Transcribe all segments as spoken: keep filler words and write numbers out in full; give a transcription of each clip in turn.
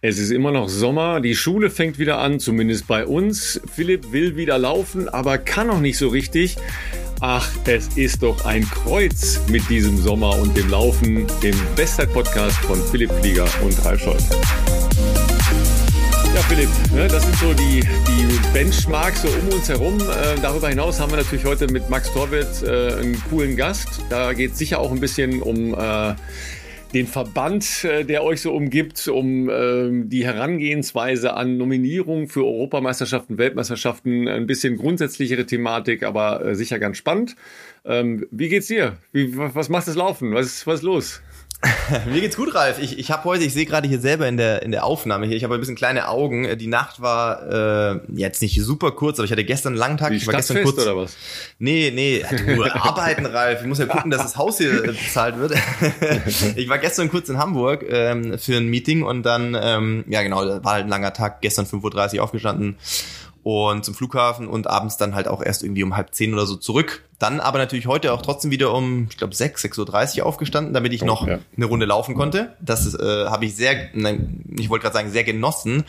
Es ist immer noch Sommer, die Schule fängt wieder an, zumindest bei uns. Philipp will wieder laufen, aber kann noch nicht so richtig. Ach, es ist doch ein Kreuz mit diesem Sommer und dem Laufen, dem Bestzeit-Podcast von Philipp Flieger und Ralf Scholz. Ja, Philipp, ne, das sind so die, die Benchmarks so um uns herum. Äh, darüber hinaus haben wir natürlich heute mit Max Torwirt äh, einen coolen Gast. Da geht es sicher auch ein bisschen um äh, den Verband, äh, der euch so umgibt, um äh, die Herangehensweise an Nominierungen für Europameisterschaften, Weltmeisterschaften, ein bisschen grundsätzlichere Thematik, aber äh, sicher ganz spannend. Ähm, wie geht's dir? Wie, was macht das Laufen? Was, was ist los? Mir geht's gut, Ralf. Ich, ich habe heute, ich sehe gerade hier selber in der in der Aufnahme hier, ich habe ein bisschen kleine Augen. Die Nacht war äh, jetzt nicht super kurz, aber ich hatte gestern einen langen Tag. Wie ich war gestern Stadtfest kurz. Oder was? Nee, nee, nur arbeiten, Ralf. Ich muss ja gucken, dass das Haus hier bezahlt wird. Ich war gestern kurz in Hamburg ähm, für ein Meeting und dann, ähm, ja genau, da war halt ein langer Tag. Gestern fünf Uhr dreißig aufgestanden und zum Flughafen und abends dann halt auch erst irgendwie um halb zehn oder so zurück. Dann aber natürlich heute auch trotzdem wieder um, ich glaube, sechs, sechs Uhr dreißig aufgestanden, damit ich oh, noch ja. eine Runde laufen konnte. Das äh, habe ich sehr, nein, ich wollte gerade sagen, sehr genossen.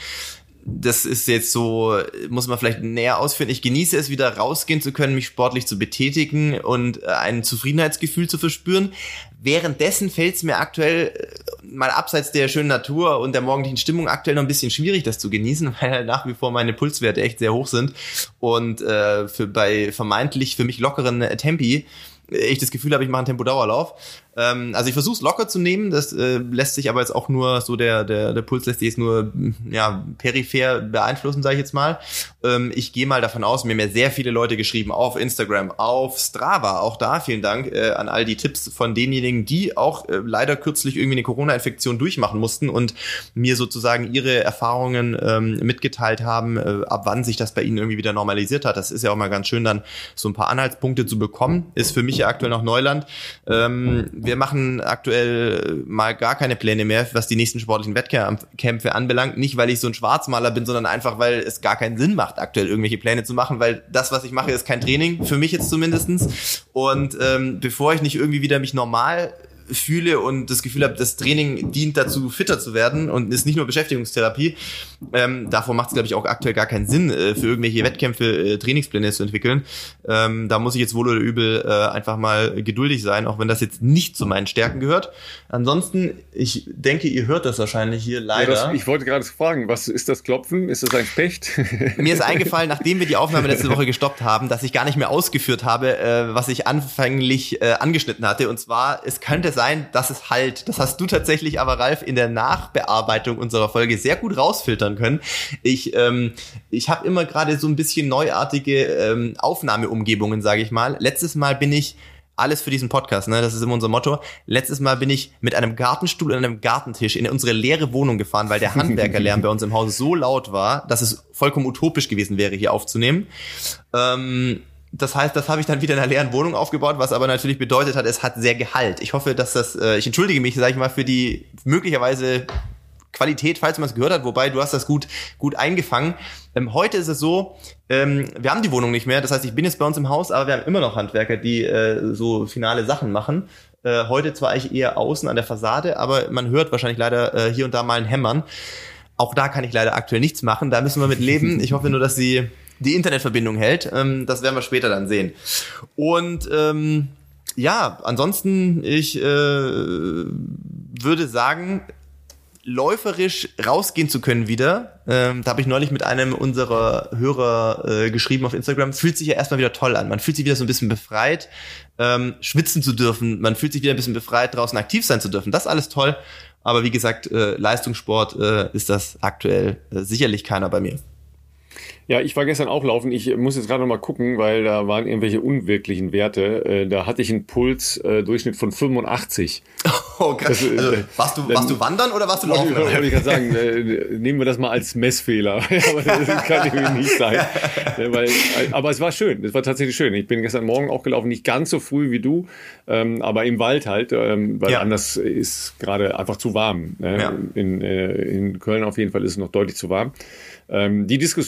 Das ist jetzt so, muss man vielleicht näher ausführen. Ich genieße es, wieder rausgehen zu können, mich sportlich zu betätigen und ein Zufriedenheitsgefühl zu verspüren. Währenddessen fällt es mir aktuell, mal abseits der schönen Natur und der morgendlichen Stimmung, aktuell noch ein bisschen schwierig, das zu genießen, weil halt nach wie vor meine Pulswerte echt sehr hoch sind und äh, für bei vermeintlich für mich lockeren Tempi ich das Gefühl habe, ich mache einen Tempodauerlauf. Ähm, also ich versuche es locker zu nehmen, das äh, lässt sich aber jetzt auch nur so, der der der Puls lässt sich jetzt nur ja peripher beeinflussen, sage ich jetzt mal. Ähm, ich gehe mal davon aus, mir haben ja sehr viele Leute geschrieben auf Instagram, auf Strava, auch da vielen Dank äh, an all die Tipps von denjenigen, die auch äh, leider kürzlich irgendwie eine Corona-Infektion durchmachen mussten und mir sozusagen ihre Erfahrungen ähm, mitgeteilt haben, äh, ab wann sich das bei ihnen irgendwie wieder normalisiert hat. Das ist ja auch mal ganz schön, dann so ein paar Anhaltspunkte zu bekommen, ist für mich ja aktuell noch Neuland. Ähm, wir machen aktuell mal gar keine Pläne mehr, was die nächsten sportlichen Wettkämpfe anbelangt. Nicht, weil ich so ein Schwarzmaler bin, sondern einfach, weil es gar keinen Sinn macht, aktuell irgendwelche Pläne zu machen, weil das, was ich mache, ist kein Training, für mich jetzt zumindestens. Und ähm, bevor ich nicht irgendwie wieder mich normal fühle und das Gefühl habe, das Training dient dazu, fitter zu werden und ist nicht nur Beschäftigungstherapie. Ähm, davor macht es, glaube ich, auch aktuell gar keinen Sinn, äh, für irgendwelche Wettkämpfe äh, Trainingspläne zu entwickeln. Ähm, da muss ich jetzt wohl oder übel äh, einfach mal geduldig sein, auch wenn das jetzt nicht zu meinen Stärken gehört. Ansonsten, ich denke, ihr hört das wahrscheinlich hier leider. Ja, das, ich wollte gerade fragen, was ist das Klopfen? Ist das ein Specht? Mir ist eingefallen, nachdem wir die Aufnahme letzte Woche gestoppt haben, dass ich gar nicht mehr ausgeführt habe, äh, was ich anfänglich äh, angeschnitten hatte. Und zwar, es könnte sein, dass es halt, das hast du tatsächlich aber, Ralf, in der Nachbearbeitung unserer Folge sehr gut rausfiltern können. Ich ähm, ich habe immer gerade so ein bisschen neuartige ähm, Aufnahmeumgebungen, sage ich mal. Letztes Mal bin ich, alles für diesen Podcast, ne, das ist immer unser Motto, letztes Mal bin ich mit einem Gartenstuhl und einem Gartentisch in unsere leere Wohnung gefahren, weil der Handwerkerlärm bei uns im Haus so laut war, dass es vollkommen utopisch gewesen wäre, hier aufzunehmen. Ähm, Das heißt, das habe ich dann wieder in einer leeren Wohnung aufgebaut, was aber natürlich bedeutet hat, es hat sehr Gehalt. Ich hoffe, dass das, äh, ich entschuldige mich, sage ich mal, für die möglicherweise Qualität, falls man es gehört hat, wobei du hast das gut gut eingefangen. Ähm, heute ist es so, ähm, wir haben die Wohnung nicht mehr, das heißt, ich bin jetzt bei uns im Haus, aber wir haben immer noch Handwerker, die äh, so finale Sachen machen. Äh, heute zwar ich eher außen an der Fassade, aber man hört wahrscheinlich leider äh, hier und da mal ein Hämmern. Auch da kann ich leider aktuell nichts machen, da müssen wir mit leben. Ich hoffe nur, dass sie die Internetverbindung hält. Ähm, das werden wir später dann sehen. Und ähm, ja, ansonsten, ich äh, würde sagen, läuferisch rausgehen zu können wieder. Ähm, da habe ich neulich mit einem unserer Hörer äh, geschrieben auf Instagram. Fühlt sich ja erstmal wieder toll an. Man fühlt sich wieder so ein bisschen befreit, ähm, schwitzen zu dürfen. Man fühlt sich wieder ein bisschen befreit, draußen aktiv sein zu dürfen. Das ist alles toll. Aber wie gesagt, äh, Leistungssport äh, ist das aktuell äh, sicherlich keiner bei mir. Ja, ich war gestern auch laufen. Ich muss jetzt gerade noch mal gucken, weil da waren irgendwelche unwirklichen Werte. Da hatte ich einen Pulsdurchschnitt von fünfundachtzig. Oh, krass. Das, also, warst du, warst du wandern oder warst du laufen? Wollte ich gerade sagen, nehmen wir das mal als Messfehler. Aber das kann irgendwie nicht sein. Weil, aber es war schön. Es war tatsächlich schön. Ich bin gestern Morgen auch gelaufen, nicht ganz so früh wie du, aber im Wald halt, weil ja. anders ist gerade einfach zu warm. Ja. In, in Köln auf jeden Fall ist es noch deutlich zu warm. Die Diskussion werden wir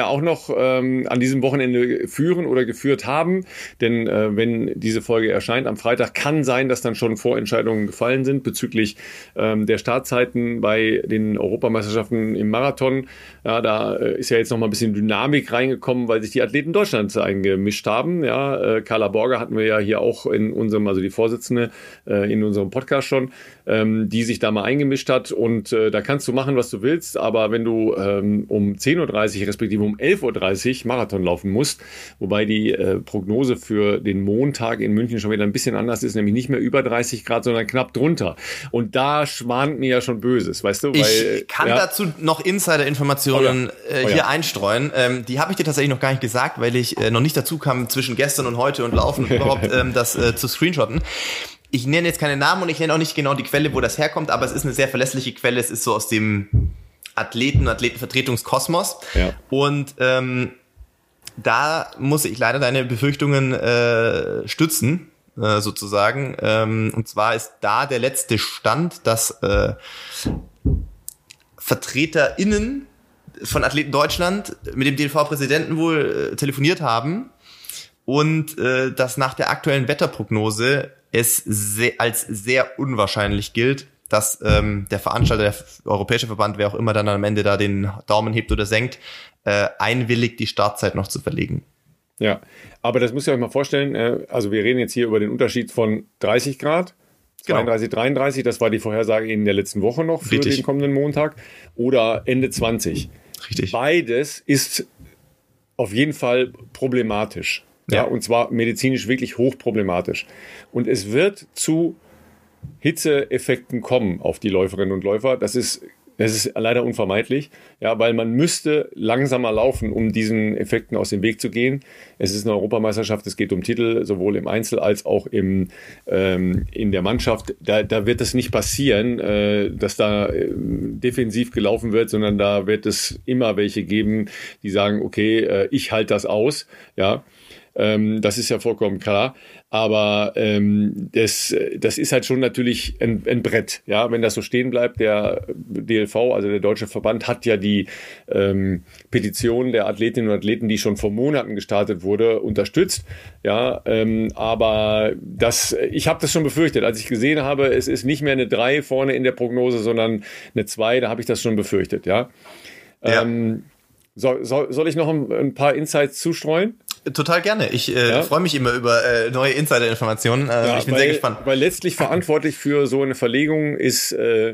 ja auch noch ähm, an diesem Wochenende führen oder geführt haben. Denn äh, wenn diese Folge erscheint am Freitag, kann sein, dass dann schon Vorentscheidungen gefallen sind bezüglich ähm, der Startzeiten bei den Europameisterschaften im Marathon. Ja, da äh, ist ja jetzt noch mal ein bisschen Dynamik reingekommen, weil sich die Athleten Deutschlands eingemischt haben. Ja, äh, Carla Borger hatten wir ja hier auch in unserem, also die Vorsitzende äh, in unserem Podcast schon, ähm, die sich da mal eingemischt hat. Und äh, da kannst du machen, was du willst. Aber wenn du ähm, um zehn Uhr dreißig respektive um elf Uhr dreißig Marathon laufen musst, wobei die äh, Prognose für den Montag in München schon wieder ein bisschen anders ist, nämlich nicht mehr über dreißig Grad, sondern knapp drunter. Und da schwant mir ja schon Böses, weißt du? Ich weil, kann ja, dazu noch Insider-Informationen oh ja. äh, Oh hier ja. einstreuen. Ähm, die habe ich dir tatsächlich noch gar nicht gesagt, weil ich äh, noch nicht dazu kam, zwischen gestern und heute und Laufen und überhaupt ähm, das äh, zu screenshotten. Ich nenne jetzt keine Namen und ich nenne auch nicht genau die Quelle, wo das herkommt, aber es ist eine sehr verlässliche Quelle. Es ist so aus dem Athleten- und Athletenvertretungskosmos. Ja. Und ähm, da muss ich leider deine Befürchtungen äh, stützen, äh, sozusagen. Ähm, und zwar ist da der letzte Stand, dass äh, VertreterInnen von Athleten Deutschland mit dem D L V-Präsidenten wohl äh, telefoniert haben und äh, dass nach der aktuellen Wetterprognose es sehr, als sehr unwahrscheinlich gilt, dass ähm, der Veranstalter, der Europäische Verband, wer auch immer dann am Ende da den Daumen hebt oder senkt, äh, einwilligt, die Startzeit noch zu verlegen. Ja, aber das müsst ihr euch mal vorstellen, äh, also wir reden jetzt hier über den Unterschied von dreißig Grad, zweiunddreißig, genau. dreiunddreißig, das war die Vorhersage in der letzten Woche noch für Richtig. Den kommenden Montag, oder Ende zwanzig. Richtig. Beides ist auf jeden Fall problematisch. Ja. Ja, und zwar medizinisch wirklich hochproblematisch. Und es wird zu Hitzeeffekten kommen auf die Läuferinnen und Läufer. Das ist, das ist leider unvermeidlich, ja, weil man müsste langsamer laufen, um diesen Effekten aus dem Weg zu gehen. Es ist eine Europameisterschaft, es geht um Titel, sowohl im Einzel als auch im, ähm, in der Mannschaft. Da, da wird es nicht passieren, äh, dass da äh, defensiv gelaufen wird, sondern da wird es immer welche geben, die sagen, okay, äh, ich halte das aus, ja. Ähm, das ist ja vollkommen klar, aber ähm, das, das ist halt schon natürlich ein, ein Brett, ja, wenn das so stehen bleibt. Der D L V, also der Deutsche Verband, hat ja die ähm, Petition der Athletinnen und Athleten, die schon vor Monaten gestartet wurde, unterstützt, ja, ähm, aber das, ich habe das schon befürchtet, als ich gesehen habe, es ist nicht mehr eine drei vorne in der Prognose, sondern eine zwei, da habe ich das schon befürchtet, ja. ja. Ähm, soll, soll, soll ich noch ein, ein paar Insights zustreuen? Total gerne. Ich äh, ja? freue mich immer über äh, neue Insider-Informationen. Äh, ja, ich bin weil, sehr gespannt. Weil letztlich verantwortlich für so eine Verlegung ist äh,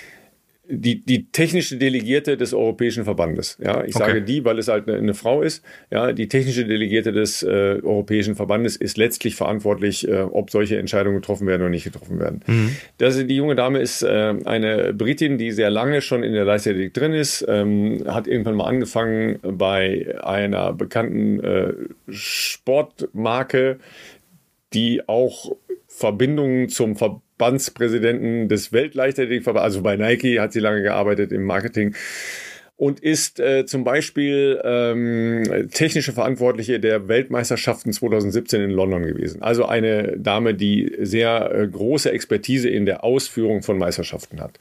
die, die technische Delegierte des Europäischen Verbandes. Ja, ich okay. sage die, weil es halt eine, eine Frau ist. Ja, die technische Delegierte des äh, Europäischen Verbandes ist letztlich verantwortlich, äh, ob solche Entscheidungen getroffen werden oder nicht getroffen werden. Mhm. Das, die junge Dame ist äh, eine Britin, die sehr lange schon in der Leichtathletik drin ist, ähm, hat irgendwann mal angefangen bei einer bekannten äh, Sportmarke, die auch Verbindungen zum Verbandspräsidenten des Weltleichtathletikverbands, also bei Nike hat sie lange gearbeitet im Marketing und ist äh, zum Beispiel ähm, technische Verantwortliche der Weltmeisterschaften zwanzig siebzehn in London gewesen. Also eine Dame, die sehr äh, große Expertise in der Ausführung von Meisterschaften hat.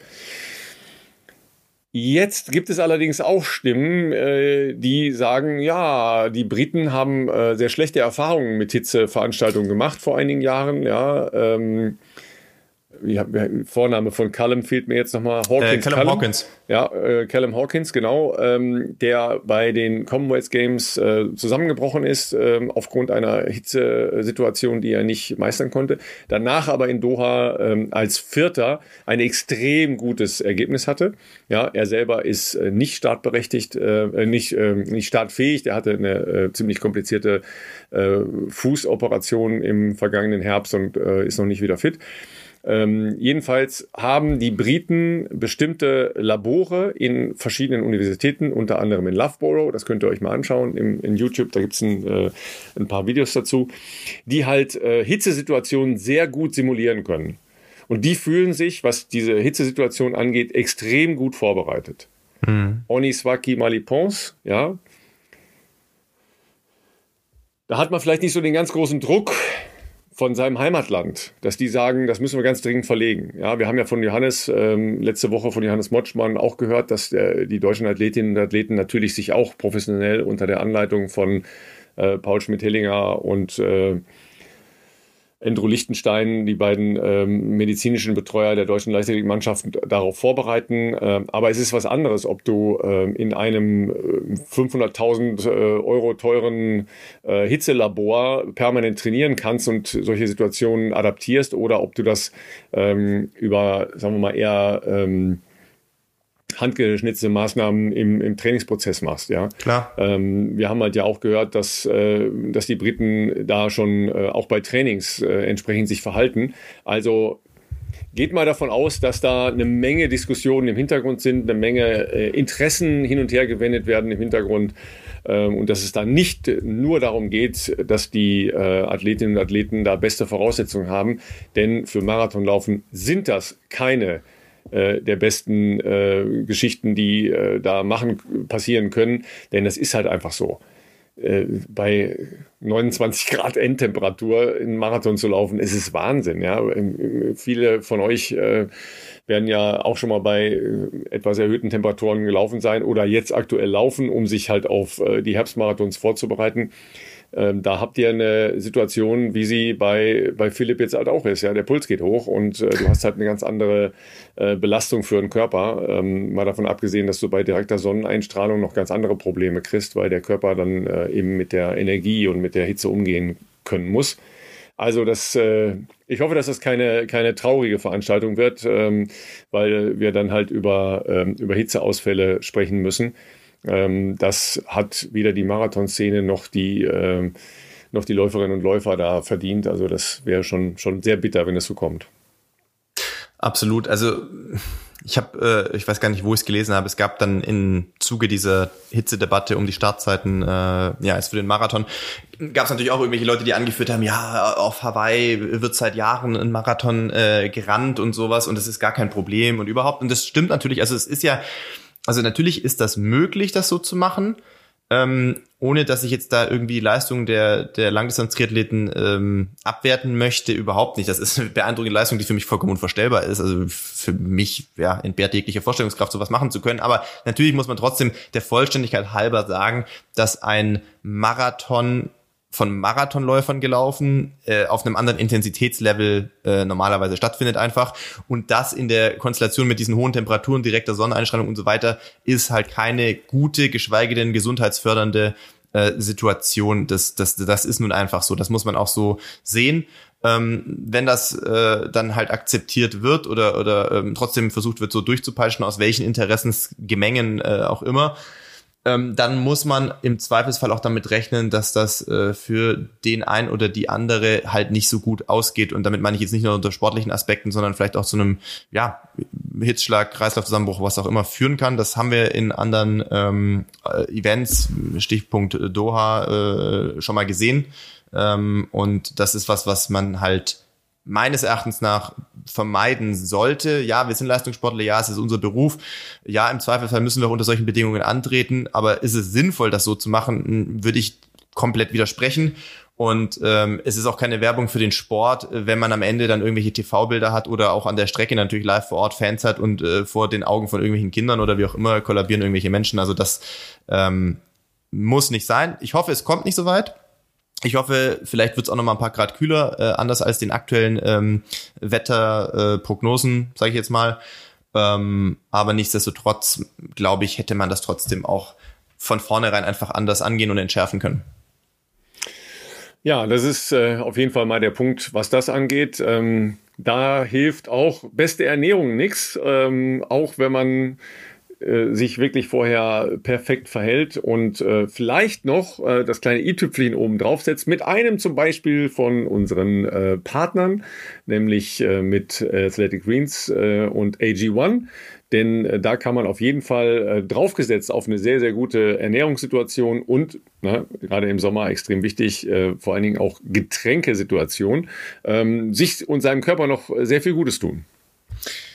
Jetzt gibt es allerdings auch Stimmen, äh, die sagen, ja, die Briten haben äh, sehr schlechte Erfahrungen mit Hitzeveranstaltungen gemacht vor einigen Jahren. Ja, ähm, ja, Vorname von Callum fehlt mir jetzt nochmal. Hawkins. Äh, Callum, Callum Hawkins. Ja, äh, Callum Hawkins, genau, ähm, der bei den Commonwealth Games äh, zusammengebrochen ist äh, aufgrund einer Hitzesituation, die er nicht meistern konnte. Danach aber in Doha äh, als Vierter ein extrem gutes Ergebnis hatte. Ja, er selber ist äh, nicht startberechtigt, äh, nicht, äh, nicht startfähig. Der hatte eine äh, ziemlich komplizierte äh, Fußoperation im vergangenen Herbst und äh, ist noch nicht wieder fit. Ähm, jedenfalls haben die Briten bestimmte Labore in verschiedenen Universitäten, unter anderem in Loughborough, das könnt ihr euch mal anschauen im, in YouTube, da gibt's ein, äh, ein paar Videos dazu, die halt äh, Hitzesituationen sehr gut simulieren können. Und die fühlen sich, was diese Hitzesituation angeht, extrem gut vorbereitet. Mhm. Oniswaki Malipons, ja. Da hat man vielleicht nicht so den ganz großen Druck, von seinem Heimatland, dass die sagen, das müssen wir ganz dringend verlegen. Ja, wir haben ja von Johannes, ähm, letzte Woche von Johannes Motschmann auch gehört, dass der, die deutschen Athletinnen und Athleten natürlich sich auch professionell unter der Anleitung von äh, Paul Schmidt-Hellinger und äh, Andrew Lichtenstein, die beiden ähm, medizinischen Betreuer der deutschen Leichtathletikmannschaft, darauf vorbereiten. Ähm, aber es ist was anderes, ob du ähm, in einem äh, fünfhunderttausend äh, Euro teuren äh, Hitzelabor permanent trainieren kannst und solche Situationen adaptierst oder ob du das ähm, über, sagen wir mal, eher ähm, handgeschnitzte Maßnahmen im, im Trainingsprozess machst, ja. Klar. Ähm, wir haben halt ja auch gehört, dass, äh, dass die Briten da schon äh, auch bei Trainings äh, entsprechend sich verhalten. Also geht mal davon aus, dass da eine Menge Diskussionen im Hintergrund sind, eine Menge äh, Interessen hin und her gewendet werden im Hintergrund äh, und dass es da nicht nur darum geht, dass die äh, Athletinnen und Athleten da beste Voraussetzungen haben, denn für Marathonlaufen sind das keine der besten äh, Geschichten, die äh, da machen, passieren können. Denn das ist halt einfach so. Äh, bei neunundzwanzig Grad Endtemperatur in Marathon zu laufen, ist es Wahnsinn. Ja? Ähm, viele von euch äh, werden ja auch schon mal bei äh, etwas erhöhten Temperaturen gelaufen sein oder jetzt aktuell laufen, um sich halt auf äh, die Herbstmarathons vorzubereiten. Ähm, da habt ihr eine Situation, wie sie bei, bei Philipp jetzt halt auch ist. Ja, der Puls geht hoch und äh, du hast halt eine ganz andere äh, Belastung für den Körper. Ähm, mal davon abgesehen, dass du bei direkter Sonneneinstrahlung noch ganz andere Probleme kriegst, weil der Körper dann äh, eben mit der Energie und mit der Hitze umgehen können muss. Also das, äh, ich hoffe, dass das keine, keine traurige Veranstaltung wird, ähm, weil wir dann halt über, ähm, über Hitzeausfälle sprechen müssen. Ähm, das hat weder die Marathonszene noch die, äh, noch die Läuferinnen und Läufer da verdient. Also das wäre schon, schon sehr bitter, wenn es so kommt. Absolut. Also ich habe, äh, ich weiß gar nicht, wo ich es gelesen habe, es gab dann im Zuge dieser Hitzedebatte um die Startzeiten, äh, ja, jetzt für den Marathon, gab es natürlich auch irgendwelche Leute, die angeführt haben, ja, auf Hawaii wird seit Jahren ein Marathon äh, gerannt und sowas und das ist gar kein Problem und überhaupt. Und das stimmt natürlich, also es ist ja, Also natürlich ist das möglich, das so zu machen, ähm, ohne dass ich jetzt da irgendwie Leistungen der der Langdistanz-Triathleten ähm, abwerten möchte, überhaupt nicht. Das ist eine beeindruckende Leistung, die für mich vollkommen unvorstellbar ist. Also für mich ja, entbehrt jegliche Vorstellungskraft, sowas machen zu können. Aber natürlich muss man trotzdem der Vollständigkeit halber sagen, dass ein Marathon von Marathonläufern gelaufen, äh, auf einem anderen Intensitätslevel äh, normalerweise stattfindet einfach. Und das in der Konstellation mit diesen hohen Temperaturen, direkter Sonneneinstrahlung und so weiter, ist halt keine gute, geschweige denn gesundheitsfördernde äh, Situation. Das, das, das ist nun einfach so. Das muss man auch so sehen. Ähm, wenn das äh, dann halt akzeptiert wird oder, oder ähm, trotzdem versucht wird, so durchzupeitschen, aus welchen Interessensgemengen äh, auch immer, Ähm, dann muss man im Zweifelsfall auch damit rechnen, dass das äh, für den einen oder die andere halt nicht so gut ausgeht. Und damit meine ich jetzt nicht nur unter sportlichen Aspekten, sondern vielleicht auch zu einem ja, Hitzschlag, Kreislaufzusammenbruch, was auch immer führen kann. Das haben wir in anderen ähm, Events, Stichpunkt Doha, äh, schon mal gesehen. Ähm, und das ist was, was man halt meines Erachtens nach vermeiden sollte. Ja, wir sind Leistungssportler, ja, es ist unser Beruf. Ja, im Zweifelsfall müssen wir unter solchen Bedingungen antreten, aber ist es sinnvoll, das so zu machen, würde ich komplett widersprechen. Und ähm, es ist auch keine Werbung für den Sport, wenn man am Ende dann irgendwelche T V-Bilder hat oder auch an der Strecke natürlich live vor Ort Fans hat und äh, vor den Augen von irgendwelchen Kindern oder wie auch immer kollabieren irgendwelche Menschen. Also das ähm, muss nicht sein. Ich hoffe, es kommt nicht so weit. Ich hoffe, vielleicht wird es auch noch mal ein paar Grad kühler, äh, anders als den aktuellen ähm, Wetterprognosen, äh, sage ich jetzt mal. Ähm, aber nichtsdestotrotz, glaube ich, hätte man das trotzdem auch von vornherein einfach anders angehen und entschärfen können. Ja, das ist äh, auf jeden Fall mal der Punkt, was das angeht. Ähm, da hilft auch beste Ernährung nichts, ähm, auch wenn man sich wirklich vorher perfekt verhält und äh, vielleicht noch äh, das kleine i-Tüpfelchen oben draufsetzt mit einem zum Beispiel von unseren äh, Partnern, nämlich äh, mit Athletic Greens äh, und A G eins, denn äh, da kann man auf jeden Fall äh, draufgesetzt auf eine sehr, sehr gute Ernährungssituation und na, gerade im Sommer extrem wichtig, äh, vor allen Dingen auch Getränkesituation, ähm, sich und seinem Körper noch sehr viel Gutes tun.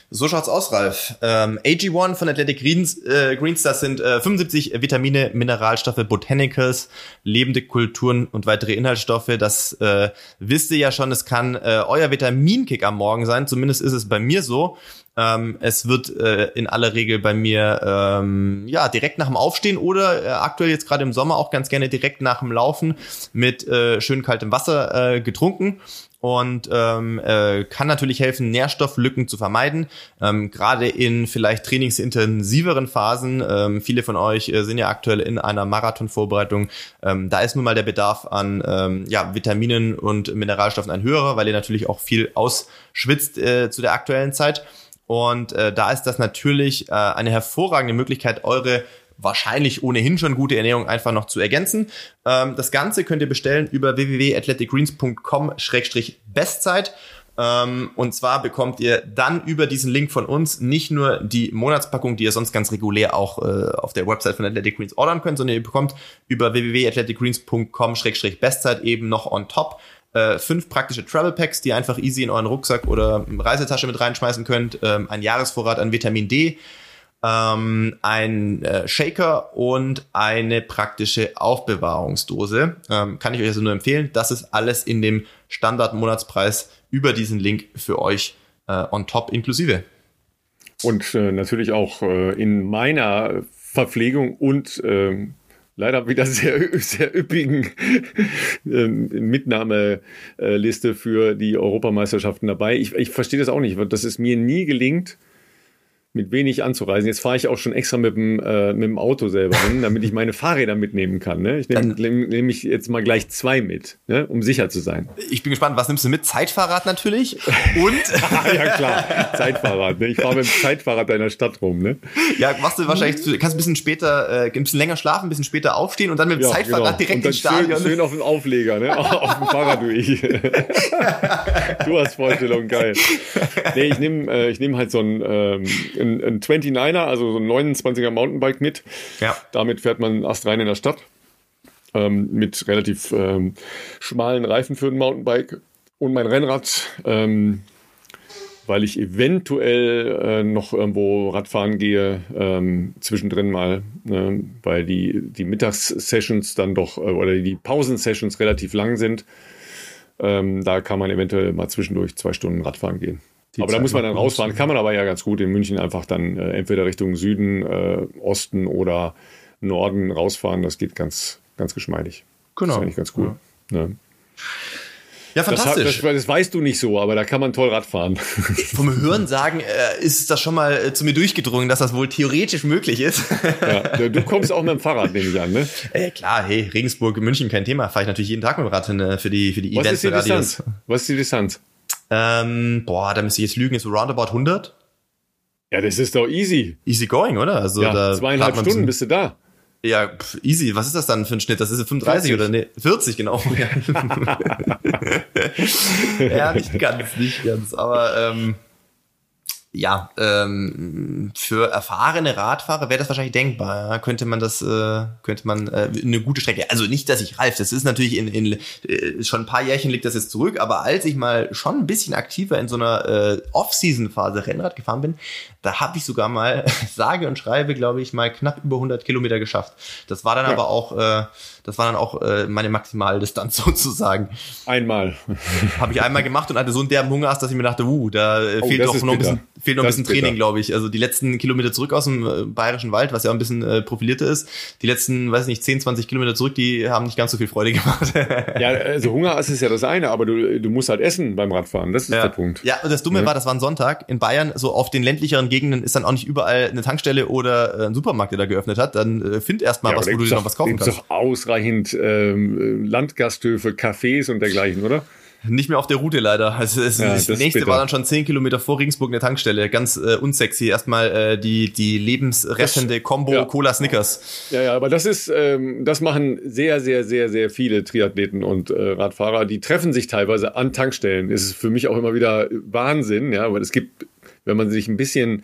So schaut's aus, Ralf. Ähm, A G eins von Athletic Greens, äh, Greens, das sind äh, fünfundsiebzig Vitamine, Mineralstoffe, Botanicals, lebende Kulturen und weitere Inhaltsstoffe. Das äh, wisst ihr ja schon, es kann äh, euer Vitaminkick am Morgen sein. Zumindest ist es bei mir so. Ähm, es wird äh, in aller Regel bei mir ähm, ja direkt nach dem Aufstehen oder äh, aktuell jetzt gerade im Sommer auch ganz gerne direkt nach dem Laufen mit äh, schön kaltem Wasser äh, getrunken. Und ähm, äh, kann natürlich helfen, Nährstofflücken zu vermeiden, ähm, gerade in vielleicht trainingsintensiveren Phasen. Ähm, viele von euch äh, sind ja aktuell in einer Marathonvorbereitung. Ähm, da ist nun mal der Bedarf an ähm, ja, Vitaminen und Mineralstoffen ein höherer, weil ihr natürlich auch viel ausschwitzt äh, zu der aktuellen Zeit. Und äh, da ist das natürlich äh, eine hervorragende Möglichkeit, eure wahrscheinlich ohnehin schon gute Ernährung einfach noch zu ergänzen. Ähm, das Ganze könnt ihr bestellen über w w w punkt athletic greens punkt com slash bestzeit. Ähm, und zwar bekommt ihr dann über diesen Link von uns nicht nur die Monatspackung, die ihr sonst ganz regulär auch äh, auf der Website von Athletic Greens ordern könnt, sondern ihr bekommt über w w w punkt athletic greens punkt com slash bestzeit eben noch on top äh, fünf praktische Travel Packs, die ihr einfach easy in euren Rucksack oder Reisetasche mit reinschmeißen könnt. Ähm, ein Jahresvorrat an Vitamin D, Ähm, ein äh, Shaker und eine praktische Aufbewahrungsdose. Ähm, kann ich euch also nur empfehlen. Das ist alles in dem Standard-Monatspreis über diesen Link für euch äh, on top inklusive. Und äh, natürlich auch äh, in meiner Verpflegung und äh, leider wieder sehr, sehr üppigen äh, Mitnahmeliste für die Europameisterschaften dabei. Ich, ich verstehe das auch nicht, weil das es mir nie gelingt, mit wenig anzureisen. Jetzt fahre ich auch schon extra mit dem, äh, mit dem Auto selber hin, damit ich meine Fahrräder mitnehmen kann. Ne? Ich nehme nehm, nehm ich jetzt mal gleich zwei mit, ne? Um sicher zu sein. Ich bin gespannt, was nimmst du mit? Zeitfahrrad natürlich und... Ja klar, Zeitfahrrad. Ne? Ich fahre mit dem Zeitfahrrad in der Stadt rum. Ne? Ja, machst du wahrscheinlich, kannst ein bisschen später, äh, ein bisschen länger schlafen, ein bisschen später aufstehen und dann mit dem ja, Zeitfahrrad genau. direkt ins Stadion. Schön, schön auf den Aufleger, ne? auf dem Fahrrad durch. Du hast Vorstellung, geil. Nee, ich nehme äh, ich nehm halt so ein, ähm, ein, ein neunundneunziger, also so ein neunundzwanziger Mountainbike mit. Ja. Damit fährt man astrein in der Stadt. Ähm, mit relativ ähm, schmalen Reifen für ein Mountainbike. Und mein Rennrad, ähm, weil ich eventuell äh, noch irgendwo Radfahren gehe, ähm, zwischendrin mal, äh, weil die, die Mittagssessions dann doch, äh, oder die Pausensessions relativ lang sind. Ähm, da kann man eventuell mal zwischendurch zwei Stunden Radfahren gehen. Die aber Zeit da muss man dann rausfahren. Kann man aber ja ganz gut in München einfach dann äh, entweder Richtung Süden, äh, Osten oder Norden rausfahren. Das geht ganz, ganz geschmeidig. Genau. Das ist eigentlich ganz cool. Ja, ja. Ja, fantastisch. Das, das, das weißt du nicht so, aber da kann man toll Rad fahren. Vom Hörensagen äh, ist das schon mal äh, zu mir durchgedrungen, dass das wohl theoretisch möglich ist. Ja, du kommst auch mit dem Fahrrad, nehme ich an, ne? Äh, klar, hey, Regensburg, München, kein Thema. Fahre ich natürlich jeden Tag mit dem Rad hin äh, für die, für die Was Events. Ist die Distanz? Was ist die Distanz? Ähm, boah, da müsste ich jetzt lügen, ist so roundabout hundert. Ja, das ist doch easy. Easy going, oder? Also ja, da zweieinhalb Stunden bist du da. Ja, pff, easy. Was ist das dann für ein Schnitt? Das ist fünfunddreißig vierzig oder nee, vierzig, genau. Ja, nicht ganz, nicht ganz. Aber ähm, ja, ähm, für erfahrene Radfahrer wäre das wahrscheinlich denkbar. Ja? Könnte man das, äh, könnte man äh, eine gute Strecke. Also nicht, dass ich Ralf, das ist natürlich in, in äh, schon ein paar Jährchen liegt das jetzt zurück, aber als ich mal schon ein bisschen aktiver in so einer äh, Off-Season-Phase Rennrad gefahren bin, da habe ich sogar mal, sage und schreibe, glaube ich, mal knapp über hundert Kilometer geschafft. Das war dann ja. aber auch, äh, das war dann auch äh, meine Maximaldistanz sozusagen. Einmal. Habe ich einmal gemacht und hatte so einen derben Hungerast, dass ich mir dachte, uh, da äh, oh, fehlt doch noch ein bisschen, fehlt noch ein bisschen Training, glaube ich. Also die letzten Kilometer zurück aus dem äh, Bayerischen Wald, was ja auch ein bisschen äh, profilierter ist, die letzten, weiß nicht, zehn, zwanzig Kilometer zurück, die haben nicht ganz so viel Freude gemacht. Ja, also Hungerast ist ja das eine, aber du, du musst halt essen beim Radfahren, das ist ja. der Punkt. Ja, und das Dumme ja. war, das war ein Sonntag in Bayern, so auf den ländlicheren Gegenden ist dann auch nicht überall eine Tankstelle oder ein Supermarkt, der da geöffnet hat. Dann äh, find erst mal ja, was, wo du dir noch was kaufen kannst. Es gibt doch ausreichend ähm, Landgasthöfe, Cafés und dergleichen, oder? Nicht mehr auf der Route leider. Also das, ja, das, das nächste war dann schon zehn Kilometer vor Regensburg eine Tankstelle. Ganz äh, unsexy. Erstmal äh, die die lebensrettende Combo ja. Cola Snickers. Ja, ja, aber das ist, ähm, das machen sehr, sehr, sehr, sehr viele Triathleten und äh, Radfahrer. Die treffen sich teilweise an Tankstellen. Das ist für mich auch immer wieder Wahnsinn, ja, aber es gibt, wenn man sich ein bisschen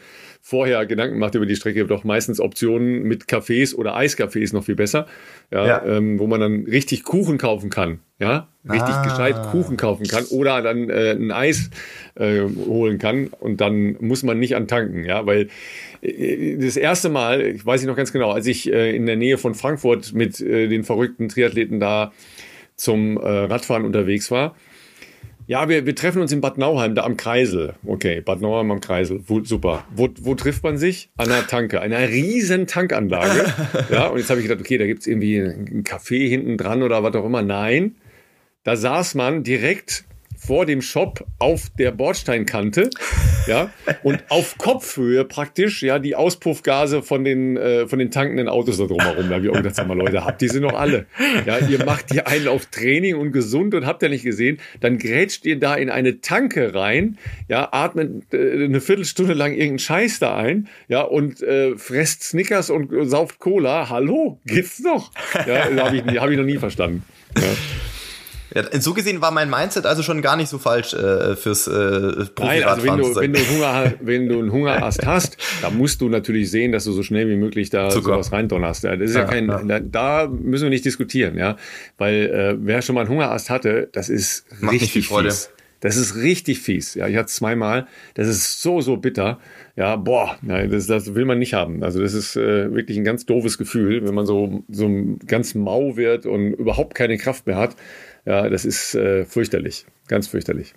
vorher Gedanken macht über die Strecke, doch meistens Optionen mit Cafés oder Eiscafés noch viel besser, ja, ja. Ähm, wo man dann richtig Kuchen kaufen kann, ja, richtig ah. gescheit Kuchen kaufen kann oder dann äh, ein Eis äh, holen kann und dann muss man nicht antanken, ja, weil äh, das erste Mal, ich weiß ich noch ganz genau, als ich äh, in der Nähe von Frankfurt mit äh, den verrückten Triathleten da zum äh, Radfahren unterwegs war. Ja, wir, wir treffen uns in Bad Nauheim, da am Kreisel. Okay, Bad Nauheim am Kreisel, wo, super. Wo, wo trifft man sich? An einer Tanke, einer riesen Tankanlage. Ja, und jetzt habe ich gedacht, okay, da gibt's irgendwie ein Café hinten dran oder was auch immer. Nein, da saß man direkt vor dem Shop auf der Bordsteinkante, ja, und auf Kopfhöhe praktisch, ja, die Auspuffgase von den äh, von den tankenden Autos da drumherum. Da habe ich auch gedacht, sag mal, Leute, habt ihr sie noch alle? Ja, ihr macht hier einen auf Training und gesund und habt ihr nicht gesehen, dann grätscht ihr da in eine Tanke rein, ja, atmet äh, eine Viertelstunde lang irgendeinen Scheiß da ein, ja, und äh, fresst Snickers und äh, sauft Cola. Hallo, geht's noch? Ja, habe ich, hab ich noch nie verstanden. Ja. Ja, so gesehen war mein Mindset also schon gar nicht so falsch äh, fürs äh, Nein, also wenn du, wenn du Hunger, wenn du einen Hungerast hast, da musst du natürlich sehen, dass du so schnell wie möglich da Zucker. sowas reindonnerst. Ja, das ist ja, ja kein, ja. Da, da müssen wir nicht diskutieren, ja, weil äh, wer schon mal einen Hungerast hatte, das ist Macht richtig fies. Das ist richtig fies. Ja, ich hatte es zweimal. Das ist so, so bitter. Ja, boah, nein, das, das will man nicht haben. Also das ist äh, wirklich ein ganz doofes Gefühl, wenn man so, so ganz mau wird und überhaupt keine Kraft mehr hat. Ja, das ist äh, fürchterlich. Ganz fürchterlich.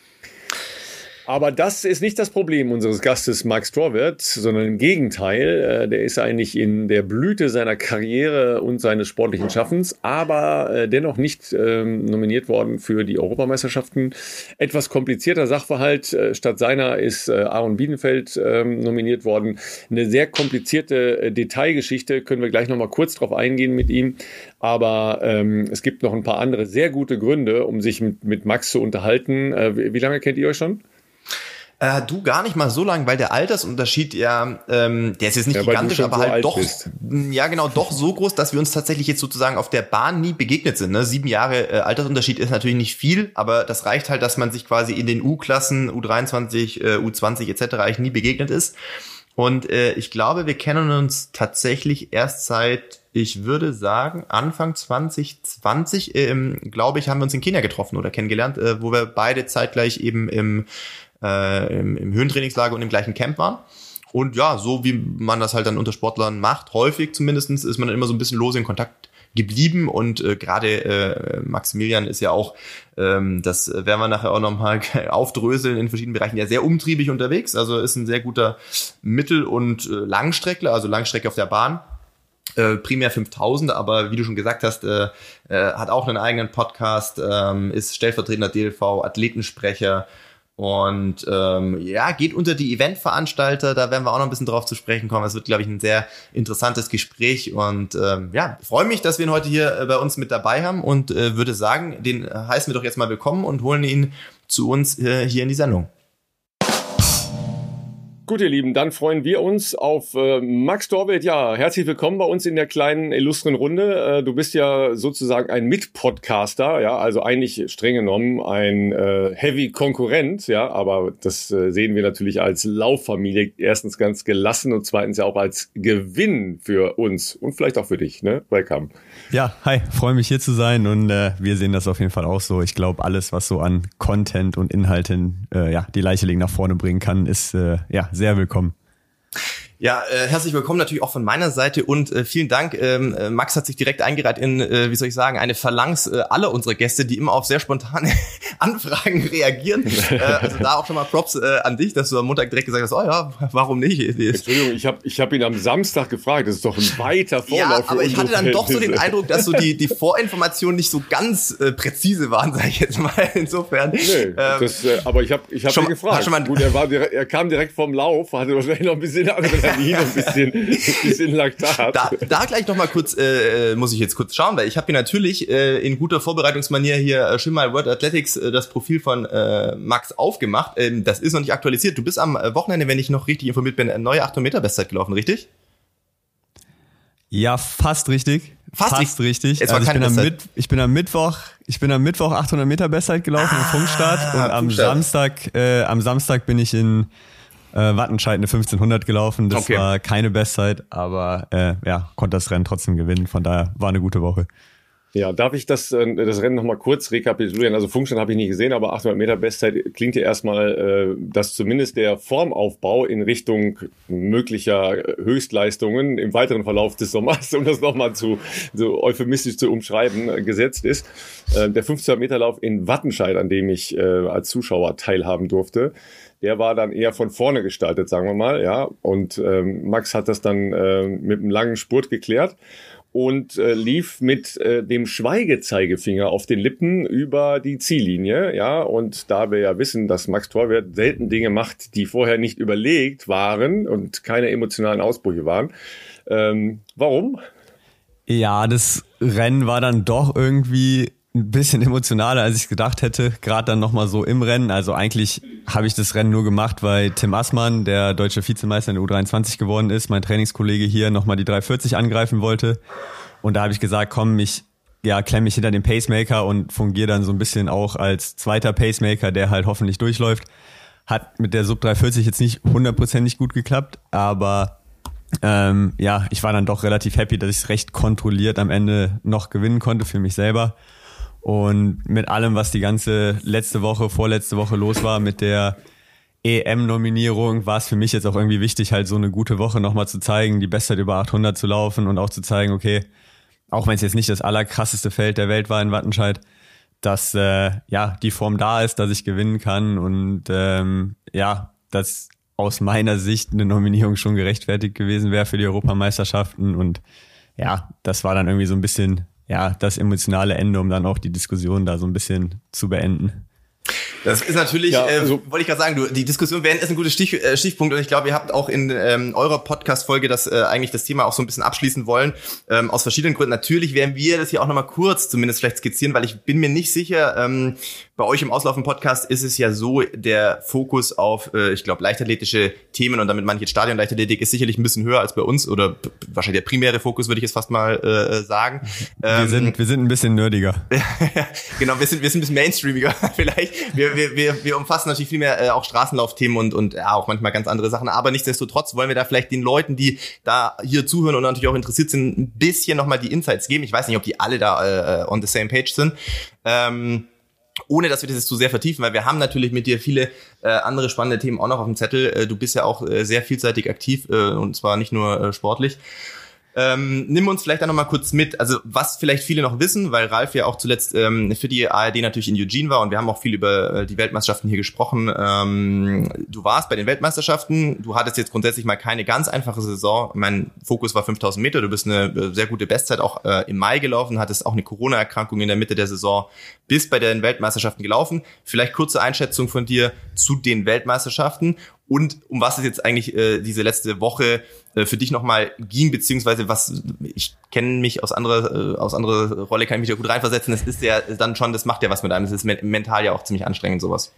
Aber das ist nicht das Problem unseres Gastes Max Torwert, sondern im Gegenteil. Äh, der ist eigentlich in der Blüte seiner Karriere und seines sportlichen Schaffens, aber äh, dennoch nicht ähm, nominiert worden für die Europameisterschaften. Etwas komplizierter Sachverhalt. Äh, statt seiner ist äh, Aaron Biedenfeld äh, nominiert worden. Eine sehr komplizierte äh, Detailgeschichte. Können wir gleich noch mal kurz drauf eingehen mit ihm. Aber ähm, es gibt noch ein paar andere sehr gute Gründe, um sich mit, mit Max zu unterhalten. Äh, wie, wie lange kennt ihr euch schon? Äh, du gar nicht mal so lang, weil der Altersunterschied ja, ähm, der ist jetzt nicht ja, gigantisch, aber so halt doch, bist. ja genau, doch so groß, dass wir uns tatsächlich jetzt sozusagen auf der Bahn nie begegnet sind. Ne? Sieben Jahre äh, Altersunterschied ist natürlich nicht viel, aber das reicht halt, dass man sich quasi in den U-Klassen, U dreiundzwanzig, äh, U zwanzig et cetera eigentlich nie begegnet ist. Und äh, ich glaube, wir kennen uns tatsächlich erst seit, ich würde sagen, Anfang zwanzig zwanzig, ähm, glaube ich, haben wir uns in Kenia getroffen oder kennengelernt, äh, wo wir beide zeitgleich eben im Äh, im, im Höhentrainingslager und im gleichen Camp waren. Und ja, so wie man das halt dann unter Sportlern macht, häufig zumindestens, ist man dann immer so ein bisschen lose in Kontakt geblieben. Und äh, gerade äh, Maximilian ist ja auch, ähm, das werden wir nachher auch nochmal aufdröseln, in verschiedenen Bereichen ja sehr umtriebig unterwegs. Also ist ein sehr guter Mittel- und äh, Langstreckler, also Langstrecke auf der Bahn. Äh, primär fünftausend, aber wie du schon gesagt hast, äh, äh, hat auch einen eigenen Podcast, äh, ist stellvertretender D L V, Athletensprecher. Und ähm, ja, geht unter die Eventveranstalter, da werden wir auch noch ein bisschen drauf zu sprechen kommen. Es wird, glaube ich, ein sehr interessantes Gespräch und ähm, ja, freue mich, dass wir ihn heute hier äh, bei uns mit dabei haben und äh, würde sagen, den äh, heißen wir doch jetzt mal willkommen und holen ihn zu uns äh, hier in die Sendung. Gut, ihr Lieben, dann freuen wir uns auf äh, Max Torwert. Ja, herzlich willkommen bei uns in der kleinen, illustren Runde. Äh, du bist ja sozusagen ein Mitpodcaster, ja, also eigentlich streng genommen ein äh, Heavy-Konkurrent, ja, aber das äh, sehen wir natürlich als Lauffamilie erstens ganz gelassen und zweitens ja auch als Gewinn für uns und vielleicht auch für dich, ne? Welcome. Ja, hi, freue mich hier zu sein und äh, wir sehen das auf jeden Fall auch so. Ich glaube, alles, was so an Content und Inhalten äh, ja, die Leiche legen nach vorne bringen kann, ist äh, ja sehr willkommen. Ja, äh, herzlich willkommen natürlich auch von meiner Seite und äh, vielen Dank. Ähm, äh, Max hat sich direkt eingereiht in, äh, wie soll ich sagen, eine Phalanx äh, aller unserer Gäste, die immer auf sehr spontane Anfragen reagieren. äh, also da auch schon mal Props äh, an dich, dass du am Montag direkt gesagt hast, oh ja, warum nicht? Entschuldigung, ich habe ich hab ihn am Samstag gefragt, das ist doch ein weiter Vorlauf. Ja, aber ich hatte dann doch so den Eindruck, dass so die, die Vorinformationen nicht so ganz äh, präzise waren, sage ich jetzt mal. Insofern. Nee, ähm, das, äh, aber ich habe ich hab ihn gefragt. Schon mal, Gut, er, war direkt, er kam direkt vom Lauf, hatte wahrscheinlich noch ein bisschen Adrenalin, ein bisschen, ein bisschen Laktat. Da, da gleich noch mal kurz, äh, muss ich jetzt kurz schauen, weil ich habe hier natürlich äh, in guter Vorbereitungsmanier hier äh, schon mal World Athletics äh, das Profil von äh, Max aufgemacht. Ähm, das ist noch nicht aktualisiert. Du bist am Wochenende, wenn ich noch richtig informiert bin, eine neue achthundert Meter Bestzeit gelaufen, richtig? Ja, fast richtig. Fast, fast richtig. Es war also ich, bin am Mit, ich bin am Mittwoch, ich bin am Mittwoch achthundert Meter Bestzeit gelaufen ah, im Funkstart und am Funkstart. Samstag, äh, am Samstag bin ich in äh, Wattenscheid eine fünfzehnhundert gelaufen. Das okay. war keine Bestzeit, aber äh, ja, konnte das Rennen trotzdem gewinnen. Von daher war eine gute Woche. Ja, darf ich das, das Rennen nochmal kurz rekapitulieren? Also Funkstand habe ich nicht gesehen, aber achthundert Meter Bestzeit klingt ja erstmal, dass zumindest der Formaufbau in Richtung möglicher Höchstleistungen im weiteren Verlauf des Sommers, um das nochmal zu, so euphemistisch zu umschreiben, gesetzt ist. Der fünfzehnhundert Meter Lauf in Wattenscheid, an dem ich als Zuschauer teilhaben durfte, der war dann eher von vorne gestaltet, sagen wir mal, ja. Und Max hat das dann mit einem langen Spurt geklärt. Und äh, lief mit äh, dem Schweigezeigefinger auf den Lippen über die Ziellinie, ja, und da wir ja wissen, dass Max Torwert selten Dinge macht, die vorher nicht überlegt waren und keine emotionalen Ausbrüche waren. Ähm, warum? Ja, das Rennen war dann doch irgendwie ein bisschen emotionaler, als ich gedacht hätte, gerade dann nochmal so im Rennen. Also eigentlich habe ich das Rennen nur gemacht, weil Tim Assmann, der deutsche Vizemeister in der U dreiundzwanzig geworden ist, mein Trainingskollege hier nochmal die drei vierzig angreifen wollte. Und da habe ich gesagt, komm, ich ja, klemm mich hinter den Pacemaker und fungiere dann so ein bisschen auch als zweiter Pacemaker, der halt hoffentlich durchläuft. Hat mit der Sub drei vierzig jetzt nicht hundertprozentig gut geklappt, aber ähm, ja, ich war dann doch relativ happy, dass ich es recht kontrolliert am Ende noch gewinnen konnte für mich selber. Und mit allem, was die ganze letzte Woche, vorletzte Woche los war, mit der E M-Nominierung, war es für mich jetzt auch irgendwie wichtig, halt so eine gute Woche nochmal zu zeigen, die Bestzeit über achthundert zu laufen und auch zu zeigen, okay, auch wenn es jetzt nicht das allerkrasseste Feld der Welt war in Wattenscheid, dass äh, ja die Form da ist, dass ich gewinnen kann und ähm, ja, dass aus meiner Sicht eine Nominierung schon gerechtfertigt gewesen wäre für die Europameisterschaften. Und ja, das war dann irgendwie so ein bisschen ja das emotionale Ende, um dann auch die Diskussion da so ein bisschen zu beenden. Das ist natürlich, ja, also, äh, wollte ich gerade sagen, du, die Diskussion während ist ein guter Stich, äh, Stichpunkt und ich glaube, ihr habt auch in ähm, eurer Podcast-Folge das äh, eigentlich das Thema auch so ein bisschen abschließen wollen, ähm, aus verschiedenen Gründen. Natürlich werden wir das hier auch nochmal kurz zumindest vielleicht skizzieren, weil ich bin mir nicht sicher, ähm, bei euch im Auslaufen-Podcast ist es ja so, der Fokus auf, äh, ich glaube, leichtathletische Themen und damit meine ich jetzt Stadion-Leichtathletik ist sicherlich ein bisschen höher als bei uns oder p- wahrscheinlich der primäre Fokus, würde ich jetzt fast mal äh, sagen. Wir ähm, sind wir sind ein bisschen nerdiger. Genau, wir sind wir sind ein bisschen mainstreamiger vielleicht. Wir Wir, wir, wir umfassen natürlich viel mehr äh, auch Straßenlaufthemen und, und ja, auch manchmal ganz andere Sachen. Aber nichtsdestotrotz wollen wir da vielleicht den Leuten, die da hier zuhören und natürlich auch interessiert sind, ein bisschen nochmal die Insights geben. Ich weiß nicht, ob die alle da äh, on the same page sind. Ähm, ohne dass wir das jetzt zu sehr vertiefen, weil wir haben natürlich mit dir viele äh, andere spannende Themen auch noch auf dem Zettel. Äh, du bist ja auch äh, sehr vielseitig aktiv äh, und zwar nicht nur äh, sportlich. Ähm, nimm uns vielleicht da nochmal kurz mit, also was vielleicht viele noch wissen, weil Ralf ja auch zuletzt ähm, für die A R D natürlich in Eugene war und wir haben auch viel über äh, die Weltmeisterschaften hier gesprochen. Ähm, du warst bei den Weltmeisterschaften, du hattest jetzt grundsätzlich mal keine ganz einfache Saison. Mein Fokus war fünftausend Meter, du bist eine sehr gute Bestzeit auch äh, im Mai gelaufen, hattest auch eine Corona-Erkrankung in der Mitte der Saison, bist bei den Weltmeisterschaften gelaufen. Vielleicht kurze Einschätzung von dir zu den Weltmeisterschaften. Und um was es jetzt eigentlich äh, diese letzte Woche äh, für dich nochmal ging, beziehungsweise was, ich kenne mich aus anderer äh, aus anderer Rolle, kann ich mich da gut reinversetzen, das ist ja dann schon, das macht ja was mit einem, das ist me- mental ja auch ziemlich anstrengend, sowas.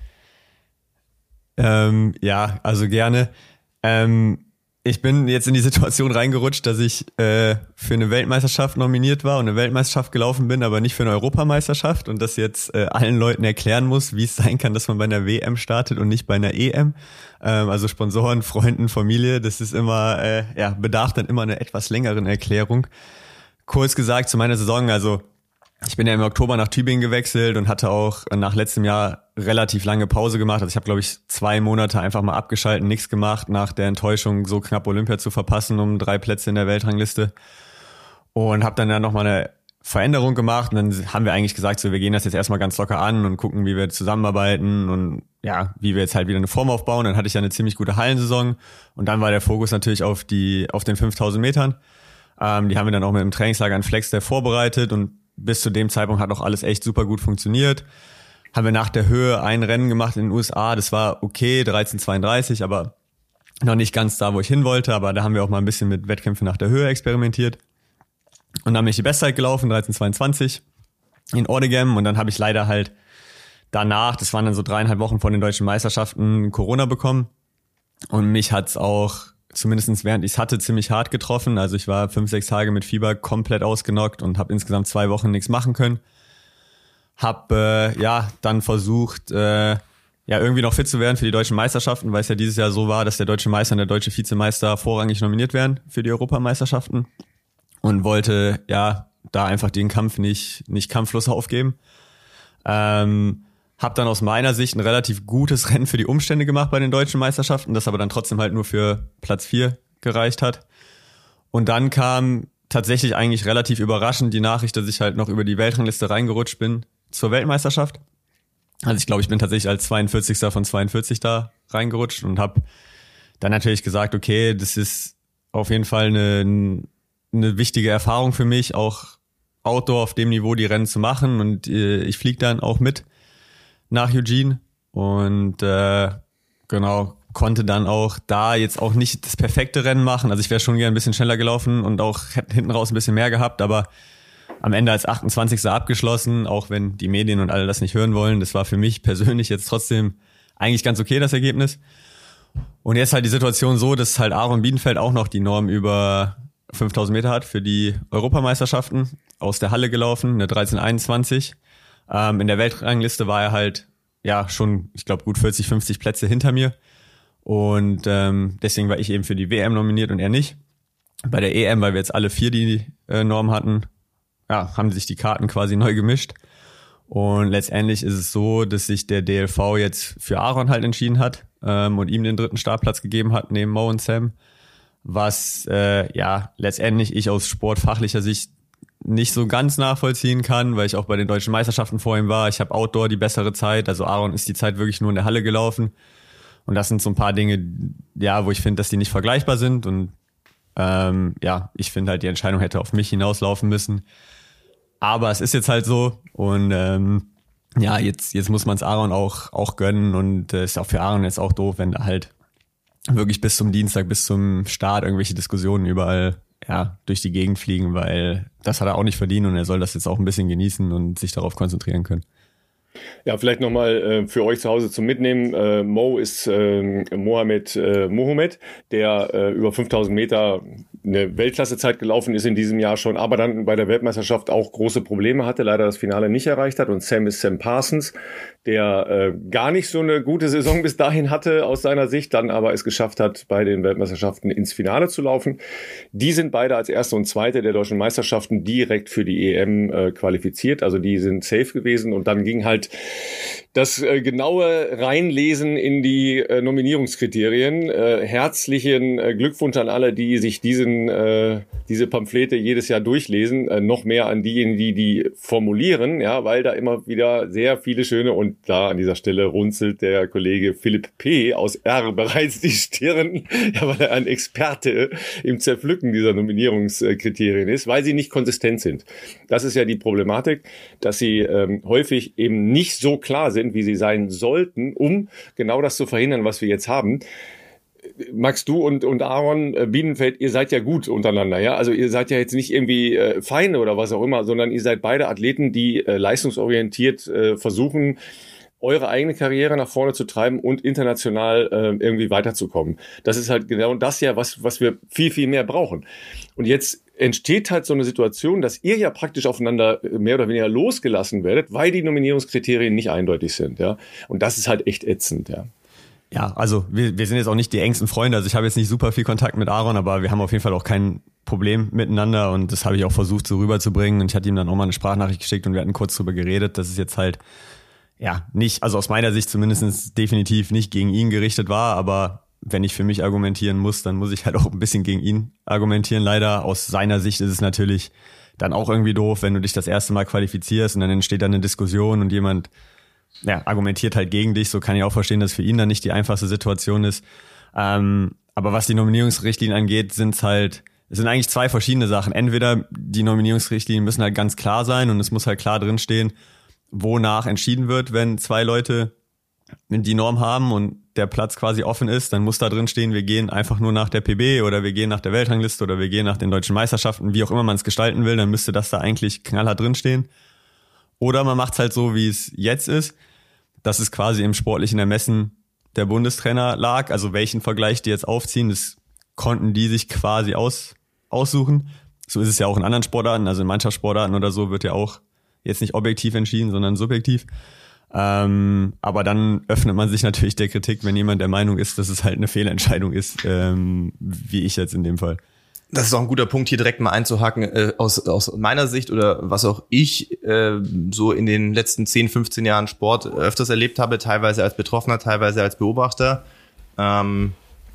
Ähm, ja, also gerne. Ähm, ich bin jetzt in die Situation reingerutscht, dass ich äh, für eine Weltmeisterschaft nominiert war und eine Weltmeisterschaft gelaufen bin, aber nicht für eine Europameisterschaft und das jetzt äh, allen Leuten erklären muss, wie es sein kann, dass man bei einer W M startet und nicht bei einer E M. Ähm, also Sponsoren, Freunden, Familie, das ist immer, äh, ja, bedarf dann immer einer etwas längeren Erklärung. Kurz gesagt zu meiner Saison, also ich bin ja im Oktober nach Tübingen gewechselt und hatte auch nach letztem Jahr relativ lange Pause gemacht. Also ich habe, glaube ich, zwei Monate einfach mal abgeschalten, nichts gemacht, nach der Enttäuschung, so knapp Olympia zu verpassen um drei Plätze in der Weltrangliste. Und habe dann ja nochmal eine Veränderung gemacht. Und dann haben wir eigentlich gesagt, so wir gehen das jetzt erstmal ganz locker an und gucken, wie wir zusammenarbeiten und ja, wie wir jetzt halt wieder eine Form aufbauen. Dann hatte ich ja eine ziemlich gute Hallensaison. Und dann war der Fokus natürlich auf die auf den fünftausend Metern. Ähm, die haben wir dann auch mit dem Trainingslager in Flexter vorbereitet und bis zu dem Zeitpunkt hat auch alles echt super gut funktioniert. Haben wir nach der Höhe ein Rennen gemacht in den U S A. Das war okay, dreizehn zweiunddreißig, aber noch nicht ganz da, wo ich hin wollte. Aber da haben wir auch mal ein bisschen mit Wettkämpfen nach der Höhe experimentiert. Und dann bin ich die Bestzeit gelaufen, dreizehn zweiundzwanzig in Ordegem. Und dann habe ich leider halt danach, das waren dann so dreieinhalb Wochen vor den deutschen Meisterschaften, Corona bekommen. Und mich hat's auch, zumindest während ich es hatte, ziemlich hart getroffen. Also ich war fünf, sechs Tage mit Fieber komplett ausgenockt und habe insgesamt zwei Wochen nichts machen können. Hab äh, ja dann versucht, äh, ja, irgendwie noch fit zu werden für die deutschen Meisterschaften, weil es ja dieses Jahr so war, dass der deutsche Meister und der deutsche Vizemeister vorrangig nominiert werden für die Europameisterschaften und wollte ja da einfach den Kampf nicht nicht kampflos aufgeben. Ähm, hab dann aus meiner Sicht ein relativ gutes Rennen für die Umstände gemacht bei den deutschen Meisterschaften, das aber dann trotzdem halt nur für Platz vier gereicht hat. Und dann kam tatsächlich eigentlich relativ überraschend die Nachricht, dass ich halt noch über die Weltrangliste reingerutscht bin zur Weltmeisterschaft. Also ich glaube, ich bin tatsächlich als zweiundvierzigster von zweiundvierzig da reingerutscht und habe dann natürlich gesagt, okay, das ist auf jeden Fall eine, eine wichtige Erfahrung für mich, auch Outdoor auf dem Niveau die Rennen zu machen, und äh, ich fliege dann auch mit nach Eugene und äh, genau, konnte dann auch da jetzt auch nicht das perfekte Rennen machen. Also ich wäre schon gerne ein bisschen schneller gelaufen und auch hinten raus ein bisschen mehr gehabt, aber am Ende als achtundzwanzigster abgeschlossen, auch wenn die Medien und alle das nicht hören wollen. Das war für mich persönlich jetzt trotzdem eigentlich ganz okay, das Ergebnis. Und jetzt halt die Situation so, dass halt Aaron Biedenfeld auch noch die Norm über fünftausend Meter hat für die Europameisterschaften, aus der Halle gelaufen, eine dreizehn einundzwanzig. Ähm, in der Weltrangliste war er halt ja schon, ich glaube, gut vierzig, fünfzig Plätze hinter mir. Und ähm, deswegen war ich eben für die W M nominiert und er nicht. Bei der E M, weil wir jetzt alle vier die äh, Norm hatten, ja, haben sich die Karten quasi neu gemischt. Und letztendlich ist es so, dass sich der D L V jetzt für Aaron halt entschieden hat ähm, und ihm den dritten Startplatz gegeben hat, neben Mo und Sam. Was äh, ja letztendlich ich aus sportfachlicher Sicht nicht so ganz nachvollziehen kann, weil ich auch bei den deutschen Meisterschaften vor ihm war. Ich habe Outdoor die bessere Zeit, also Aaron ist die Zeit wirklich nur in der Halle gelaufen. Und das sind so ein paar Dinge, ja, wo ich finde, dass die nicht vergleichbar sind. Und ähm, ja, ich finde halt, die Entscheidung hätte auf mich hinauslaufen müssen. Aber es ist jetzt halt so. Und ähm, ja, jetzt jetzt muss man es Aaron auch auch gönnen. Und es äh, ist auch für Aaron jetzt auch doof, wenn da halt wirklich bis zum Dienstag, bis zum Start irgendwelche Diskussionen überall ja durch die Gegend fliegen, weil das hat er auch nicht verdient und er soll das jetzt auch ein bisschen genießen und sich darauf konzentrieren können. Ja, vielleicht nochmal äh, für euch zu Hause zum Mitnehmen. Äh, Mo ist äh, Mohamed äh, Mohamed, der äh, über fünftausend Meter eine Weltklassezeit gelaufen ist in diesem Jahr schon, aber dann bei der Weltmeisterschaft auch große Probleme hatte, leider das Finale nicht erreicht hat. Und Sam ist Sam Parsons, der äh, gar nicht so eine gute Saison bis dahin hatte aus seiner Sicht, dann aber es geschafft hat, bei den Weltmeisterschaften ins Finale zu laufen. Die sind beide als Erste und Zweite der deutschen Meisterschaften direkt für die E M äh, qualifiziert, also die sind safe gewesen. Und dann ging halt das äh, genaue Reinlesen in die äh, Nominierungskriterien. Äh, herzlichen äh, Glückwunsch an alle, die sich diesen äh, diese Pamphlete jedes Jahr durchlesen. Äh, noch mehr an diejenigen, die die formulieren, ja, weil da immer wieder sehr viele schöne, und da an dieser Stelle runzelt der Kollege Philipp P. aus R. bereits die Stirn, ja, weil er ein Experte im Zerpflücken dieser Nominierungskriterien ist, weil sie nicht konsistent sind. Das ist ja die Problematik, dass sie ähm, häufig eben nicht so klar sind, wie sie sein sollten, um genau das zu verhindern, was wir jetzt haben. Max, du und, und Aaron äh, Biedenfeld, ihr seid ja gut untereinander, ja? Also ihr seid ja jetzt nicht irgendwie äh, Feinde oder was auch immer, sondern ihr seid beide Athleten, die äh, leistungsorientiert äh, versuchen, eure eigene Karriere nach vorne zu treiben und international äh, irgendwie weiterzukommen. Das ist halt genau das ja, was, was wir viel, viel mehr brauchen. Und jetzt entsteht halt so eine Situation, dass ihr ja praktisch aufeinander mehr oder weniger losgelassen werdet, weil die Nominierungskriterien nicht eindeutig sind, ja. Und das ist halt echt ätzend, ja. Ja, also wir, wir sind jetzt auch nicht die engsten Freunde, also ich habe jetzt nicht super viel Kontakt mit Aaron, aber wir haben auf jeden Fall auch kein Problem miteinander und das habe ich auch versucht so rüberzubringen und ich hatte ihm dann auch mal eine Sprachnachricht geschickt und wir hatten kurz drüber geredet, dass es jetzt halt ja nicht, also aus meiner Sicht zumindest definitiv nicht gegen ihn gerichtet war, aber wenn ich für mich argumentieren muss, dann muss ich halt auch ein bisschen gegen ihn argumentieren. Leider aus seiner Sicht ist es natürlich dann auch irgendwie doof, wenn du dich das erste Mal qualifizierst und dann entsteht dann eine Diskussion und jemand ja, argumentiert halt gegen dich. So kann ich auch verstehen, dass für ihn dann nicht die einfachste Situation ist. Ähm, aber was die Nominierungsrichtlinien angeht, sind es halt, es sind eigentlich zwei verschiedene Sachen. Entweder die Nominierungsrichtlinien müssen halt ganz klar sein und es muss halt klar drinstehen, wonach entschieden wird, wenn zwei Leute die Norm haben und der Platz quasi offen ist, dann muss da drin stehen, wir gehen einfach nur nach der P B oder wir gehen nach der Weltrangliste oder wir gehen nach den deutschen Meisterschaften, wie auch immer man es gestalten will, dann müsste das da eigentlich knallhart drin stehen. Oder man macht es halt so, wie es jetzt ist, dass es quasi im sportlichen Ermessen der Bundestrainer lag, also welchen Vergleich die jetzt aufziehen, das konnten die sich quasi aus, aussuchen. So ist es ja auch in anderen Sportarten, also in Mannschaftssportarten oder so wird ja auch jetzt nicht objektiv entschieden, sondern subjektiv. Ähm, aber dann öffnet man sich natürlich der Kritik, wenn jemand der Meinung ist, dass es halt eine Fehlentscheidung ist, ähm, wie ich jetzt in dem Fall. Das ist auch ein guter Punkt, hier direkt mal einzuhaken. Äh, aus, aus meiner Sicht oder was auch ich äh, so in den letzten zehn, fünfzehn Jahren Sport öfters erlebt habe, teilweise als Betroffener, teilweise als Beobachter. Ähm,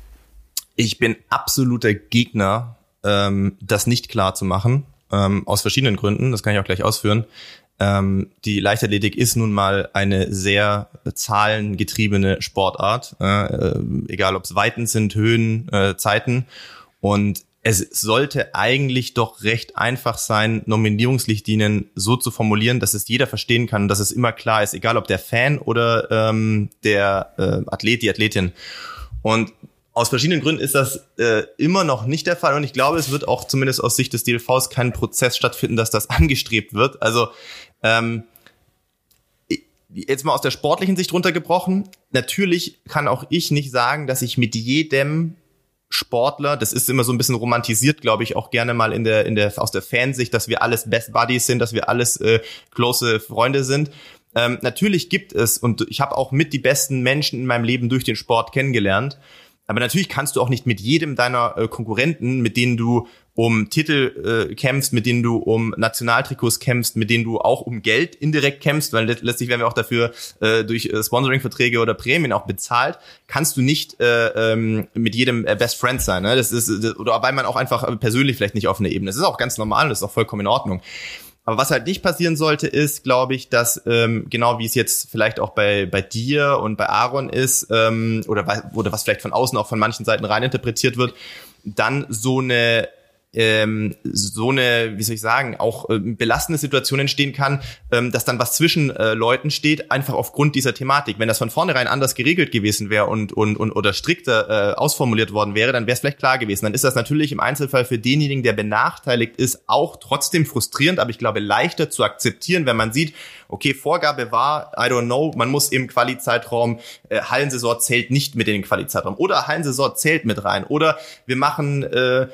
ich bin absoluter Gegner, ähm, das nicht klar zu machen, ähm, aus verschiedenen Gründen. Das kann ich auch gleich ausführen. Ähm, die Leichtathletik ist nun mal eine sehr zahlengetriebene Sportart, äh, egal ob es Weiten sind, Höhen, äh, Zeiten. Und es sollte eigentlich doch recht einfach sein, Nominierungsrichtlinien so zu formulieren, dass es jeder verstehen kann, dass es immer klar ist, egal ob der Fan oder ähm, der äh, Athlet, die Athletin. Und aus verschiedenen Gründen ist das äh, immer noch nicht der Fall und ich glaube, es wird auch zumindest aus Sicht des D L Vs kein Prozess stattfinden, dass das angestrebt wird. Also ähm, jetzt mal aus der sportlichen Sicht runtergebrochen, natürlich kann auch ich nicht sagen, dass ich mit jedem Sportler, das ist immer so ein bisschen romantisiert, glaube ich, auch gerne mal in der in der aus der Fansicht, dass wir alles Best Buddies sind, dass wir alles äh, close Freunde sind. Ähm, natürlich gibt es, und ich habe auch mit die besten Menschen in meinem Leben durch den Sport kennengelernt, aber natürlich kannst du auch nicht mit jedem deiner äh, Konkurrenten, mit denen du um Titel äh, kämpfst, mit denen du um Nationaltrikots kämpfst, mit denen du auch um Geld indirekt kämpfst, weil letztlich werden wir auch dafür äh, durch äh, Sponsoring-Verträge oder Prämien auch bezahlt, kannst du nicht äh, ähm, mit jedem äh, Best Friend sein. Ne? Das ist das, oder weil man auch einfach persönlich vielleicht nicht auf einer Ebene ist. Das ist auch ganz normal, das ist auch vollkommen in Ordnung. Aber was halt nicht passieren sollte, ist, glaube ich, dass ähm, genau wie es jetzt vielleicht auch bei bei dir und bei Aaron ist ähm, oder oder was vielleicht von außen auch von manchen Seiten rein interpretiert wird, dann so eine ähm, so eine, wie soll ich sagen, auch äh, belastende Situation entstehen kann, ähm, dass dann was zwischen äh, Leuten steht, einfach aufgrund dieser Thematik. Wenn das von vornherein anders geregelt gewesen wäre und und und oder strikter äh, ausformuliert worden wäre, dann wäre es vielleicht klar gewesen. Dann ist das natürlich im Einzelfall für denjenigen, der benachteiligt ist, auch trotzdem frustrierend, aber ich glaube leichter zu akzeptieren, wenn man sieht, okay, Vorgabe war, I don't know, man muss im Quali-Zeitraum, äh, Hallensaison zählt nicht mit in den Quali-Zeitraum oder Hallensaison zählt mit rein oder wir machen äh,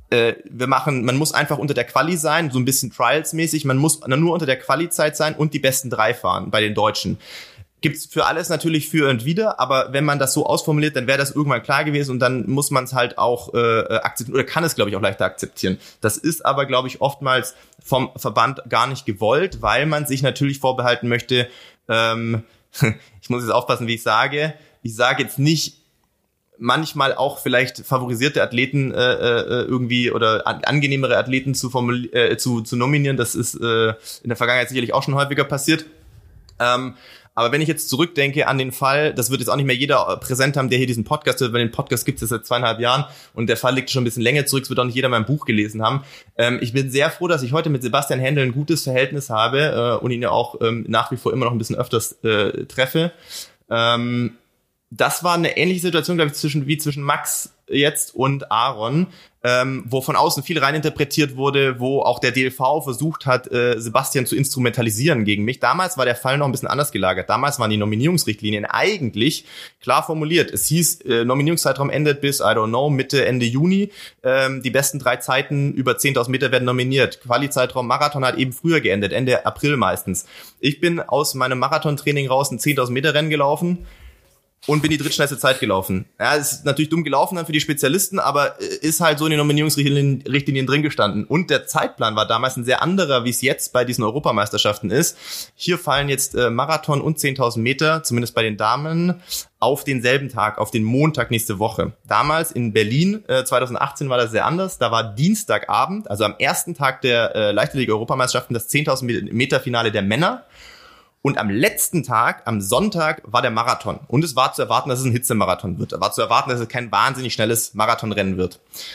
wir machen, man muss einfach unter der Quali sein, so ein bisschen Trials-mäßig, man muss nur unter der Quali-Zeit sein und die besten drei fahren bei den Deutschen. Gibt's für alles natürlich für und wider, aber wenn man das so ausformuliert, dann wäre das irgendwann klar gewesen und dann muss man es halt auch äh, akzeptieren oder kann es, glaube ich, auch leichter akzeptieren. Das ist aber, glaube ich, oftmals vom Verband gar nicht gewollt, weil man sich natürlich vorbehalten möchte, ähm, ich muss jetzt aufpassen, wie ich sage, ich sage jetzt nicht, manchmal auch vielleicht favorisierte Athleten äh, äh, irgendwie oder an, angenehmere Athleten zu, formuli- äh, zu zu nominieren. Das ist äh, in der Vergangenheit sicherlich auch schon häufiger passiert. Ähm, aber wenn ich jetzt zurückdenke an den Fall, das wird jetzt auch nicht mehr jeder präsent haben, der hier diesen Podcast hört, weil den Podcast gibt es seit zweieinhalb Jahren und der Fall liegt schon ein bisschen länger zurück, es wird auch nicht jeder mein Buch gelesen haben. Ähm, ich bin sehr froh, dass ich heute mit Sebastian Händel ein gutes Verhältnis habe äh, und ihn ja auch ähm, nach wie vor immer noch ein bisschen öfters äh, treffe. Ähm, Das war eine ähnliche Situation, glaube ich, zwischen wie zwischen Max jetzt und Aaron, ähm, wo von außen viel reininterpretiert wurde, wo auch der D L V versucht hat, äh, Sebastian zu instrumentalisieren gegen mich. Damals war der Fall noch ein bisschen anders gelagert. Damals waren die Nominierungsrichtlinien eigentlich klar formuliert. Es hieß, äh, Nominierungszeitraum endet bis, I don't know, Mitte, Ende Juni. Ähm, die besten drei Zeiten über zehntausend Meter werden nominiert. Quali-Zeitraum Marathon hat eben früher geendet, Ende April meistens. Ich bin aus meinem Marathontraining raus ein zehntausend Meter Rennen gelaufen und bin die drittschnellste Zeit gelaufen. Ja, es ist natürlich dumm gelaufen dann für die Spezialisten, aber ist halt so in den Nominierungsrichtlinien Richtlinien drin gestanden. Und der Zeitplan war damals ein sehr anderer, wie es jetzt bei diesen Europameisterschaften ist. Hier fallen jetzt äh, Marathon und zehntausend Meter, zumindest bei den Damen, auf denselben Tag, auf den Montag nächste Woche. Damals in Berlin, äh, zweitausendachtzehn war das sehr anders. Da war Dienstagabend, also am ersten Tag der äh, Leichtathletik-Europameisterschaften, das zehntausend Meter Finale der Männer. Und am letzten Tag, am Sonntag, war der Marathon. Und es war zu erwarten, dass es ein Hitzemarathon wird. Es war zu erwarten, dass es kein wahnsinnig schnelles Marathonrennen wird.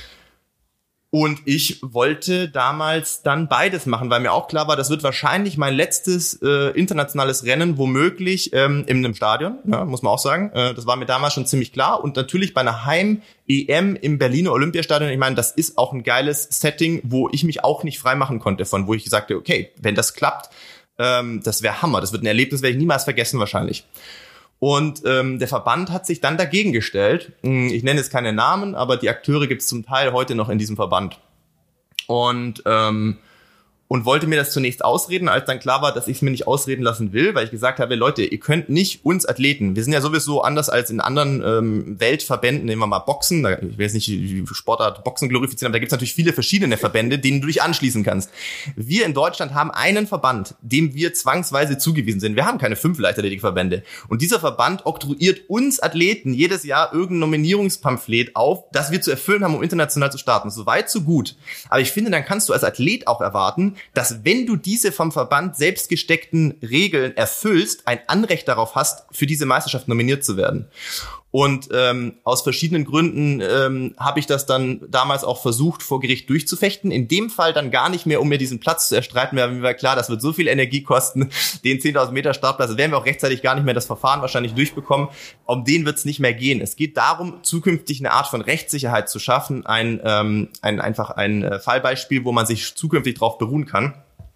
Und ich wollte damals dann beides machen, weil mir auch klar war, das wird wahrscheinlich mein letztes äh, internationales Rennen, womöglich ähm, in einem Stadion, ja, muss man auch sagen. Äh, das war mir damals schon ziemlich klar. Und natürlich bei einer Heim-E M im Berliner Olympiastadion, ich meine, das ist auch ein geiles Setting, wo ich mich auch nicht freimachen konnte von, wo ich sagte, okay, wenn das klappt, Ähm, das wäre Hammer. Das wird ein Erlebnis, werde ich niemals vergessen wahrscheinlich. Und ähm, der Verband hat sich dann dagegen gestellt. Ich nenne jetzt keine Namen, aber die Akteure gibt es zum Teil heute noch in diesem Verband. Und ähm, und wollte mir das zunächst ausreden, als dann klar war, dass ich es mir nicht ausreden lassen will, weil ich gesagt habe, Leute, ihr könnt nicht uns Athleten, wir sind ja sowieso anders als in anderen ähm, Weltverbänden, nehmen wir mal Boxen, da, ich will jetzt nicht die Sportart Boxen glorifizieren, aber da gibt es natürlich viele verschiedene Verbände, denen du dich anschließen kannst. Wir in Deutschland haben einen Verband, dem wir zwangsweise zugewiesen sind. Wir haben keine fünf Leichtathletikverbände. Und dieser Verband oktroyiert uns Athleten jedes Jahr irgendein Nominierungspamphlet auf, das wir zu erfüllen haben, um international zu starten. So weit, so gut. Aber ich finde, dann kannst du als Athlet auch erwarten, dass wenn du diese vom Verband selbst gesteckten Regeln erfüllst, ein Anrecht darauf hast, für diese Meisterschaft nominiert zu werden. Und ähm, aus verschiedenen Gründen ähm, habe ich das dann damals auch versucht, vor Gericht durchzufechten. In dem Fall dann gar nicht mehr, um mir diesen Platz zu erstreiten, weil mir war klar, das wird so viel Energie kosten, den zehntausend Meter Startplatz, werden wir auch rechtzeitig gar nicht mehr das Verfahren wahrscheinlich durchbekommen. Um den wird es nicht mehr gehen. Es geht darum, zukünftig eine Art von Rechtssicherheit zu schaffen, ein, ähm, ein einfach ein Fallbeispiel, wo man sich zukünftig drauf beruhen kann.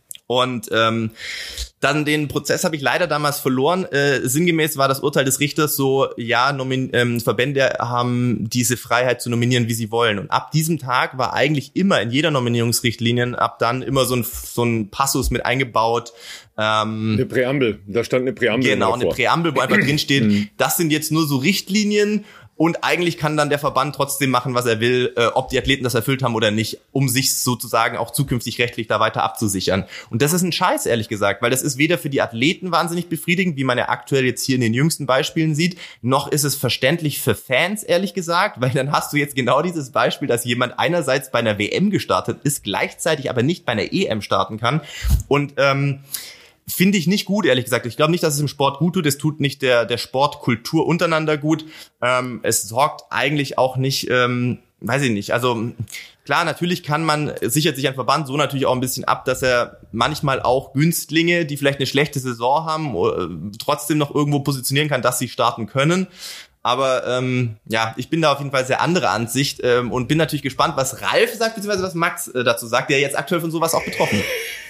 Und ähm, dann den Prozess habe ich leider damals verloren. Äh, sinngemäß war das Urteil des Richters so, ja, Nomin- ähm, Verbände haben diese Freiheit zu nominieren, wie sie wollen. Und ab diesem Tag war eigentlich immer in jeder Nominierungsrichtlinie ab dann immer so ein, so ein Passus mit eingebaut. Ähm, eine Präambel, da stand eine Präambel. Genau, eine Präambel, wo einfach drin steht, das sind jetzt nur so Richtlinien. Und eigentlich kann dann der Verband trotzdem machen, was er will, äh, ob die Athleten das erfüllt haben oder nicht, um sich sozusagen auch zukünftig rechtlich da weiter abzusichern. Und das ist ein Scheiß, ehrlich gesagt, weil das ist weder für die Athleten wahnsinnig befriedigend, wie man ja aktuell jetzt hier in den jüngsten Beispielen sieht, noch ist es verständlich für Fans, ehrlich gesagt, weil dann hast du jetzt genau dieses Beispiel, dass jemand einerseits bei einer W M gestartet ist, gleichzeitig aber nicht bei einer E M starten kann. Und ähm, finde ich nicht gut, ehrlich gesagt. Ich glaube nicht, dass es im Sport gut tut. Es tut nicht der der Sportkultur untereinander gut. Ähm, es sorgt eigentlich auch nicht, ähm, weiß ich nicht. Also klar, natürlich kann man, sichert sich ein Verband so natürlich auch ein bisschen ab, dass er manchmal auch Günstlinge, die vielleicht eine schlechte Saison haben, trotzdem noch irgendwo positionieren kann, dass sie starten können. Aber ähm, ja, ich bin da auf jeden Fall sehr anderer Ansicht ähm, und bin natürlich gespannt, was Ralf sagt, beziehungsweise was Max äh, dazu sagt, der jetzt aktuell von sowas auch betroffen ist.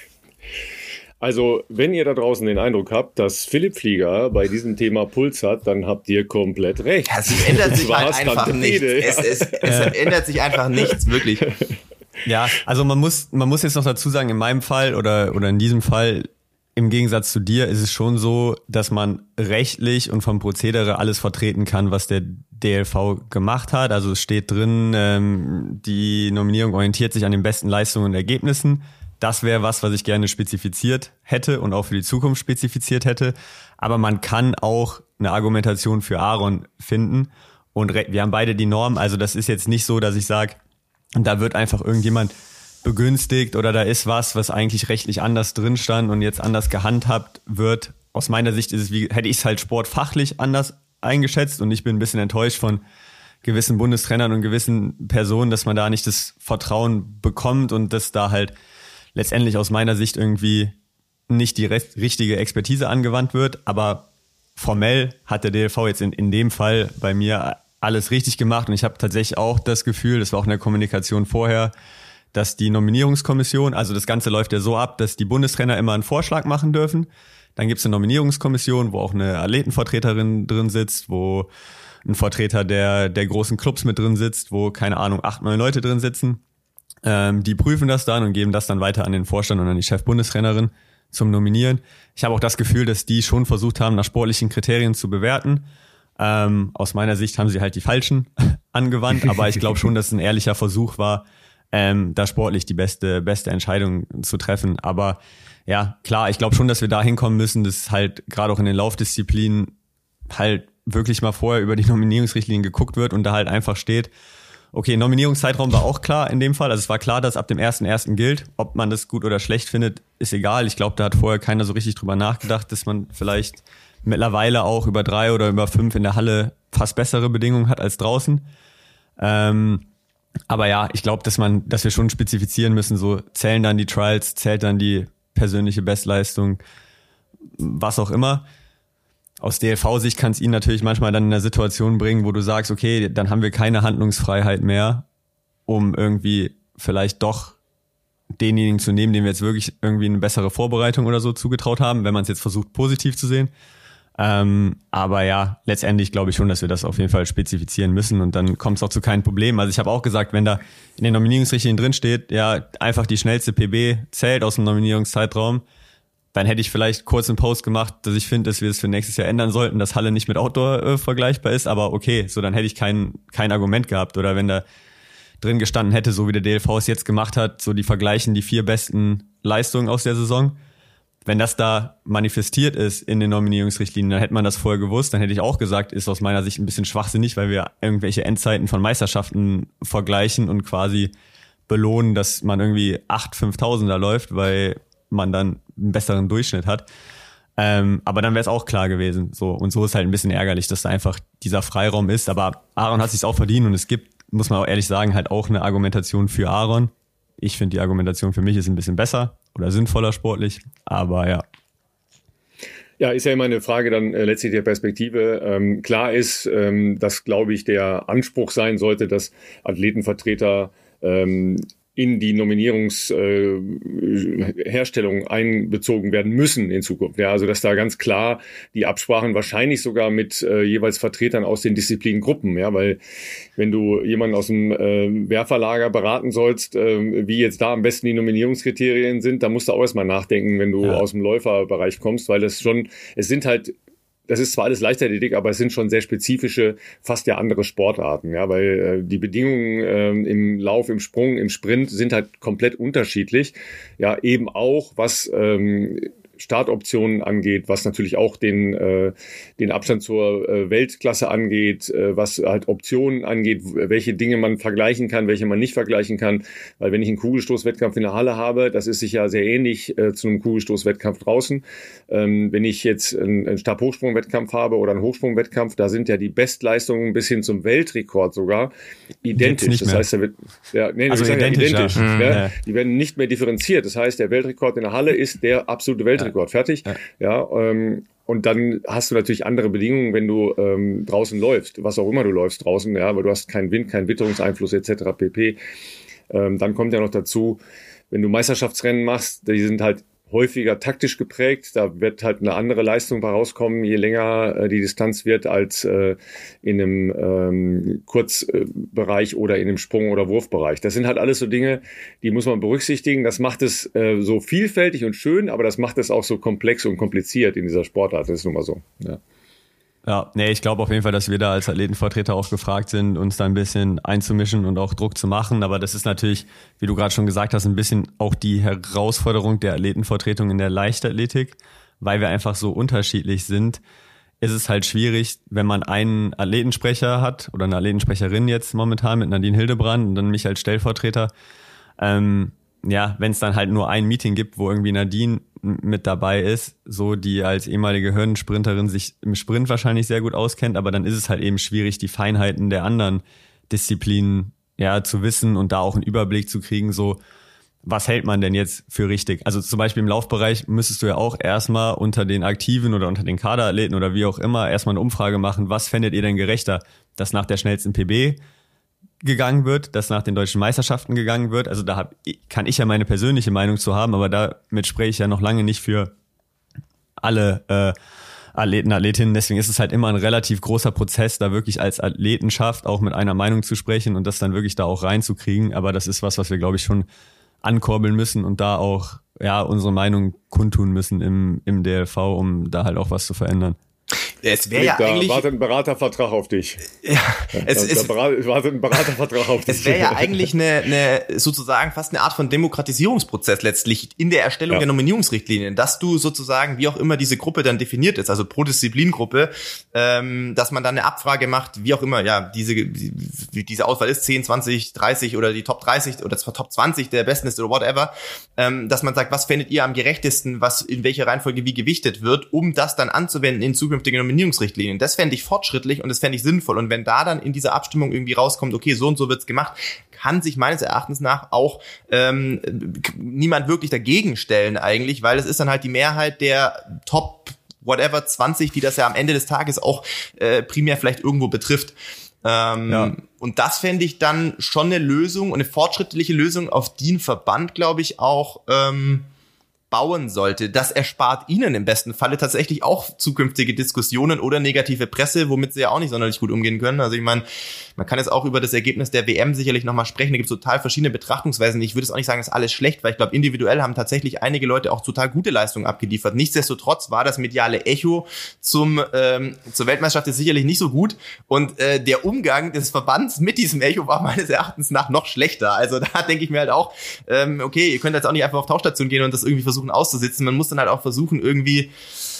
Also, wenn ihr da draußen den Eindruck habt, dass Philipp Flieger bei diesem Thema Puls hat, dann habt ihr komplett recht. Ja, es ändert sich halt einfach nichts. Ja. Es, es, es ändert sich einfach nichts, wirklich. Ja, also man muss, man muss jetzt noch dazu sagen, in meinem Fall oder, oder in diesem Fall, im Gegensatz zu dir, ist es schon so, dass man rechtlich und vom Prozedere alles vertreten kann, was der D L V gemacht hat. Also es steht drin, ähm, die Nominierung orientiert sich an den besten Leistungen und Ergebnissen. Das wäre was, was ich gerne spezifiziert hätte und auch für die Zukunft spezifiziert hätte. Aber man kann auch eine Argumentation für Aaron finden. Und wir haben beide die Norm. Also das ist jetzt nicht so, dass ich sage, da wird einfach irgendjemand begünstigt oder da ist was, was eigentlich rechtlich anders drin stand und jetzt anders gehandhabt wird. Aus meiner Sicht ist es wie, hätte ich es halt sportfachlich anders eingeschätzt und ich bin ein bisschen enttäuscht von gewissen Bundestrainern und gewissen Personen, dass man da nicht das Vertrauen bekommt und dass da halt letztendlich aus meiner Sicht irgendwie nicht die recht, richtige Expertise angewandt wird, aber formell hat der D L V jetzt in, in dem Fall bei mir alles richtig gemacht und ich habe tatsächlich auch das Gefühl, das war auch in der Kommunikation vorher, dass die Nominierungskommission, also das Ganze läuft ja so ab, dass die Bundestrainer immer einen Vorschlag machen dürfen, dann gibt es eine Nominierungskommission, wo auch eine Athletenvertreterin drin sitzt, wo ein Vertreter der, der großen Clubs mit drin sitzt, wo, keine Ahnung, acht, neun Leute drin sitzen. Ähm, die prüfen das dann und geben das dann weiter an den Vorstand und an die Chefbundestrainerin zum Nominieren. Ich habe auch das Gefühl, dass die schon versucht haben, nach sportlichen Kriterien zu bewerten. Ähm, aus meiner Sicht haben sie halt die falschen angewandt, aber ich glaube schon, dass es ein ehrlicher Versuch war, ähm, da sportlich die beste beste Entscheidung zu treffen. Aber ja, klar, ich glaube schon, dass wir da hinkommen müssen, dass halt gerade auch in den Laufdisziplinen halt wirklich mal vorher über die Nominierungsrichtlinien geguckt wird und da halt einfach steht, okay, Nominierungszeitraum war auch klar in dem Fall. Also es war klar, dass ab dem ersten ersten gilt. Ob man das gut oder schlecht findet, ist egal. Ich glaube, da hat vorher keiner so richtig drüber nachgedacht, dass man vielleicht mittlerweile auch über drei oder über fünf in der Halle fast bessere Bedingungen hat als draußen. Ähm, aber ja, ich glaube, dass man, dass wir schon spezifizieren müssen, so zählen dann die Trials, zählt dann die persönliche Bestleistung, was auch immer. Aus D L V-Sicht kann es ihn natürlich manchmal dann in eine Situation bringen, wo du sagst, okay, dann haben wir keine Handlungsfreiheit mehr, um irgendwie vielleicht doch denjenigen zu nehmen, dem wir jetzt wirklich irgendwie eine bessere Vorbereitung oder so zugetraut haben, wenn man es jetzt versucht, positiv zu sehen. Ähm, aber ja, letztendlich glaube ich schon, dass wir das auf jeden Fall spezifizieren müssen und dann kommt es auch zu keinem Problem. Also ich habe auch gesagt, wenn da in den Nominierungsrichtlinien drin steht, ja, einfach die schnellste P B zählt aus dem Nominierungszeitraum, dann hätte ich vielleicht kurz einen Post gemacht, dass ich finde, dass wir es für nächstes Jahr ändern sollten, dass Halle nicht mit Outdoor äh, vergleichbar ist, aber okay, so dann hätte ich kein, kein Argument gehabt. Oder wenn da drin gestanden hätte, so wie der D L V es jetzt gemacht hat, so die vergleichen die vier besten Leistungen aus der Saison. Wenn das da manifestiert ist in den Nominierungsrichtlinien, dann hätte man das vorher gewusst, dann hätte ich auch gesagt, ist aus meiner Sicht ein bisschen schwachsinnig, weil wir irgendwelche Endzeiten von Meisterschaften vergleichen und quasi belohnen, dass man irgendwie acht fünftausender läuft, weil man dann einen besseren Durchschnitt hat. Ähm, aber dann wäre es auch klar gewesen. So, und so ist halt ein bisschen ärgerlich, dass da einfach dieser Freiraum ist. Aber Aaron hat sich's auch verdient und es gibt, muss man auch ehrlich sagen, halt auch eine Argumentation für Aaron. Ich finde, die Argumentation für mich ist ein bisschen besser oder sinnvoller sportlich, aber ja. Ja, ist ja immer eine Frage dann äh, letztlich der Perspektive. Ähm, klar ist, ähm, dass, glaube ich, der Anspruch sein sollte, dass Athletenvertreter ähm, in die Nominierungsherstellung äh, einbezogen werden müssen in Zukunft. Ja, also dass da ganz klar die Absprachen wahrscheinlich sogar mit äh, jeweils Vertretern aus den Disziplinengruppen, ja, weil wenn du jemanden aus dem äh, Werferlager beraten sollst, äh, wie jetzt da am besten die Nominierungskriterien sind, da musst du auch erstmal nachdenken, wenn du ja. aus dem Läuferbereich kommst, weil das schon, es sind halt Das ist zwar alles Leichtathletik, aber es sind schon sehr spezifische, fast ja andere Sportarten, ja, weil äh, die Bedingungen äh, im Lauf, im Sprung, im Sprint sind halt komplett unterschiedlich. Ja, eben auch was ähm, Startoptionen angeht, was natürlich auch den äh, den Abstand zur äh, Weltklasse angeht, äh, was halt Optionen angeht, welche Dinge man vergleichen kann, welche man nicht vergleichen kann. Weil wenn ich einen Kugelstoßwettkampf in der Halle habe, das ist sicher sehr ähnlich äh, zu einem Kugelstoßwettkampf draußen. Ähm, wenn ich jetzt einen, einen Stabhochsprungwettkampf habe oder einen Hochsprungwettkampf, da sind ja die Bestleistungen bis hin zum Weltrekord sogar identisch. Das heißt, da wird, ja, nee, also ich sage identisch, ja, identisch. Ja. Ja. Ja. Die werden nicht mehr differenziert. Das heißt, der Weltrekord in der Halle ist der absolute Weltrekord. Rekord, fertig. Ja, ja ähm, und dann hast du natürlich andere Bedingungen, wenn du ähm, draußen läufst, was auch immer du läufst draußen, ja, weil du hast keinen Wind, keinen Witterungseinfluss et cetera pp. Ähm, dann kommt ja noch dazu, wenn du Meisterschaftsrennen machst, die sind halt häufiger taktisch geprägt, da wird halt eine andere Leistung bei rauskommen, je länger äh, die Distanz wird als äh, in einem ähm, Kurzbereich oder in einem Sprung- oder Wurfbereich. Das sind halt alles so Dinge, die muss man berücksichtigen. Das macht es äh, so vielfältig und schön, aber das macht es auch so komplex und kompliziert in dieser Sportart. Das ist nun mal so. Ja. Ja, nee, ich glaube auf jeden Fall, dass wir da als Athletenvertreter auch gefragt sind, uns da ein bisschen einzumischen und auch Druck zu machen. Aber das ist natürlich, wie du gerade schon gesagt hast, ein bisschen auch die Herausforderung der Athletenvertretung in der Leichtathletik, weil wir einfach so unterschiedlich sind. Ist es halt schwierig, wenn man einen Athletensprecher hat oder eine Athletensprecherin jetzt momentan mit Nadine Hildebrand und dann mich als Stellvertreter. Ähm, ja, wenn es dann halt nur ein Meeting gibt, wo irgendwie Nadine mit dabei ist, so die als ehemalige Hürdensprinterin sich im Sprint wahrscheinlich sehr gut auskennt, aber dann ist es halt eben schwierig, die Feinheiten der anderen Disziplinen ja zu wissen und da auch einen Überblick zu kriegen, so was hält man denn jetzt für richtig? Also zum Beispiel im Laufbereich müsstest du ja auch erstmal unter den Aktiven oder unter den Kaderathleten oder wie auch immer erstmal eine Umfrage machen, was fändet ihr denn gerechter, dass nach der schnellsten P B gegangen wird, dass nach den deutschen Meisterschaften gegangen wird. Also da hab, kann ich ja meine persönliche Meinung zu haben, aber damit spreche ich ja noch lange nicht für alle äh, Athleten, Athletinnen. Deswegen ist es halt immer ein relativ großer Prozess, da wirklich als Athletenschaft auch mit einer Meinung zu sprechen und das dann wirklich da auch reinzukriegen. Aber das ist was, was wir, glaube ich, schon ankurbeln müssen und da auch ja unsere Meinung kundtun müssen im, im D L V, um da halt auch was zu verändern. Es wäre ja da eigentlich wartet ein Beratervertrag auf dich. Ja, es, da, es da wartet ein Beratervertrag auf dich. Es wäre ja eigentlich eine, eine sozusagen fast eine Art von Demokratisierungsprozess letztlich in der Erstellung ja. der Nominierungsrichtlinien, dass du sozusagen, wie auch immer diese Gruppe dann definiert ist, also pro Disziplingruppe, ähm, dass man dann eine Abfrage macht, wie auch immer, ja, diese wie diese Auswahl ist, zehn, zwanzig, dreißig oder die Top dreißig oder zwar Top zwanzig der besten ist oder whatever, ähm, dass man sagt, was fändet ihr am gerechtesten, was in welcher Reihenfolge wie gewichtet wird, um das dann anzuwenden in zukünftige Nominierungsrichtlinien. Das fände ich fortschrittlich und das fände ich sinnvoll. Und wenn da dann in dieser Abstimmung irgendwie rauskommt, okay, so und so wird's gemacht, kann sich meines Erachtens nach auch ähm, niemand wirklich dagegen stellen eigentlich, weil es ist dann halt die Mehrheit der Top whatever zwanzig, die das ja am Ende des Tages auch äh, primär vielleicht irgendwo betrifft. Ähm, ja. Und das fände ich dann schon eine Lösung und eine fortschrittliche Lösung, auf die ein Verband, glaube ich, auch ähm, bauen sollte, das erspart ihnen im besten Falle tatsächlich auch zukünftige Diskussionen oder negative Presse, womit sie ja auch nicht sonderlich gut umgehen können. Also ich meine, man kann jetzt auch über das Ergebnis der W M sicherlich nochmal sprechen, da gibt es total verschiedene Betrachtungsweisen. Ich würde es auch nicht sagen, dass alles schlecht, weil ich glaube, individuell haben tatsächlich einige Leute auch total gute Leistungen abgeliefert. Nichtsdestotrotz war das mediale Echo zum ähm, zur Weltmeisterschaft jetzt sicherlich nicht so gut und äh, der Umgang des Verbands mit diesem Echo war meines Erachtens nach noch schlechter. Also da denke ich mir halt auch, ähm, okay, ihr könnt jetzt auch nicht einfach auf Tauchstation gehen und das irgendwie versuchen auszusitzen. Man muss dann halt auch versuchen, irgendwie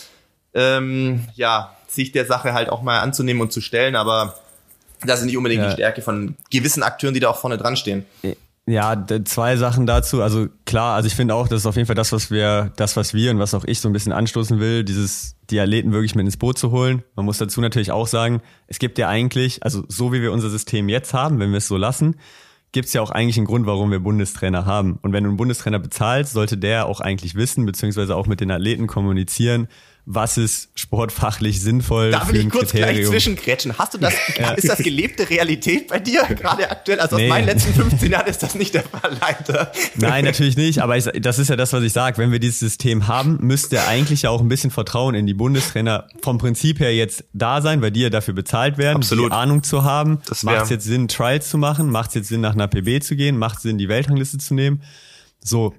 ähm, ja, sich der Sache halt auch mal anzunehmen und zu stellen, aber das ist nicht unbedingt ja. die Stärke von gewissen Akteuren, die da auch vorne dran stehen. Ja, zwei Sachen dazu. Also klar, also ich finde auch, das ist auf jeden Fall das, was wir, das, was wir und was auch ich so ein bisschen anstoßen will, dieses, die Athleten wirklich mit ins Boot zu holen. Man muss dazu natürlich auch sagen, es gibt ja eigentlich, also so wie wir unser System jetzt haben, wenn wir es so lassen, gibt es ja auch eigentlich einen Grund, warum wir Bundestrainer haben. Und wenn du einen Bundestrainer bezahlst, sollte der auch eigentlich wissen, beziehungsweise auch mit den Athleten kommunizieren, was ist sportfachlich sinnvoll Darf für ein ich kurz Kriterium. gleich zwischengrätschen? Hast du das, ja. ist das gelebte Realität bei dir gerade aktuell? Also aus nee. meinen letzten fünfzehn Jahren ist das nicht der Fall, leider. Nein, natürlich nicht, aber ich, das ist ja das, was ich sage. Wenn wir dieses System haben, müsste eigentlich ja auch ein bisschen Vertrauen in die Bundestrainer vom Prinzip her jetzt da sein, weil die ja dafür bezahlt werden, Absolut. die Ahnung zu haben. Macht es jetzt Sinn, Trials zu machen? Macht es jetzt Sinn, nach einer P B zu gehen? Macht es Sinn, die Weltrangliste zu nehmen? So,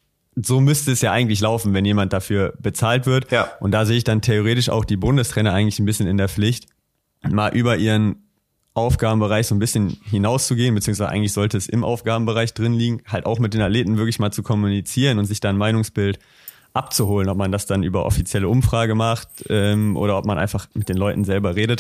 So müsste es ja eigentlich laufen, wenn jemand dafür bezahlt wird. Ja. Und da sehe ich dann theoretisch auch die Bundestrainer eigentlich ein bisschen in der Pflicht, mal über ihren Aufgabenbereich so ein bisschen hinauszugehen, beziehungsweise eigentlich sollte es im Aufgabenbereich drin liegen, halt auch mit den Athleten wirklich mal zu kommunizieren und sich da ein Meinungsbild abzuholen, ob man das dann über offizielle Umfrage macht ähm, oder ob man einfach mit den Leuten selber redet.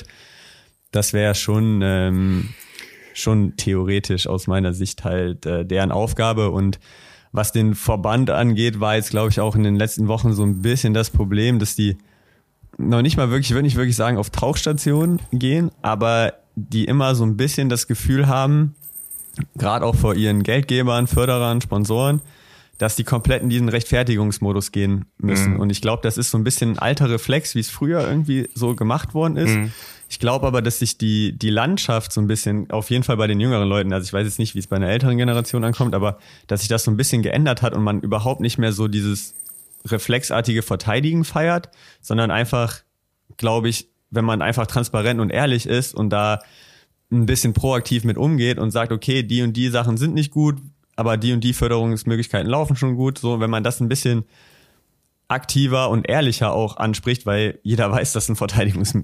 Das wäre schon ähm, schon theoretisch aus meiner Sicht halt äh, deren Aufgabe. Und was den Verband angeht, war jetzt, glaube ich, auch in den letzten Wochen so ein bisschen das Problem, dass die noch nicht mal wirklich, ich würde nicht wirklich sagen, auf Tauchstationen gehen, aber die immer so ein bisschen das Gefühl haben, gerade auch vor ihren Geldgebern, Förderern, Sponsoren, dass die komplett in diesen Rechtfertigungsmodus gehen müssen. Mhm. Und ich glaube, das ist so ein bisschen ein alter Reflex, wie es früher irgendwie so gemacht worden ist. Mhm. Ich glaube aber, dass sich die die Landschaft so ein bisschen, auf jeden Fall bei den jüngeren Leuten, also ich weiß jetzt nicht, wie es bei einer älteren Generation ankommt, aber dass sich das so ein bisschen geändert hat und man überhaupt nicht mehr so dieses reflexartige Verteidigen feiert, sondern einfach, glaube ich, wenn man einfach transparent und ehrlich ist und da ein bisschen proaktiv mit umgeht und sagt, okay, die und die Sachen sind nicht gut, aber die und die Förderungsmöglichkeiten laufen schon gut, so, wenn man das ein bisschen aktiver und ehrlicher auch anspricht, weil jeder weiß, dass ein Verteidigungs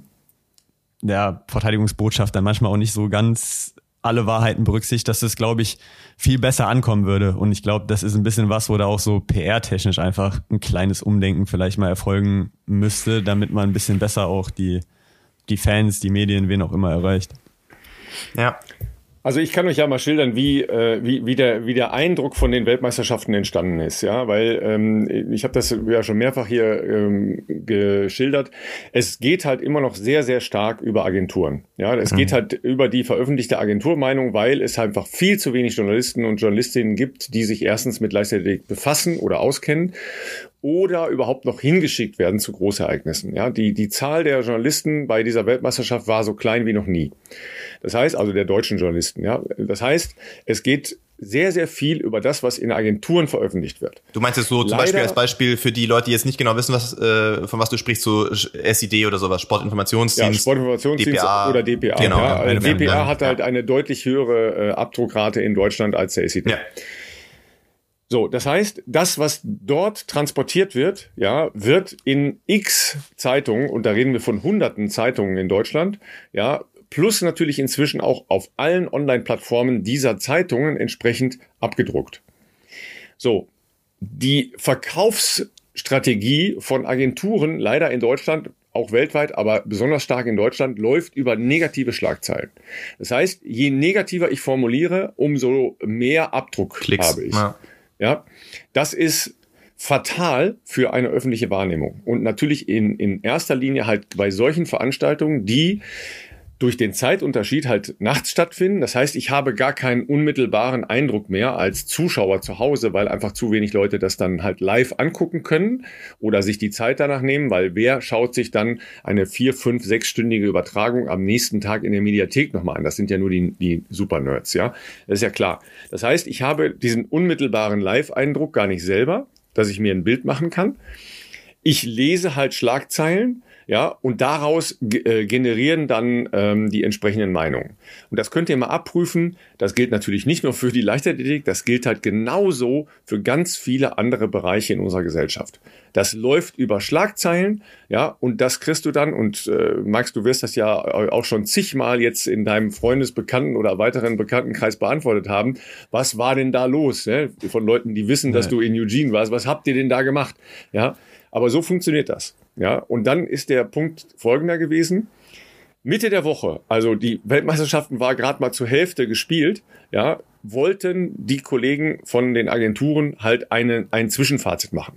der Verteidigungsbotschafter manchmal auch nicht so ganz alle Wahrheiten berücksichtigt, dass das, glaube ich, viel besser ankommen würde. Und ich glaube, das ist ein bisschen was, wo da auch so P R-technisch einfach ein kleines Umdenken vielleicht mal erfolgen müsste, damit man ein bisschen besser auch die, die Fans, die Medien, wen auch immer erreicht. Ja. Also ich kann euch ja mal schildern, wie äh, wie wie der wie der Eindruck von den Weltmeisterschaften entstanden ist, ja, weil ähm, ich habe das ja schon mehrfach hier ähm, geschildert. Es geht halt immer noch sehr sehr stark über Agenturen, ja. Es mhm. geht halt über die veröffentlichte Agenturmeinung, weil es einfach viel zu wenig Journalisten und Journalistinnen gibt, die sich erstens mit Leichtathletik befassen oder auskennen oder überhaupt noch hingeschickt werden zu Großereignissen. Ja, die die Zahl der Journalisten bei dieser Weltmeisterschaft war so klein wie noch nie. Das heißt, also der deutschen Journalisten, ja. Das heißt, es geht sehr, sehr viel über das, was in Agenturen veröffentlicht wird. Du meinst jetzt so zum Leider, Beispiel als Beispiel für die Leute, die jetzt nicht genau wissen, was äh, von was du sprichst, so S I D oder sowas, Sportinformationsdienst, ja, Sportinformationsdienst D P A, oder D P A. Genau, ja. Also D P A ja. hat halt ja. eine deutlich höhere äh, Abdruckrate in Deutschland als der S I D. Ja. So, das heißt, das, was dort transportiert wird, ja, wird in x Zeitungen, und da reden wir von hunderten Zeitungen in Deutschland, ja, plus natürlich inzwischen auch auf allen Online-Plattformen dieser Zeitungen entsprechend abgedruckt. So, die Verkaufsstrategie von Agenturen, leider in Deutschland, auch weltweit, aber besonders stark in Deutschland, läuft über negative Schlagzeilen. Das heißt, je negativer ich formuliere, umso mehr Abdruck Klicks. habe ich. Ja. Ja, das ist fatal für eine öffentliche Wahrnehmung. Und natürlich in, in erster Linie halt bei solchen Veranstaltungen, die durch den Zeitunterschied halt nachts stattfinden. Das heißt, ich habe gar keinen unmittelbaren Eindruck mehr als Zuschauer zu Hause, weil einfach zu wenig Leute das dann halt live angucken können oder sich die Zeit danach nehmen, weil wer schaut sich dann eine vier, fünf, sechsstündige Übertragung am nächsten Tag in der Mediathek nochmal an? Das sind ja nur die, die Super-Nerds, ja. Das ist ja klar. Das heißt, ich habe diesen unmittelbaren Live-Eindruck gar nicht selber, dass ich mir ein Bild machen kann. Ich lese halt Schlagzeilen, ja, und daraus äh, generieren dann ähm, die entsprechenden Meinungen. Und das könnt ihr mal abprüfen. Das gilt natürlich nicht nur für die Leichtathletik, das gilt halt genauso für ganz viele andere Bereiche in unserer Gesellschaft. Das läuft über Schlagzeilen, ja, und das kriegst du dann, und äh, Max, du wirst das ja auch schon zigmal jetzt in deinem Freundesbekannten- oder weiteren Bekanntenkreis beantwortet haben. Was war denn da los, ne? Von Leuten, die wissen, dass du in Eugene warst. Was habt ihr denn da gemacht? Ja, aber so funktioniert das. Ja, und dann ist der Punkt folgender gewesen. Mitte der Woche, also die Weltmeisterschaften war gerade mal zur Hälfte gespielt, ja, wollten die Kollegen von den Agenturen halt eine, ein Zwischenfazit machen.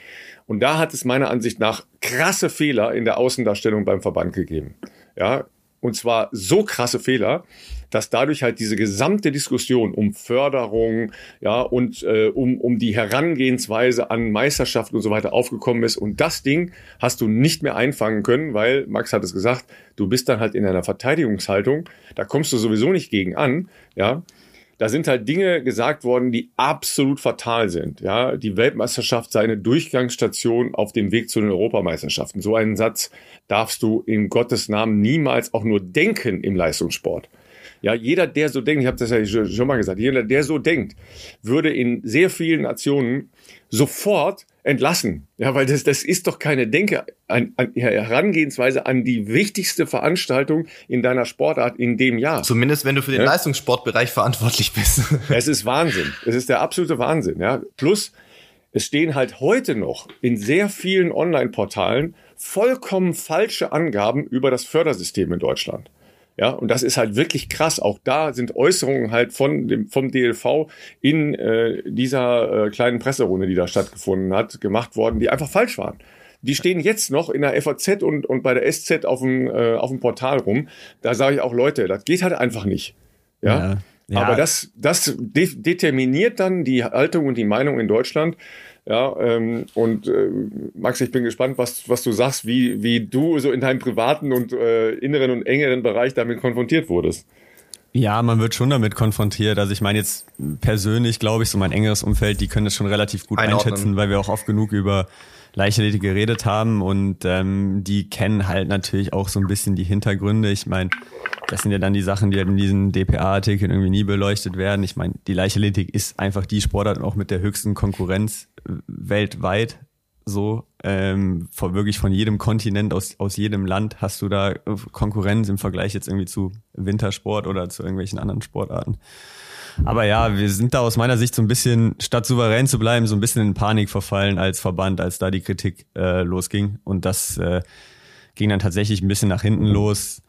Und da hat es meiner Ansicht nach krasse Fehler in der Außendarstellung beim Verband gegeben. Ja, und zwar so krasse Fehler, dass dadurch halt diese gesamte Diskussion um Förderung, ja, und äh, um um die Herangehensweise an Meisterschaften und so weiter aufgekommen ist. Und das Ding hast du nicht mehr einfangen können, weil, Max hat es gesagt, du bist dann halt in einer Verteidigungshaltung, da kommst du sowieso nicht gegen an, ja. Da sind halt Dinge gesagt worden, die absolut fatal sind. Ja, die Weltmeisterschaft sei eine Durchgangsstation auf dem Weg zu den Europameisterschaften. So einen Satz darfst du in Gottes Namen niemals auch nur denken im Leistungssport. Ja, jeder, der so denkt, ich habe das ja schon mal gesagt, jeder, der so denkt, würde in sehr vielen Nationen sofort entlassen. Ja, weil das, das ist doch keine Denke, an, an Herangehensweise an die wichtigste Veranstaltung in deiner Sportart in dem Jahr. Zumindest, wenn du für den ja? Leistungssportbereich verantwortlich bist. Es ist Wahnsinn. Es ist der absolute Wahnsinn. Ja. Plus, es stehen halt heute noch in sehr vielen Online-Portalen vollkommen falsche Angaben über das Fördersystem in Deutschland. Ja, und das ist halt wirklich krass. Auch da sind Äußerungen halt von dem, vom D L V in äh, dieser äh, kleinen Presserunde, die da stattgefunden hat, gemacht worden, die einfach falsch waren. Die stehen jetzt noch in der F A Z und, und bei der S Z auf dem, äh, auf dem Portal rum. Da sage ich auch, Leute, das geht halt einfach nicht. Ja, ja, ja. Aber das, das de- determiniert dann die Haltung und die Meinung in Deutschland. Ja, ähm, und äh, Max, ich bin gespannt, was was du sagst, wie wie du so in deinem privaten und äh, inneren und engeren Bereich damit konfrontiert wurdest. Ja, man wird schon damit konfrontiert. Also ich meine jetzt persönlich, glaube ich, so mein engeres Umfeld, die können das schon relativ gut Einordnen. einschätzen, weil wir auch oft genug über Leichtathletik geredet haben und ähm, die kennen halt natürlich auch so ein bisschen die Hintergründe. Ich meine, das sind ja dann die Sachen, die halt in diesen D P A-Artikeln irgendwie nie beleuchtet werden. Ich meine, die Leichtathletik ist einfach die Sportart auch mit der höchsten Konkurrenz weltweit. So, ähm, von wirklich von jedem Kontinent, aus aus jedem Land hast du da Konkurrenz im Vergleich jetzt irgendwie zu Wintersport oder zu irgendwelchen anderen Sportarten. Aber ja, wir sind da aus meiner Sicht so ein bisschen, statt souverän zu bleiben, so ein bisschen in Panik verfallen als Verband, als da die Kritik äh, losging. Und das äh, ging dann tatsächlich ein bisschen nach hinten los.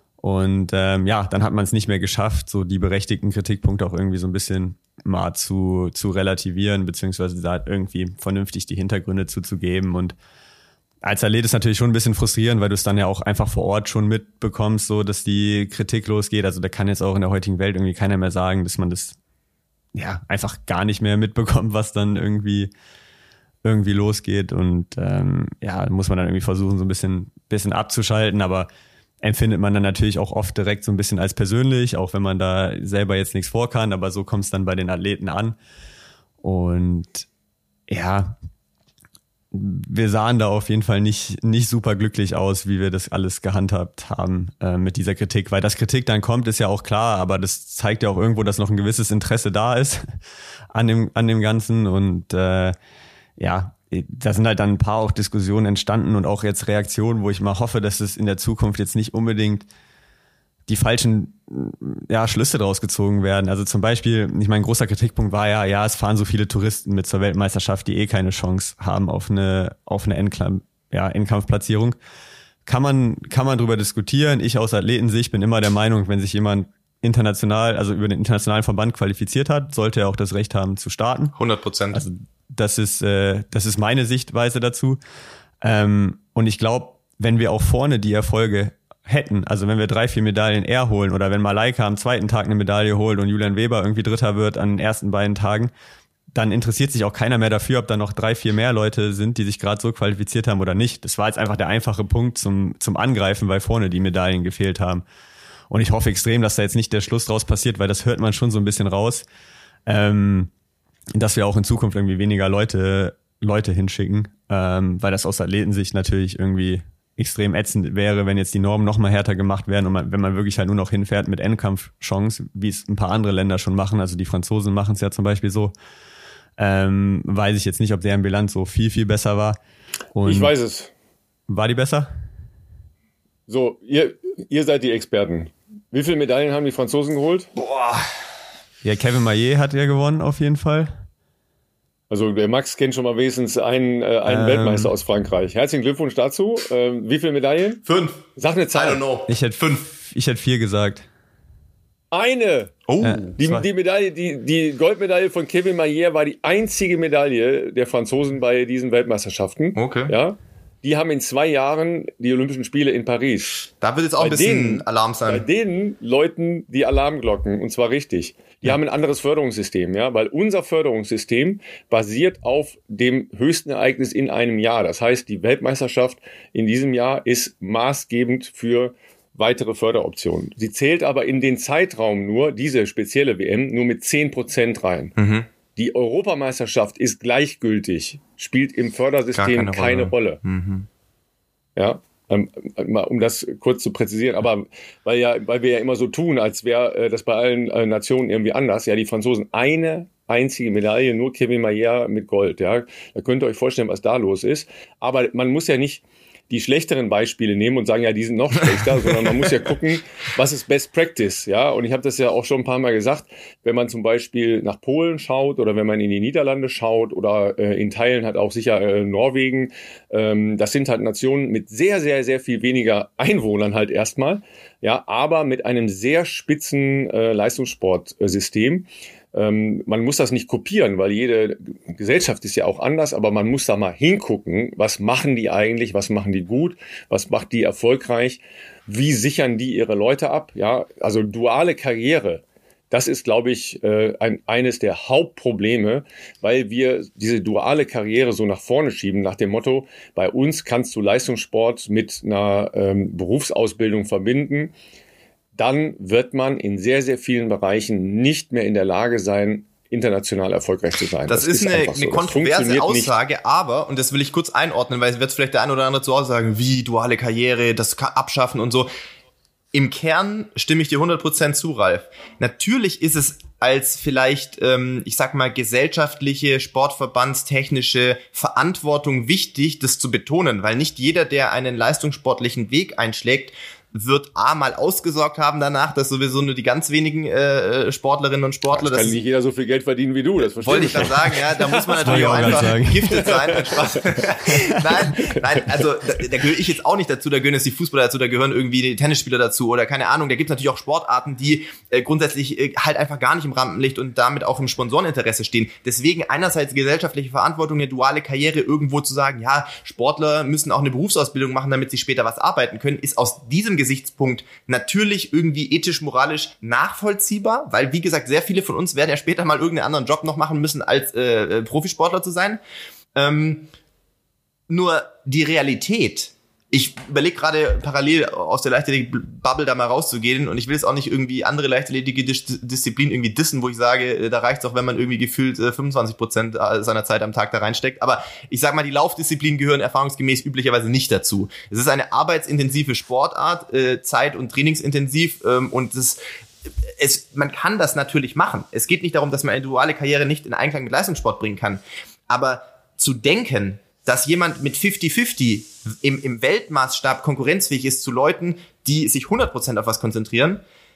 Und ähm, ja, dann hat man es nicht mehr geschafft, so die berechtigten Kritikpunkte auch irgendwie so ein bisschen mal zu zu relativieren, beziehungsweise da irgendwie vernünftig die Hintergründe zuzugeben. Und als Athlet ist natürlich schon ein bisschen frustrierend, weil du es dann ja auch einfach vor Ort schon mitbekommst, so dass die Kritik losgeht. Also da kann jetzt auch in der heutigen Welt irgendwie keiner mehr sagen, dass man das ja einfach gar nicht mehr mitbekommt, was dann irgendwie irgendwie losgeht. Und ähm, ja, muss man dann irgendwie versuchen, so ein bisschen bisschen abzuschalten, aber empfindet man dann natürlich auch oft direkt so ein bisschen als persönlich, auch wenn man da selber jetzt nichts vor kann, aber so kommt es dann bei den Athleten an. Und ja, wir sahen da auf jeden Fall nicht nicht super glücklich aus, wie wir das alles gehandhabt haben äh, mit dieser Kritik, weil dass Kritik dann kommt, ist ja auch klar, aber das zeigt ja auch irgendwo, dass noch ein gewisses Interesse da ist an dem an dem Ganzen und äh, ja, da sind halt dann ein paar auch Diskussionen entstanden und auch jetzt Reaktionen, wo ich mal hoffe, dass es in der Zukunft jetzt nicht unbedingt die falschen ja, Schlüsse draus gezogen werden. Also zum Beispiel, ich meine, ein großer Kritikpunkt war ja, ja, es fahren so viele Touristen mit zur Weltmeisterschaft, die eh keine Chance haben auf eine auf eine Endkampf, ja, Endkampfplatzierung. Kann man kann man drüber diskutieren. Ich aus Athletensicht bin immer der Meinung, wenn sich jemand international, also über den internationalen Verband qualifiziert hat, sollte er auch das Recht haben zu starten. hundert Prozent. Also das ist äh, das ist meine Sichtweise dazu. Ähm, und ich glaube, wenn wir auch vorne die Erfolge hätten, also wenn wir drei, vier Medaillen eher holen oder wenn Malaika am zweiten Tag eine Medaille holt und Julian Weber irgendwie Dritter wird an den ersten beiden Tagen, dann interessiert sich auch keiner mehr dafür, ob da noch drei, vier mehr Leute sind, die sich gerade so qualifiziert haben oder nicht. Das war jetzt einfach der einfache Punkt zum zum Angreifen, weil vorne die Medaillen gefehlt haben. Und ich hoffe extrem, dass da jetzt nicht der Schluss draus passiert, weil das hört man schon so ein bisschen raus, ähm, dass wir auch in Zukunft irgendwie weniger Leute Leute hinschicken, ähm, weil das aus Athletensicht natürlich irgendwie extrem ätzend wäre, wenn jetzt die Normen noch mal härter gemacht werden und man, wenn man wirklich halt nur noch hinfährt mit Endkampfchance, wie es ein paar andere Länder schon machen, also die Franzosen machen es ja zum Beispiel so, ähm, weiß ich jetzt nicht, ob deren Bilanz so viel, viel besser war. Und ich weiß es. War die besser? So, ihr, ihr seid die Experten. Wie viele Medaillen haben die Franzosen geholt? Boah. Ja, Kevin Maillet hat ja gewonnen auf jeden Fall. Also der Max kennt schon mal wenigstens einen, äh, einen ähm, Weltmeister aus Frankreich. Herzlichen Glückwunsch dazu. Ähm, wie viele Medaillen? Fünf. Sag eine Zahl. I don't know. Ich hätte fünf. Ich hätte vier gesagt. Eine. Oh. Ja, die, die Medaille, die, die Goldmedaille von Kevin Maillet war die einzige Medaille der Franzosen bei diesen Weltmeisterschaften. Okay. Ja. Die haben in zwei Jahren die Olympischen Spiele in Paris. Da wird jetzt auch Bei ein bisschen denen- Alarm Bei sein. denen läuten die Alarmglocken, und zwar richtig. Die haben ein anderes Förderungssystem, ja, weil unser Förderungssystem basiert auf dem höchsten Ereignis in einem Jahr. Das heißt, die Weltmeisterschaft in diesem Jahr ist maßgebend für weitere Förderoptionen. Sie zählt aber in den Zeitraum nur, diese spezielle W M, nur mit zehn Prozent rein. Mhm. Die Europameisterschaft ist gleichgültig, spielt im Fördersystem Gar keine keine Rolle. Mhm. Ja, ähm, mal um das kurz zu präzisieren, aber weil ja, weil wir ja immer so tun, als wäre äh, das bei allen äh, Nationen irgendwie anders. Ja, die Franzosen eine einzige Medaille, nur Kevin Maillet mit Gold. Ja, da könnt ihr euch vorstellen, was da los ist. Aber man muss ja nicht die schlechteren Beispiele nehmen und sagen, ja, die sind noch schlechter, sondern man muss ja gucken, was ist Best Practice, ja, und ich habe das ja auch schon ein paar Mal gesagt, wenn man zum Beispiel nach Polen schaut oder wenn man in die Niederlande schaut oder äh, in Teilen hat auch sicher äh, Norwegen, ähm, das sind halt Nationen mit sehr, sehr, sehr viel weniger Einwohnern halt erstmal, ja, aber mit einem sehr spitzen äh, Leistungssportsystem. Ähm, man muss das nicht kopieren, weil jede Gesellschaft ist ja auch anders, aber man muss da mal hingucken, was machen die eigentlich, was machen die gut, was macht die erfolgreich, wie sichern die ihre Leute ab, ja, also duale Karriere, das ist, glaube ich, äh, ein, eines der Hauptprobleme, weil wir diese duale Karriere so nach vorne schieben, nach dem Motto, bei uns kannst du Leistungssport mit einer ähm, Berufsausbildung verbinden. Dann wird man in sehr, sehr vielen Bereichen nicht mehr in der Lage sein, international erfolgreich zu sein. Das, das ist, ist eine, so. eine kontroverse Aussage, nicht. Aber, und das will ich kurz einordnen, weil es wird vielleicht der ein oder andere zu Hause sagen, wie duale Karriere, das abschaffen und so. Im Kern stimme ich dir hundert Prozent zu, Ralf. Natürlich ist es als vielleicht, ähm, ich sag mal, gesellschaftliche, sportverbandstechnische Verantwortung wichtig, das zu betonen, weil nicht jeder, der einen leistungssportlichen Weg einschlägt, wird A mal ausgesorgt haben danach, dass sowieso nur die ganz wenigen äh, Sportlerinnen und Sportler... Das kann das nicht jeder so viel Geld verdienen wie du, das verstehe wollte ich dann sagen, ja, da muss man natürlich auch einfach giftet sein. nein, nein, also da, da gehöre ich jetzt auch nicht dazu, da gehören jetzt die Fußballer dazu, da gehören irgendwie die Tennisspieler dazu oder keine Ahnung, da gibt es natürlich auch Sportarten, die äh, grundsätzlich äh, halt einfach gar nicht im Rampenlicht und damit auch im Sponsoreninteresse stehen. Deswegen einerseits gesellschaftliche Verantwortung, eine duale Karriere irgendwo zu sagen, ja, Sportler müssen auch eine Berufsausbildung machen, damit sie später was arbeiten können, ist aus diesem Gesichtspunkt natürlich irgendwie ethisch, moralisch nachvollziehbar, weil, wie gesagt, sehr viele von uns werden ja später mal irgendeinen anderen Job noch machen müssen, als äh, Profisportler zu sein. Ähm, nur die Realität, ich überlege gerade parallel aus der Leichtathletik-Bubble da mal rauszugehen und ich will jetzt auch nicht irgendwie andere leichtathletische Dis- Disziplinen irgendwie dissen, wo ich sage, da reicht's auch, wenn man irgendwie gefühlt äh, fünfundzwanzig Prozent seiner Zeit am Tag da reinsteckt. Aber ich sag mal, die Laufdisziplinen gehören erfahrungsgemäß üblicherweise nicht dazu. Es ist eine arbeitsintensive Sportart, äh, zeit- und trainingsintensiv ähm, und das Es, man kann das natürlich machen. Es geht nicht darum, dass man eine duale Karriere nicht in Einklang mit Leistungssport bringen kann. Aber zu denken, dass jemand mit fünfzig fünfzig im, im Weltmaßstab konkurrenzfähig ist zu Leuten, die sich hundert Prozent auf was konzentrieren,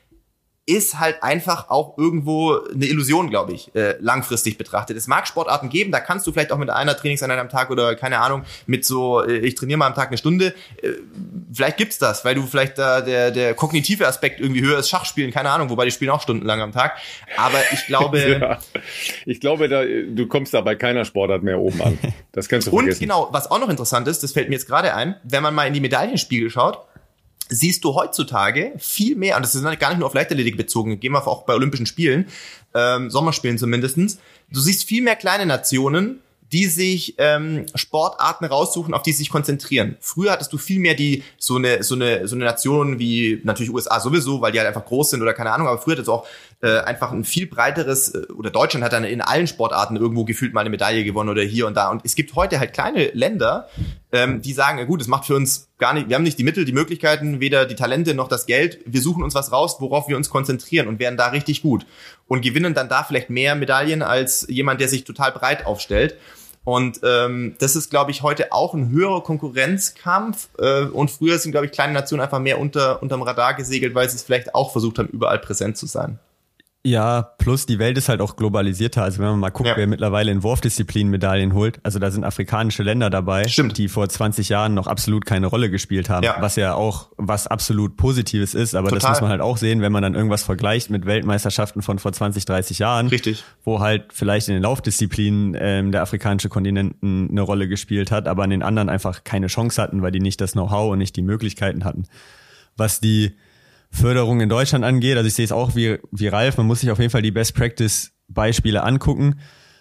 ist halt einfach auch irgendwo eine Illusion, glaube ich, äh, langfristig betrachtet. Es mag Sportarten geben, da kannst du vielleicht auch mit einer Trainingseinheit am Tag oder, keine Ahnung, mit so, äh, ich trainiere mal am Tag eine Stunde, äh, vielleicht gibt's das, weil du vielleicht da der der kognitive Aspekt irgendwie höher ist, Schachspielen, keine Ahnung, wobei die spielen auch stundenlang am Tag, aber ich glaube... ja, ich glaube, da, du kommst da bei keiner Sportart mehr oben an. Das kannst du und vergessen. Und genau, was auch noch interessant ist, das fällt mir jetzt gerade ein, wenn man mal in die Medaillenspiegel schaut, siehst du heutzutage viel mehr, und das ist gar nicht nur auf Leichtathletik bezogen, gehen wir auch bei Olympischen Spielen, ähm, Sommerspielen zumindestens, du siehst viel mehr kleine Nationen, die sich ähm, Sportarten raussuchen, auf die sie sich konzentrieren. Früher hattest du viel mehr die so eine so eine so eine Nation wie natürlich U S A sowieso, weil die halt einfach groß sind oder keine Ahnung, aber früher hattest du auch äh, einfach ein viel breiteres, äh, oder Deutschland hat dann in allen Sportarten irgendwo gefühlt mal eine Medaille gewonnen oder hier und da. Und es gibt heute halt kleine Länder, ähm, die sagen, ja gut, es macht für uns gar nicht, wir haben nicht die Mittel, die Möglichkeiten, weder die Talente noch das Geld. Wir suchen uns was raus, worauf wir uns konzentrieren und werden da richtig gut und gewinnen dann da vielleicht mehr Medaillen als jemand, der sich total breit aufstellt. Und ähm, das ist, glaube ich, heute auch ein höherer Konkurrenzkampf. Äh, und früher sind, glaube ich, kleine Nationen einfach mehr unter unterm Radar gesegelt, weil sie es vielleicht auch versucht haben, überall präsent zu sein. Ja, plus die Welt ist halt auch globalisierter. Also wenn man mal guckt, ja. wer mittlerweile in Wurfdisziplinen Medaillen holt, also da sind afrikanische Länder dabei, Stimmt. die vor zwanzig Jahren noch absolut keine Rolle gespielt haben, ja. was ja auch was absolut Positives ist, aber Total. Das muss man halt auch sehen, wenn man dann irgendwas vergleicht mit Weltmeisterschaften von vor zwanzig, dreißig Jahren, Richtig. wo halt vielleicht in den Laufdisziplinen ähm, der afrikanische Kontinent eine Rolle gespielt hat, aber an den anderen einfach keine Chance hatten, weil die nicht das Know-how und nicht die Möglichkeiten hatten. Was die Förderung in Deutschland angeht, also ich sehe es auch wie, wie Ralf, man muss sich auf jeden Fall die Best-Practice-Beispiele angucken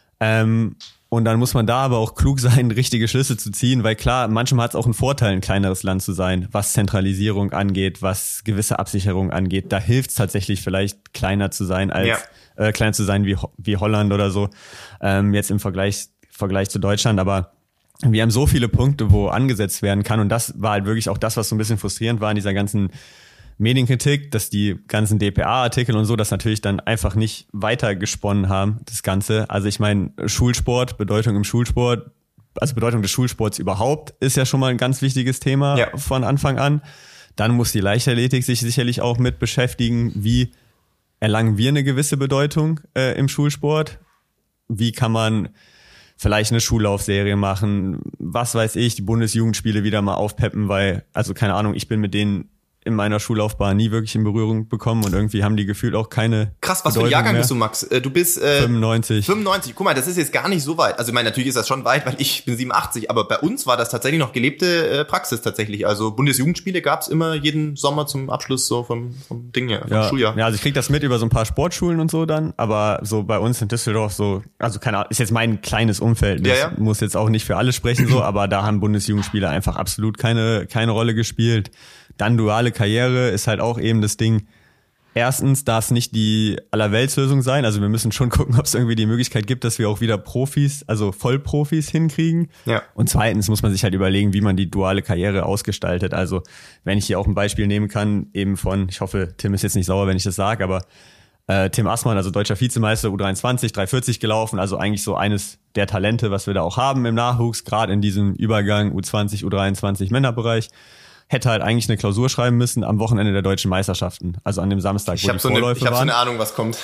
ähm, und dann muss man da aber auch klug sein, richtige Schlüsse zu ziehen, weil klar, manchmal hat es auch einen Vorteil, ein kleineres Land zu sein, was Zentralisierung angeht, was gewisse Absicherung angeht, da hilft es tatsächlich vielleicht kleiner zu sein, als ja. äh, kleiner zu sein wie, wie Holland oder so, ähm, jetzt im Vergleich, Vergleich zu Deutschland, aber wir haben so viele Punkte, wo angesetzt werden kann und das war halt wirklich auch das, was so ein bisschen frustrierend war in dieser ganzen Medienkritik, dass die ganzen D P A-Artikel und so das natürlich dann einfach nicht weiter gesponnen haben, das Ganze. Also ich meine, Schulsport, Bedeutung im Schulsport, also Bedeutung des Schulsports überhaupt, ist ja schon mal ein ganz wichtiges Thema ja. von Anfang an. Dann muss die Leichtathletik sich sicherlich auch mit beschäftigen, wie erlangen wir eine gewisse Bedeutung äh, im Schulsport? Wie kann man vielleicht eine Schullaufserie machen? Was weiß ich, die Bundesjugendspiele wieder mal aufpeppen, weil, also keine Ahnung, ich bin mit denen in meiner Schullaufbahn nie wirklich in Berührung bekommen und irgendwie haben die gefühlt auch keine Krass, was Bedeutung für ein Jahrgang mehr. bist du, Max? Du bist äh, fünfundneunzig. fünfundneunzig. Guck mal, das ist jetzt gar nicht so weit. Also ich meine, natürlich ist das schon weit, weil ich bin siebenundachtzig, aber bei uns war das tatsächlich noch gelebte äh, Praxis tatsächlich. Also Bundesjugendspiele gab's immer jeden Sommer zum Abschluss so vom, vom Ding her, vom ja, Schuljahr. Ja, also ich krieg das mit über so ein paar Sportschulen und so dann, aber so bei uns in Düsseldorf so, also keine Ahnung, ist jetzt mein kleines Umfeld, das ja, ja. muss jetzt auch nicht für alle sprechen so, aber da haben Bundesjugendspiele einfach absolut keine keine Rolle gespielt. Dann duale Karriere ist halt auch eben das Ding. Erstens darf es nicht die Allerweltslösung sein. Also wir müssen schon gucken, ob es irgendwie die Möglichkeit gibt, dass wir auch wieder Profis, also Vollprofis hinkriegen. Ja. Und zweitens muss man sich halt überlegen, wie man die duale Karriere ausgestaltet. Also wenn ich hier auch ein Beispiel nehmen kann, eben von, ich hoffe, Tim ist jetzt nicht sauer, wenn ich das sage, aber äh, Tim Assmann, also deutscher Vizemeister, U dreiundzwanzig, drei vierzig gelaufen, also eigentlich so eines der Talente, was wir da auch haben im Nachwuchs, gerade in diesem Übergang U zwanzig, U dreiundzwanzig Männerbereich. Hätte halt eigentlich eine Klausur schreiben müssen am Wochenende der deutschen Meisterschaften, also an dem Samstag, ich wo hab die so Vorläufe eine, Ich habe so waren. eine Ahnung, was kommt.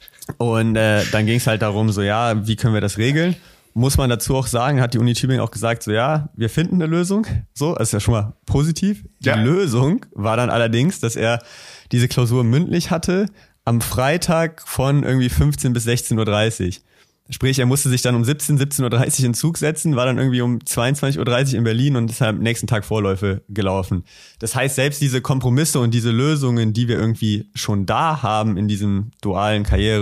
Und äh, dann ging es halt darum, so ja, wie können wir das regeln? Muss man dazu auch sagen, hat die Uni Tübingen auch gesagt, so ja, wir finden eine Lösung. So, das ist ja schon mal positiv. Die Ja. Lösung war dann allerdings, dass er diese Klausur mündlich hatte am Freitag von irgendwie fünfzehn bis sechzehn Uhr dreißig. Sprich, er musste sich dann um siebzehn, siebzehn Uhr dreißig in den Zug setzen, war dann irgendwie um zweiundzwanzig Uhr dreißig in Berlin und ist am nächsten Tag Vorläufe gelaufen. Das heißt, selbst diese Kompromisse und diese Lösungen, die wir irgendwie schon da haben in diesem dualen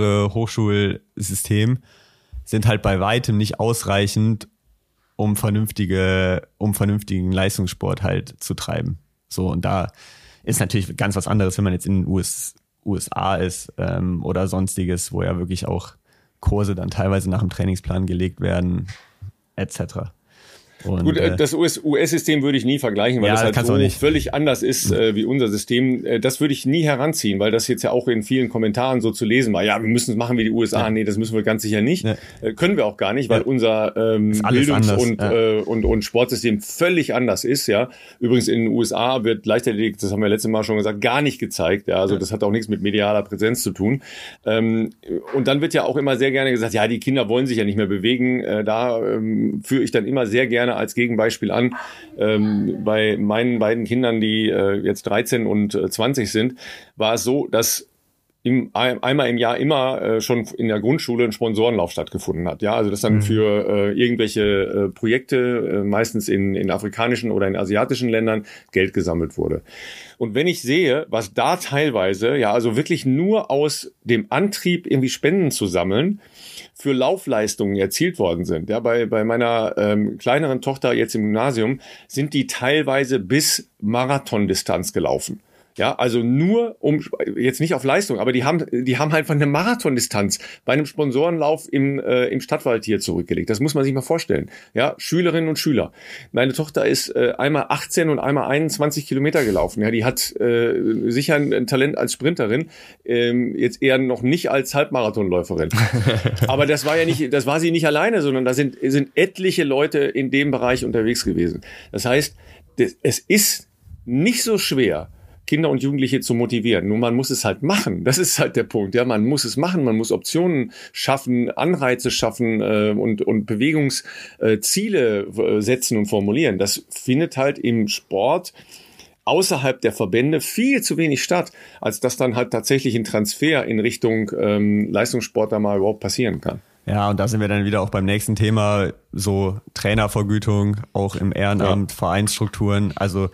Karriere-Hochschulsystem, sind halt bei weitem nicht ausreichend, um vernünftige, um vernünftigen Leistungssport halt zu treiben. So, und da ist natürlich ganz was anderes, wenn man jetzt in den U S A ist ähm, oder sonstiges, wo ja wirklich auch Kurse dann teilweise nach dem Trainingsplan gelegt werden, et cetera. Und, Gut, äh, das U S-System würde ich nie vergleichen, weil Ja, das halt kannst du so auch nicht. völlig anders ist äh, wie unser System. Äh, das würde ich nie heranziehen, weil das jetzt ja auch in vielen Kommentaren so zu lesen war. Ja, wir müssen es machen wie die U S A. Ja. Nee, das müssen wir ganz sicher nicht. Ja. Äh, können wir auch gar nicht, weil Ja. unser ähm, Ist alles Bildungs- anders, und, ja. äh, und, und Sportsystem völlig anders ist. Ja, übrigens in den U S A wird Leichtathletik, das haben wir letztes Mal schon gesagt, gar nicht gezeigt. Ja, also Ja. das hat auch nichts mit medialer Präsenz zu tun. Ähm, und dann wird ja auch immer sehr gerne gesagt, ja, die Kinder wollen sich ja nicht mehr bewegen. Äh, da ähm, führe ich dann immer sehr gerne als Gegenbeispiel an. Ähm, bei meinen beiden Kindern, die äh, jetzt dreizehn und äh, zwanzig sind, war es so, dass im, einmal im Jahr immer äh, schon in der Grundschule ein Sponsorenlauf stattgefunden hat. Ja, also dass dann mhm. für äh, irgendwelche äh, Projekte, äh, meistens in, in afrikanischen oder in asiatischen Ländern, Geld gesammelt wurde. Und wenn ich sehe, was da teilweise, ja, also wirklich nur aus dem Antrieb, irgendwie Spenden zu sammeln, für Laufleistungen erzielt worden sind. Ja, bei, bei meiner ähm, kleineren Tochter jetzt im Gymnasium sind die teilweise bis Marathondistanz gelaufen. Ja, also nur um, jetzt nicht auf Leistung, aber die haben, die haben halt von einer Marathondistanz bei einem Sponsorenlauf im, äh, im Stadtwald hier zurückgelegt. Das muss man sich mal vorstellen. Ja, Schülerinnen und Schüler. Meine Tochter ist äh, einmal achtzehn und einmal einundzwanzig Kilometer gelaufen. Ja, die hat äh, sicher ein, ein Talent als Sprinterin, ähm, jetzt eher noch nicht als Halbmarathonläuferin. Aber das war ja nicht, das war sie nicht alleine, sondern da sind, sind etliche Leute in dem Bereich unterwegs gewesen. Das heißt, das, es ist nicht so schwer, Kinder und Jugendliche zu motivieren. Nur man muss es halt machen. Das ist halt der Punkt. Ja, man muss es machen. Man muss Optionen schaffen, Anreize schaffen äh, und und Bewegungsziele äh, setzen und formulieren. Das findet halt im Sport außerhalb der Verbände viel zu wenig statt, als dass dann halt tatsächlich ein Transfer in Richtung ähm, Leistungssport da mal überhaupt passieren kann. Ja, und da sind wir dann wieder auch beim nächsten Thema, so Trainervergütung, auch im Ehrenamt, ja. Vereinsstrukturen, also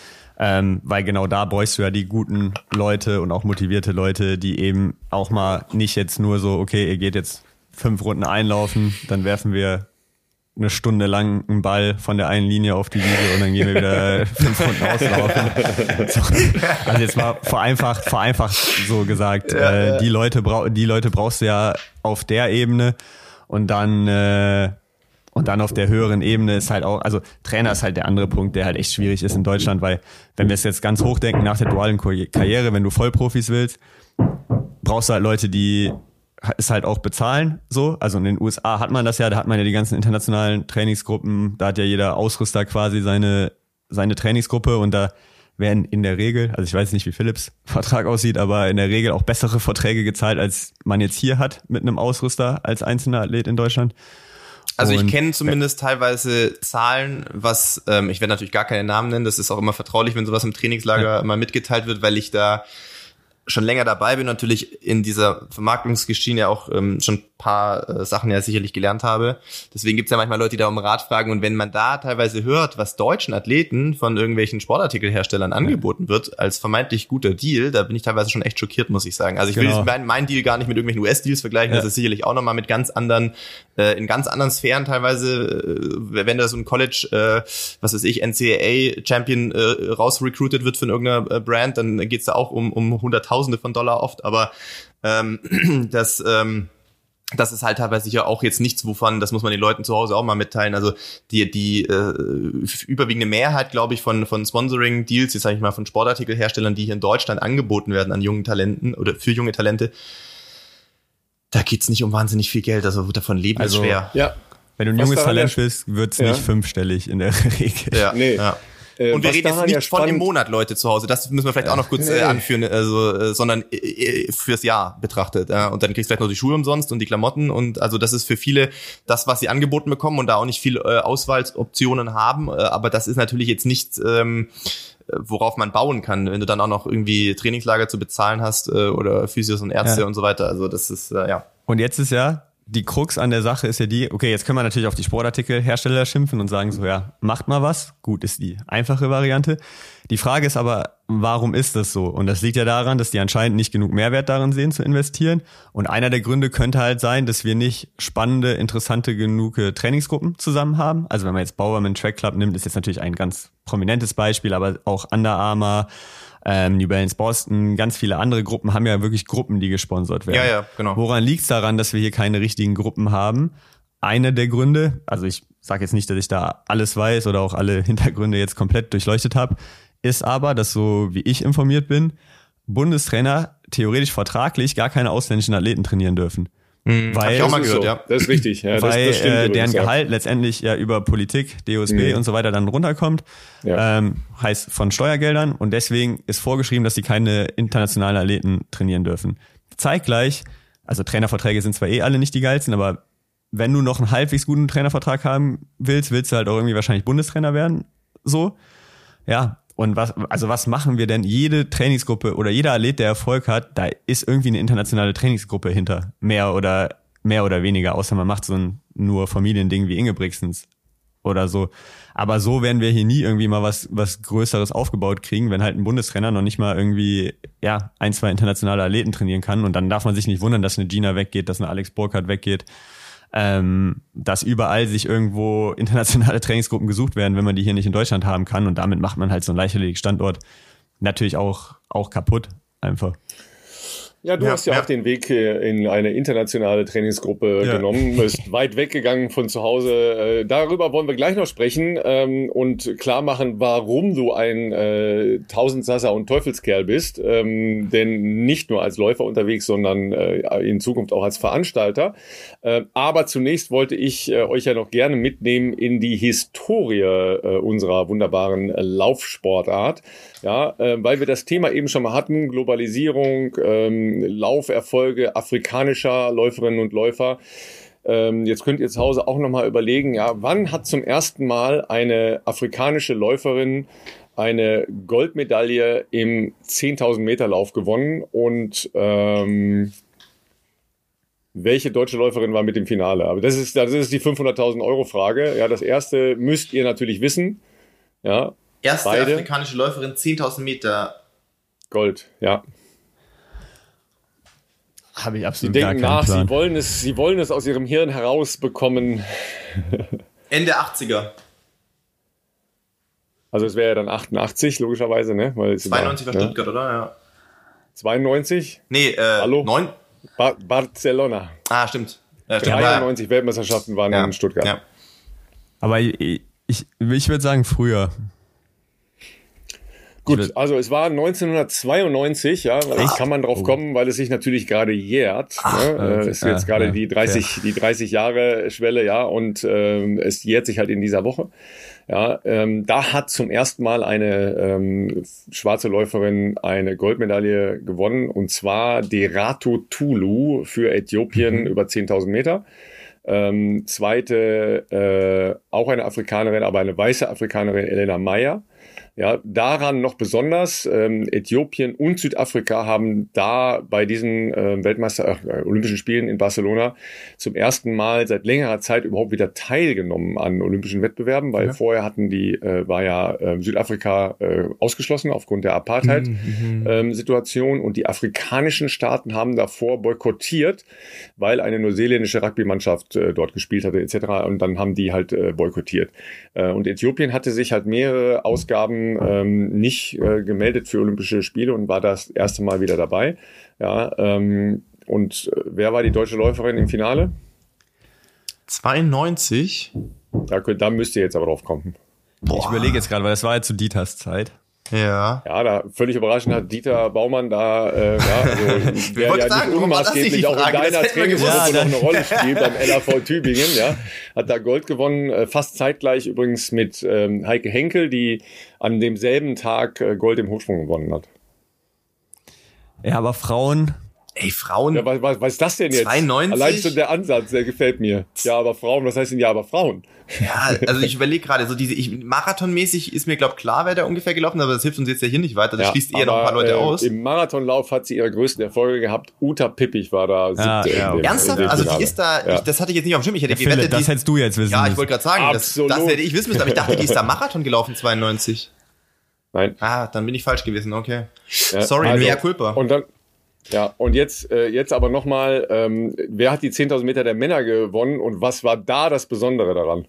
Ähm, weil genau da bräuchst du ja die guten Leute und auch motivierte Leute, die eben auch mal nicht jetzt nur so, okay, ihr geht jetzt fünf Runden einlaufen, dann werfen wir eine Stunde lang einen Ball von der einen Linie auf die Wiese und dann gehen wir wieder fünf Runden auslaufen. So. Also jetzt mal vereinfacht, vereinfacht so gesagt, ja, äh, ja. die Leute brau- die Leute brauchst du ja auf der Ebene und dann äh, Und dann auf der höheren Ebene ist halt auch, also Trainer ist halt der andere Punkt, der halt echt schwierig ist in Deutschland, weil wenn wir es jetzt ganz hoch denken, nach der dualen Karriere, wenn du Vollprofis willst, brauchst du halt Leute, die es halt auch bezahlen, so. Also in den U S A hat man das ja, da hat man ja die ganzen internationalen Trainingsgruppen, da hat ja jeder Ausrüster quasi seine, seine Trainingsgruppe und da werden in der Regel, also ich weiß nicht, wie Philips Vertrag aussieht, aber in der Regel auch bessere Verträge gezahlt, als man jetzt hier hat mit einem Ausrüster als einzelner Athlet in Deutschland. Also ich Und, kenne zumindest teilweise Zahlen, was, ähm, ich werde natürlich gar keine Namen nennen, das ist auch immer vertraulich, wenn sowas im Trainingslager ja. mal mitgeteilt wird, weil ich da schon länger dabei bin, natürlich in dieser Vermarktungsgeschichte ja auch ähm, schon ein paar äh, Sachen ja sicherlich gelernt habe. Deswegen gibt's ja manchmal Leute, die da um Rat fragen. Und wenn man da teilweise hört, was deutschen Athleten von irgendwelchen Sportartikelherstellern angeboten wird, als vermeintlich guter Deal, da bin ich teilweise schon echt schockiert, muss ich sagen. Also ich genau. will mein, mein Deal gar nicht mit irgendwelchen U S-Deals vergleichen. Ja. Das ist sicherlich auch nochmal mit ganz anderen, äh, in ganz anderen Sphären teilweise, äh, wenn da so ein College, äh, was weiß ich, N C A A-Champion äh, rausrecruited wird von irgendeiner äh, Brand, dann geht's da auch um, um hunderttausende von Dollar oft. Aber ähm, das... Ähm, Das ist halt teilweise sicher auch jetzt nichts, wovon, das muss man den Leuten zu Hause auch mal mitteilen. Also die die äh, überwiegende Mehrheit, glaube ich, von von Sponsoring-Deals, jetzt sage ich mal von Sportartikelherstellern, die hier in Deutschland angeboten werden an jungen Talenten oder für junge Talente, da geht's nicht um wahnsinnig viel Geld. Also davon leben also, ist schwer. Ja. Wenn du ein junges Talent bist, wird's ja. nicht fünfstellig in der Regel. Ja, nee. Ja. Und wir reden jetzt nicht von im Monat Leute zu Hause, das müssen wir vielleicht auch noch kurz nee. äh, anführen, also, äh, sondern äh, fürs Jahr betrachtet. Ja. Und dann kriegst du vielleicht noch die Schuhe umsonst und die Klamotten und also das ist für viele das, was sie angeboten bekommen und da auch nicht viele äh, Auswahloptionen haben, äh, aber das ist natürlich jetzt nicht, ähm, worauf man bauen kann, wenn du dann auch noch irgendwie Trainingslager zu bezahlen hast äh, oder Physios und Ärzte ja. und so weiter, also das ist, äh, ja. Und jetzt ist ja die Krux an der Sache ist ja die, okay, jetzt können wir natürlich auf die Sportartikelhersteller schimpfen und sagen so, ja, macht mal was. Gut, ist die einfache Variante. Die Frage ist aber, warum ist das so? Und das liegt ja daran, dass die anscheinend nicht genug Mehrwert darin sehen, zu investieren. Und einer der Gründe könnte halt sein, dass wir nicht spannende, interessante genug Trainingsgruppen zusammen haben. Also wenn man jetzt Bowerman Track Club nimmt, ist jetzt natürlich ein ganz prominentes Beispiel, aber auch Under Armour, Ähm, New Balance Boston, ganz viele andere Gruppen haben ja wirklich Gruppen, die gesponsert werden. Ja, ja, genau. Woran liegt es daran, dass wir hier keine richtigen Gruppen haben? Einer der Gründe, also ich sage jetzt nicht, dass ich da alles weiß oder auch alle Hintergründe jetzt komplett durchleuchtet habe, ist aber, dass so wie ich informiert bin, Bundestrainer theoretisch vertraglich gar keine ausländischen Athleten trainieren dürfen. Mhm, weil, hab ich auch mal gehört, so. ja. Das ist richtig. Ja, weil das, das stimmt äh, deren übrigens, Gehalt ja. letztendlich ja über Politik, D O S B mhm. und so weiter dann runterkommt, ja. ähm, heißt von Steuergeldern und deswegen ist vorgeschrieben, dass sie keine internationalen Athleten trainieren dürfen. Zeitgleich, also Trainerverträge sind zwar eh alle nicht die geilsten, aber wenn du noch einen halbwegs guten Trainervertrag haben willst, willst du halt auch irgendwie wahrscheinlich Bundestrainer werden, so. Ja, und was, also was machen wir denn? Jede Trainingsgruppe oder jeder Athlet, der Erfolg hat, da ist irgendwie eine internationale Trainingsgruppe hinter. Mehr oder, mehr oder weniger, außer man macht so ein nur Familiending wie Ingebrigtsens oder so. Aber so werden wir hier nie irgendwie mal was, was Größeres aufgebaut kriegen, wenn halt ein Bundestrainer noch nicht mal irgendwie, ja, ein, zwei internationale Athleten trainieren kann. Und dann darf man sich nicht wundern, dass eine Gina weggeht, dass eine Alex Burkhardt weggeht. Ähm, dass überall sich irgendwo internationale Trainingsgruppen gesucht werden, wenn man die hier nicht in Deutschland haben kann. Und damit macht man halt so einen Leichtathletik-Standort natürlich auch, auch kaputt, einfach. Ja, du Ja, hast ja, ja auch den Weg in eine internationale Trainingsgruppe ja. genommen, bist weit weggegangen von zu Hause. Darüber wollen wir gleich noch sprechen und klar machen, warum du ein äh, Tausendsasser und Teufelskerl bist. Ähm, denn nicht nur als Läufer unterwegs, sondern äh, in Zukunft auch als Veranstalter. Äh, aber zunächst wollte ich äh, euch ja noch gerne mitnehmen in die Historie äh, unserer wunderbaren äh, Laufsportart. Ja, äh, weil wir das Thema eben schon mal hatten, Globalisierung, ähm, Lauferfolge afrikanischer Läuferinnen und Läufer. Ähm, jetzt könnt ihr zu Hause auch nochmal überlegen, ja, wann hat zum ersten Mal eine afrikanische Läuferin eine Goldmedaille im zehntausend Meter Lauf gewonnen und ähm, welche deutsche Läuferin war mit im Finale? Aber das ist, das ist die fünfhunderttausend Euro Frage. Ja, das erste müsst ihr natürlich wissen. Ja, erste beide. Afrikanische Läuferin, zehntausend Meter. Gold, ja. Habe ich Sie absolut gar denken keinen nach, Plan. sie wollen es, sie wollen es aus ihrem Hirn herausbekommen. Ende achtziger. Also es wäre ja dann achtundachtzig, logischerweise, ne? Weil es zweiundneunzig war ja. Stuttgart, oder? Ja. zweiundneunzig? Nee, äh, Hallo? neun? Ba- Barcelona. Ah, stimmt. Ja, stimmt. dreiundneunzig Weltmeisterschaften waren Ja. in Stuttgart. Ja. Aber ich, ich, ich würde sagen früher. Gut, also es war neunzehnhundertzweiundneunzig, ja, da kann man drauf kommen, weil es sich natürlich gerade jährt. Ne? okay. Es ist jetzt Ja, gerade ja, die dreißig, die dreißig Jahre Schwelle, ja, und ähm, es jährt sich halt in dieser Woche. Ja, ähm, da hat zum ersten Mal eine ähm, schwarze Läuferin eine Goldmedaille gewonnen, und zwar Derato Tulu für Äthiopien mhm. über zehntausend Meter. Ähm, zweite, äh, auch eine Afrikanerin, aber eine weiße Afrikanerin, Elena Meyer. Ja, daran noch besonders, ähm, Äthiopien und Südafrika haben da bei diesen äh, Weltmeister äh, Olympischen Spielen in Barcelona zum ersten Mal seit längerer Zeit überhaupt wieder teilgenommen an olympischen Wettbewerben, weil ja. vorher hatten die, äh, war ja äh, Südafrika äh, ausgeschlossen aufgrund der Apartheid-Situation, mhm. ähm, und die afrikanischen Staaten haben davor boykottiert, weil eine neuseeländische Rugby-Mannschaft äh, dort gespielt hatte et cetera. Und dann haben die halt äh, boykottiert. Äh, und Äthiopien hatte sich halt mehrere Ausgaben Ähm, nicht äh, gemeldet für Olympische Spiele und war das erste Mal wieder dabei. Ja, ähm, und äh, wer war die deutsche Läuferin im Finale? zweiundneunzig? Da, könnt, da müsst ihr jetzt aber drauf kommen. Boah. Ich überlege jetzt gerade, weil das war ja zu Dieters Zeit. Ja. Ja, da völlig überraschend hat Dieter Baumann da, äh, ja, also, der ja sagen, nicht unmaßgeblich auch in deiner Trainingsgruppe noch eine Rolle spielt beim L A V Tübingen, ja, hat da Gold gewonnen, äh, fast zeitgleich übrigens mit ähm, Heike Henkel, die an demselben Tag äh, Gold im Hochsprung gewonnen hat. Ja, aber Frauen... Ey, Frauen. Ja, was, was, was ist das denn jetzt? zweiundneunzig? Allein schon der Ansatz, der gefällt mir. Ja, aber Frauen, was heißt denn ja, aber Frauen? Ja, also ich überlege gerade, so diese, ich, marathonmäßig ist mir, glaube klar, wer da ungefähr gelaufen ist, aber das hilft uns jetzt ja hier nicht weiter, das ja, schließt eher noch ein paar Leute äh, aus. Im Marathonlauf hat sie ihre größten Erfolge gehabt. Uta Pippich war da ja, siebte. Ja, in dem, Ernsthaft? in dem Also Finale. die ist da, ja. ich, das hatte ich jetzt nicht auf dem Schirm, ich hätte ja, Philipp, gewettet, das die, hättest du jetzt wissen ja, ich müssen. wollte gerade sagen, das, das hätte ich wissen müssen, aber ich dachte, die ist da Marathon gelaufen, zweiundneunzig. Nein. Ah, dann bin ich falsch gewesen, okay. Ja, Sorry, also, mea culpa. Und dann, ja, und jetzt, äh, jetzt aber nochmal, ähm, wer hat die zehntausend Meter der Männer gewonnen und was war da das Besondere daran?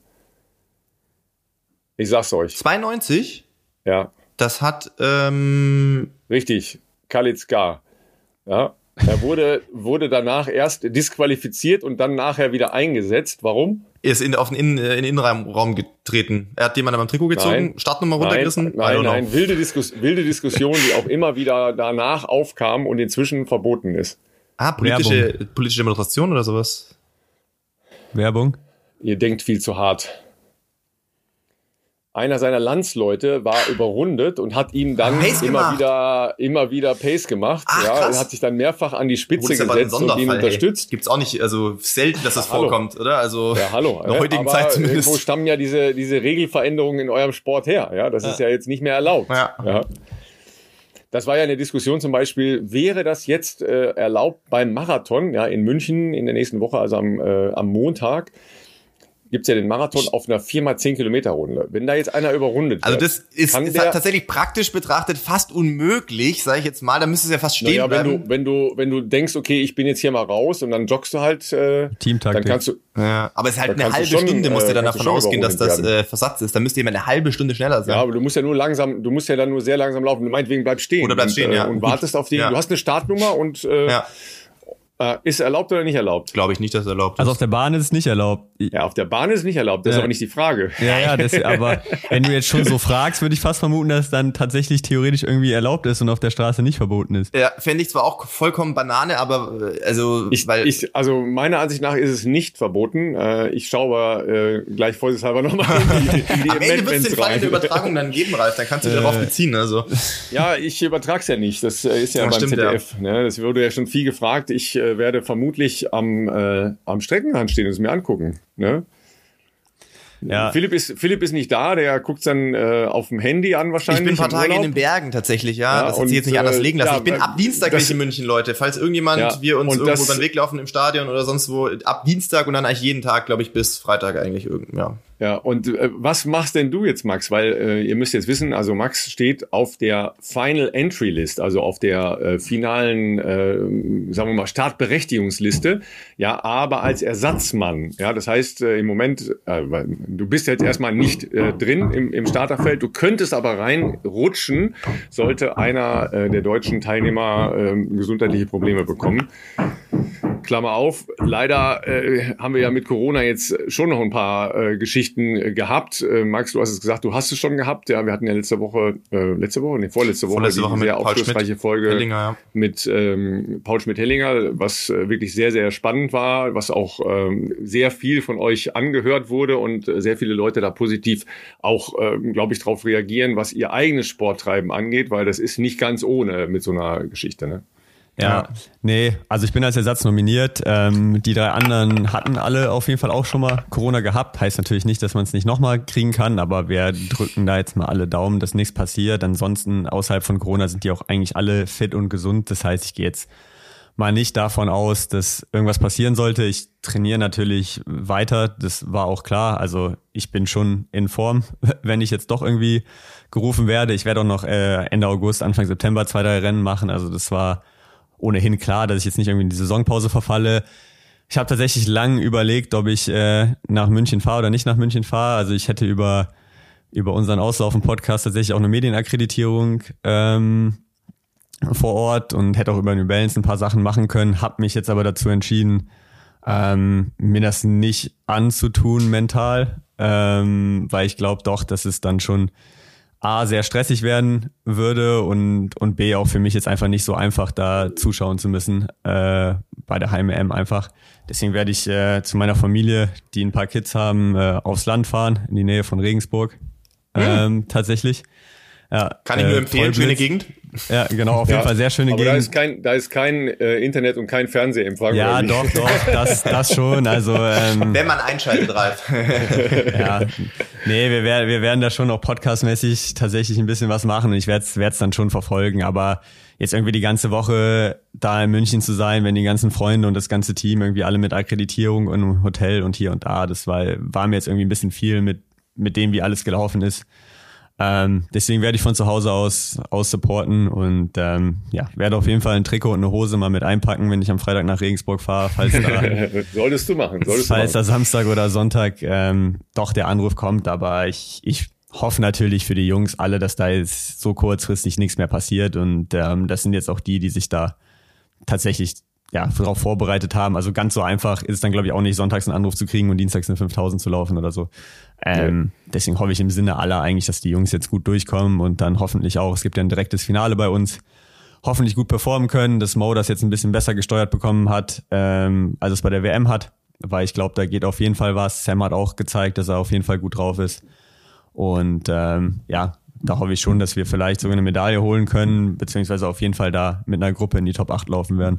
Ich sag's euch. zweiundneunzig? Ja. Das hat, ähm... Richtig, Khalid Skar. Ja. Er wurde, wurde danach erst disqualifiziert und dann nachher wieder eingesetzt. Warum? Er ist in, auf den, in, in den Innenraum getreten. Er hat jemanden beim Trikot gezogen, Nein. Startnummer runtergerissen. Nein, nein, nein. Wilde, Diskus- wilde Diskussion, die auch immer wieder danach aufkam und inzwischen verboten ist. Ah, politische, politische Demonstration oder sowas? Werbung? Ihr denkt viel zu hart. einer seiner Landsleute war überrundet und hat ihm dann Pace immer gemacht. wieder, immer wieder Pace gemacht. Ach, ja, krass. er hat sich dann mehrfach an die Spitze Gut, ist aber ein gesetzt und ihn Sonderfall, unterstützt. ey. Gibt's auch nicht, also selten, dass das Ja, hallo. vorkommt, oder? Also Ja, hallo. in der heutigen aber Zeit zumindest. Wo stammen ja diese, diese Regelveränderungen in eurem Sport her? Ja, das ist ja jetzt nicht mehr erlaubt. Ja. Ja. Das war ja eine Diskussion zum Beispiel, wäre das jetzt äh, erlaubt beim Marathon, ja, in München in der nächsten Woche, also am, äh, am Montag, gibt's ja den Marathon auf einer vier mal zehn Kilometer Runde. Wenn da jetzt einer überrundet Also wird, das ist, kann ist der, tatsächlich praktisch betrachtet fast unmöglich, sage ich jetzt mal. Da müsste es ja fast stehen naja, wenn bleiben. du, wenn du, wenn du denkst, okay, ich bin jetzt hier mal raus und dann joggst du halt, äh, Teamtaktik. dann kannst du, Ja, aber es ist halt Da eine kannst du halbe schon, Stunde, musst äh, du dann kannst du davon schon ausgehen, dass das überholt äh, Versatz ist. Da müsste jemand eine halbe Stunde schneller sein. ja, aber du musst ja nur langsam, du musst ja dann nur sehr langsam laufen. Meinetwegen bleib stehen. Oder bleib und, stehen, äh, ja. Und Gut. wartest auf den, Ja. du hast eine Startnummer und, äh, Ja, äh, ist erlaubt oder nicht erlaubt? glaube ich nicht, dass es erlaubt ist. Also auf der Bahn ist es nicht erlaubt. Ja, auf der Bahn ist es nicht erlaubt, das ist Ja. aber nicht die Frage. Ja, ja, das, aber wenn du jetzt schon so fragst, würde ich fast vermuten, dass es dann tatsächlich theoretisch irgendwie erlaubt ist und auf der Straße nicht verboten ist. Ja, fände ich zwar auch vollkommen Banane, aber äh, also, Ich, weil ich, also meiner Ansicht nach ist es nicht verboten. Äh, ich schaue aber äh, gleich vorsichtshalber nochmal in die, in die am Ende wird es den Amendments Fall in der rein. Übertragung dann geben, Ralf. Dann kannst du dich darauf beziehen. Also Ja, ich übertrag's ja nicht. Das äh, ist ja, Ja, beim stimmt, Z D F. Ne? Das wurde ja schon viel gefragt. Ich äh, werde vermutlich am, äh, am Streckenrand stehen und es mir angucken. Ne? Ja. Philipp ist Philipp ist nicht da, der guckt's dann äh, auf dem Handy an ich wahrscheinlich. bin ein paar im Tage in Urlaub. den Bergen tatsächlich, ja. Ja, das hat sich und, jetzt nicht anders äh, legen lassen. ja, ich bin ab Dienstag das- bin ich in München, Leute. Falls irgendjemand, Ja, wir uns und irgendwo das- über den Weg laufen im Stadion oder sonst wo, ab Dienstag und dann eigentlich jeden Tag, glaube ich, bis Freitag eigentlich irgend, ja. Ja, und äh, was machst denn du jetzt, Max? Weil äh, ihr müsst jetzt wissen, also Max steht auf der Final Entry List, also auf der äh, finalen, äh, sagen wir mal, Startberechtigungsliste, ja, aber als Ersatzmann. Ja, das heißt, äh, im Moment, äh, du bist jetzt erstmal nicht äh, drin im, im Starterfeld, du könntest aber reinrutschen, sollte einer äh, der deutschen Teilnehmer äh, gesundheitliche Probleme bekommen. Klammer auf, leider äh, haben wir ja mit Corona jetzt schon noch ein paar äh, Geschichten äh, gehabt. Äh, Max, du hast es gesagt, du hast es schon gehabt. Ja, wir hatten ja letzte Woche, äh, letzte Woche, nee, vorletzte Woche, Vorletzte die Woche mit sehr Paul aufschlussreiche Schmidt, Folge Hellinger, ja. mit ähm, Paul Schmidt-Hellinger, was äh, wirklich sehr, sehr spannend war, was auch ähm, sehr viel von euch angehört wurde und äh, sehr viele Leute da positiv auch, äh, glaube ich, darauf reagieren, was ihr eigenes Sporttreiben angeht, weil das ist nicht ganz ohne mit so einer Geschichte, ne? Ja, nee, also ich bin als Ersatz nominiert. Ähm, die drei anderen hatten alle auf jeden Fall auch schon mal Corona gehabt. Heißt natürlich nicht, dass man es nicht nochmal kriegen kann, aber wir drücken da jetzt mal alle Daumen, dass nichts passiert. Ansonsten außerhalb von Corona sind die auch eigentlich alle fit und gesund. Das heißt, ich gehe jetzt mal nicht davon aus, dass irgendwas passieren sollte. Ich trainiere natürlich weiter, das war auch klar. Also ich bin schon in Form, wenn ich jetzt doch irgendwie gerufen werde. Ich werde auch noch äh, Ende August, Anfang September zwei, drei Rennen machen. Also das war ohnehin klar, dass ich jetzt nicht irgendwie in die Saisonpause verfalle. Ich habe tatsächlich lang überlegt, ob ich äh, nach München fahre oder nicht nach München fahre. Also ich hätte über über unseren Auslaufen-Podcast tatsächlich auch eine Medienakkreditierung ähm, vor Ort und hätte auch über New Balance ein paar Sachen machen können. Habe mich jetzt aber dazu entschieden, ähm, mir das nicht anzutun mental, ähm, weil ich glaube doch, dass es dann schon A, sehr stressig werden würde und und B, auch für mich jetzt einfach nicht so einfach, da zuschauen zu müssen äh, bei der Heim-E M einfach. Deswegen werde ich äh, zu meiner Familie, die ein paar Kids haben, äh, aufs Land fahren, in die Nähe von Regensburg. Ähm, tatsächlich. Ja, Kann ich nur äh, empfehlen, schöne Gegend. Ja, genau, auf jeden Ja, Fall sehr schöne aber Gegend. da ist kein, da ist kein äh, Internet und kein Fernsehempfang. Ja, oder wie? doch, doch, das, das schon. Also ähm, Wenn man einschaltet, Ralf. ja, nee, wir werden, wir werden da schon auch podcastmäßig tatsächlich ein bisschen was machen und ich werde es dann schon verfolgen. Aber jetzt irgendwie die ganze Woche da in München zu sein, wenn die ganzen Freunde und das ganze Team irgendwie alle mit Akkreditierung und Hotel und hier und da, das war, war mir jetzt irgendwie ein bisschen viel mit mit dem, wie alles gelaufen ist. Ähm, deswegen werde ich von zu Hause aus aus supporten und ähm, ja, werde auf jeden Fall ein Trikot und eine Hose mal mit einpacken, wenn ich am Freitag nach Regensburg fahre, falls da, Solltest du machen. Solltest falls du da machen. Samstag oder Sonntag ähm, doch der Anruf kommt. Aber ich, ich hoffe natürlich für die Jungs alle, dass da jetzt so kurzfristig nichts mehr passiert und ähm, das sind jetzt auch die, die sich da tatsächlich ja darauf vorbereitet haben. Also ganz so einfach ist es dann, glaube ich, auch nicht, sonntags einen Anruf zu kriegen und dienstags eine fünftausend zu laufen oder so. Ähm, ja. Deswegen hoffe ich im Sinne aller eigentlich, dass die Jungs jetzt gut durchkommen und dann hoffentlich auch, es gibt ja ein direktes Finale bei uns, hoffentlich gut performen können, dass Mo das jetzt ein bisschen besser gesteuert bekommen hat, ähm, als es bei der W M hat, weil ich glaube, da geht auf jeden Fall was. Sam hat auch gezeigt, dass er auf jeden Fall gut drauf ist. Und ähm, ja, da hoffe ich schon, dass wir vielleicht sogar eine Medaille holen können, beziehungsweise auf jeden Fall da mit einer Gruppe in die Top acht laufen werden.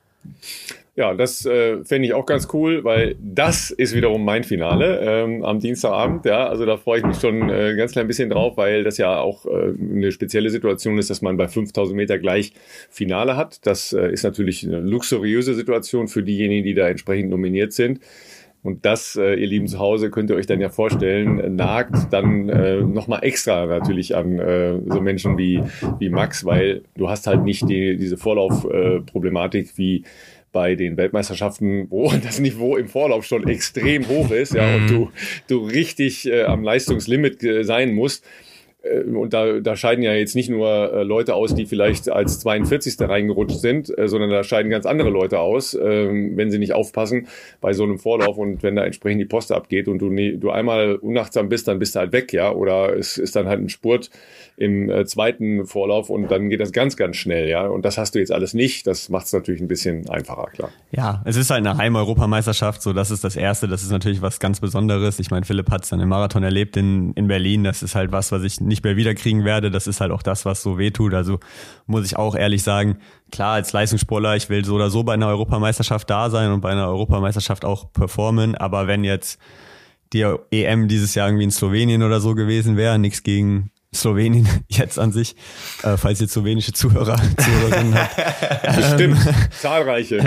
Ja, das äh, fände ich auch ganz cool, weil das ist wiederum mein Finale ähm, am Dienstagabend. Ja, also da freue ich mich schon äh, ganz klein bisschen drauf, weil das ja auch äh, eine spezielle Situation ist, dass man bei fünftausend Meter gleich Finale hat. Das äh, ist natürlich eine luxuriöse Situation für diejenigen, die da entsprechend nominiert sind. Und das, äh, ihr Lieben zu Hause, könnt ihr euch dann ja vorstellen, nagt dann äh, nochmal extra natürlich an äh, so Menschen wie, wie Max, weil du hast halt nicht die, diese Vorlaufproblematik äh, wie bei den Weltmeisterschaften, wo das Niveau im Vorlauf schon extrem hoch ist, ja, und du, du richtig äh, am Leistungslimit äh, sein musst. Äh, und da, da scheiden ja jetzt nicht nur äh, Leute aus, die vielleicht als zweiundvierzigste reingerutscht sind, äh, sondern da scheiden ganz andere Leute aus, äh, wenn sie nicht aufpassen bei so einem Vorlauf und wenn da entsprechend die Post abgeht und du, nie, du einmal unachtsam bist, dann bist du halt weg, ja, oder es ist dann halt ein Spurt im äh, zweiten Vorlauf und dann geht das ganz, ganz schnell, ja. Und das hast du jetzt alles nicht. Das macht es natürlich ein bisschen einfacher, klar. Ja, es ist halt eine Heim-Europameisterschaft, so das ist das Erste. Das ist natürlich was ganz Besonderes. Ich meine, Philipp hat es dann im Marathon erlebt in, in Berlin. Das ist halt was, was ich nicht mehr wiederkriegen werde. Das ist halt auch das, was so wehtut. Also muss ich auch ehrlich sagen, klar, als Leistungssportler, ich will so oder so bei einer Europameisterschaft da sein und bei einer Europameisterschaft auch performen. Aber wenn jetzt die E M dieses Jahr irgendwie in Slowenien oder so gewesen wäre, nichts gegen Slowenien jetzt an sich, äh, falls ihr slowenische Zuhörer, Zuhörerinnen habt. Bestimmt, ähm, zahlreiche.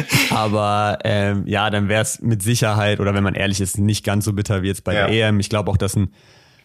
Aber ähm, ja, dann wäre es mit Sicherheit, oder wenn man ehrlich ist, nicht ganz so bitter wie jetzt bei ja. der E M. Ich glaube auch, dass ein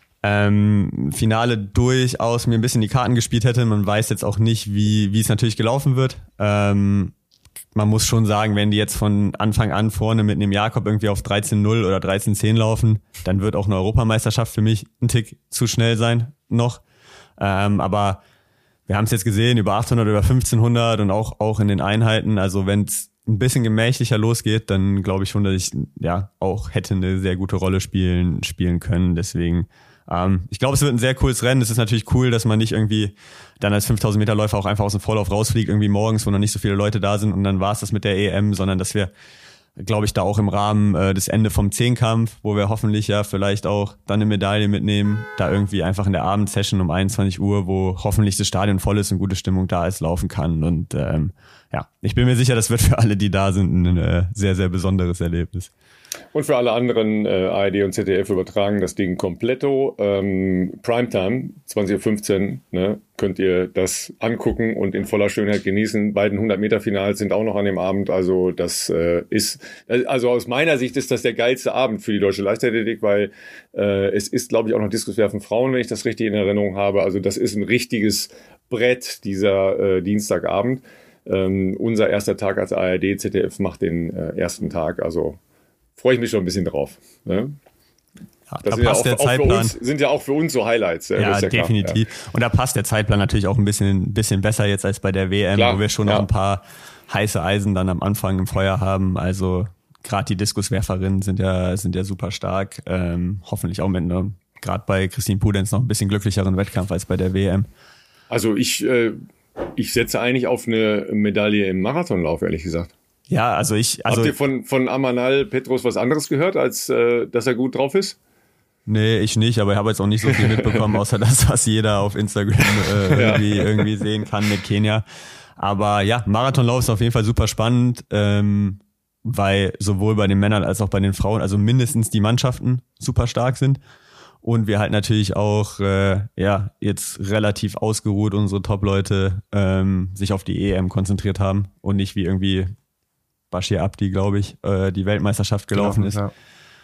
ähm, Finale durchaus mir ein bisschen die Karten gespielt hätte. Man weiß jetzt auch nicht, wie wie es natürlich gelaufen wird. Ähm, man muss schon sagen, wenn die jetzt von Anfang an vorne mit einem Jakob irgendwie auf dreizehn null oder dreizehn zehn laufen, dann wird auch eine Europameisterschaft für mich ein Tick zu schnell sein noch. Ähm, aber wir haben es jetzt gesehen, über achthundert, über fünfzehnhundert und auch auch in den Einheiten. Also wenn es ein bisschen gemächlicher losgeht, dann glaube ich schon, dass ich ja auch hätte eine sehr gute Rolle spielen spielen können. Deswegen Ähm, ich glaube, es wird ein sehr cooles Rennen. Es ist natürlich cool, dass man nicht irgendwie dann als fünftausend Meter Läufer auch einfach aus dem Vorlauf rausfliegt, irgendwie morgens, wo noch nicht so viele Leute da sind und dann war es das mit der E M, sondern dass wir, glaube ich, da auch im Rahmen äh, des Ende vom Zehnkampf, wo wir hoffentlich ja vielleicht auch dann eine Medaille mitnehmen, da irgendwie einfach in der Abendsession um einundzwanzig Uhr, wo hoffentlich das Stadion voll ist und gute Stimmung da ist, laufen kann. Und ähm, ja, ich bin mir sicher, das wird für alle, die da sind, ein äh, sehr, sehr besonderes Erlebnis. Und für alle anderen äh, A R D und Z D F übertragen das Ding kompletto. Ähm, Primetime, zwanzig Uhr fünfzehn, ne, könnt ihr das angucken und in voller Schönheit genießen. Beiden hundert-Meter-Finals sind auch noch an dem Abend. Also das äh, ist, also aus meiner Sicht ist das der geilste Abend für die deutsche Leichtathletik, weil äh, es ist, glaube ich, auch noch Diskuswerfen Frauen, wenn ich das richtig in Erinnerung habe. Also das ist ein richtiges Brett, dieser äh, Dienstagabend. Ähm, unser erster Tag als A R D, Z D F macht den äh, ersten Tag, also freue ich mich schon ein bisschen drauf. Ne? Ja, das da sind, passt ja auch, der Zeitplan. Auch für uns, sind ja auch für uns so Highlights. Ja, ja definitiv. Ja. Und da passt der Zeitplan natürlich auch ein bisschen, bisschen besser jetzt als bei der W M, Klar, wo wir schon ja. noch ein paar heiße Eisen dann am Anfang im Feuer haben. Also gerade die Diskuswerferinnen sind ja, sind ja super stark. Ähm, hoffentlich auch mit einem, gerade bei Christine Pudenz noch ein bisschen glücklicheren Wettkampf als bei der W M. Also ich, äh, ich setze eigentlich auf eine Medaille im Marathonlauf, ehrlich gesagt. Ja, also ich... Also Habt ihr von, von Amanal Petros was anderes gehört, als äh, dass er gut drauf ist? Nee, ich nicht, aber ich habe jetzt auch nicht so viel mitbekommen, außer das, was jeder auf Instagram äh, ja. irgendwie, irgendwie sehen kann mit Kenia. Aber ja, Marathonlauf ist auf jeden Fall super spannend, ähm, weil sowohl bei den Männern als auch bei den Frauen, also mindestens die Mannschaften super stark sind. Und wir halt natürlich auch äh, ja jetzt relativ ausgeruht unsere Top-Leute ähm, sich auf die E M konzentriert haben und nicht wie irgendwie Bashir Abdi, glaube ich, äh, die Weltmeisterschaft gelaufen genau, ist. Ja.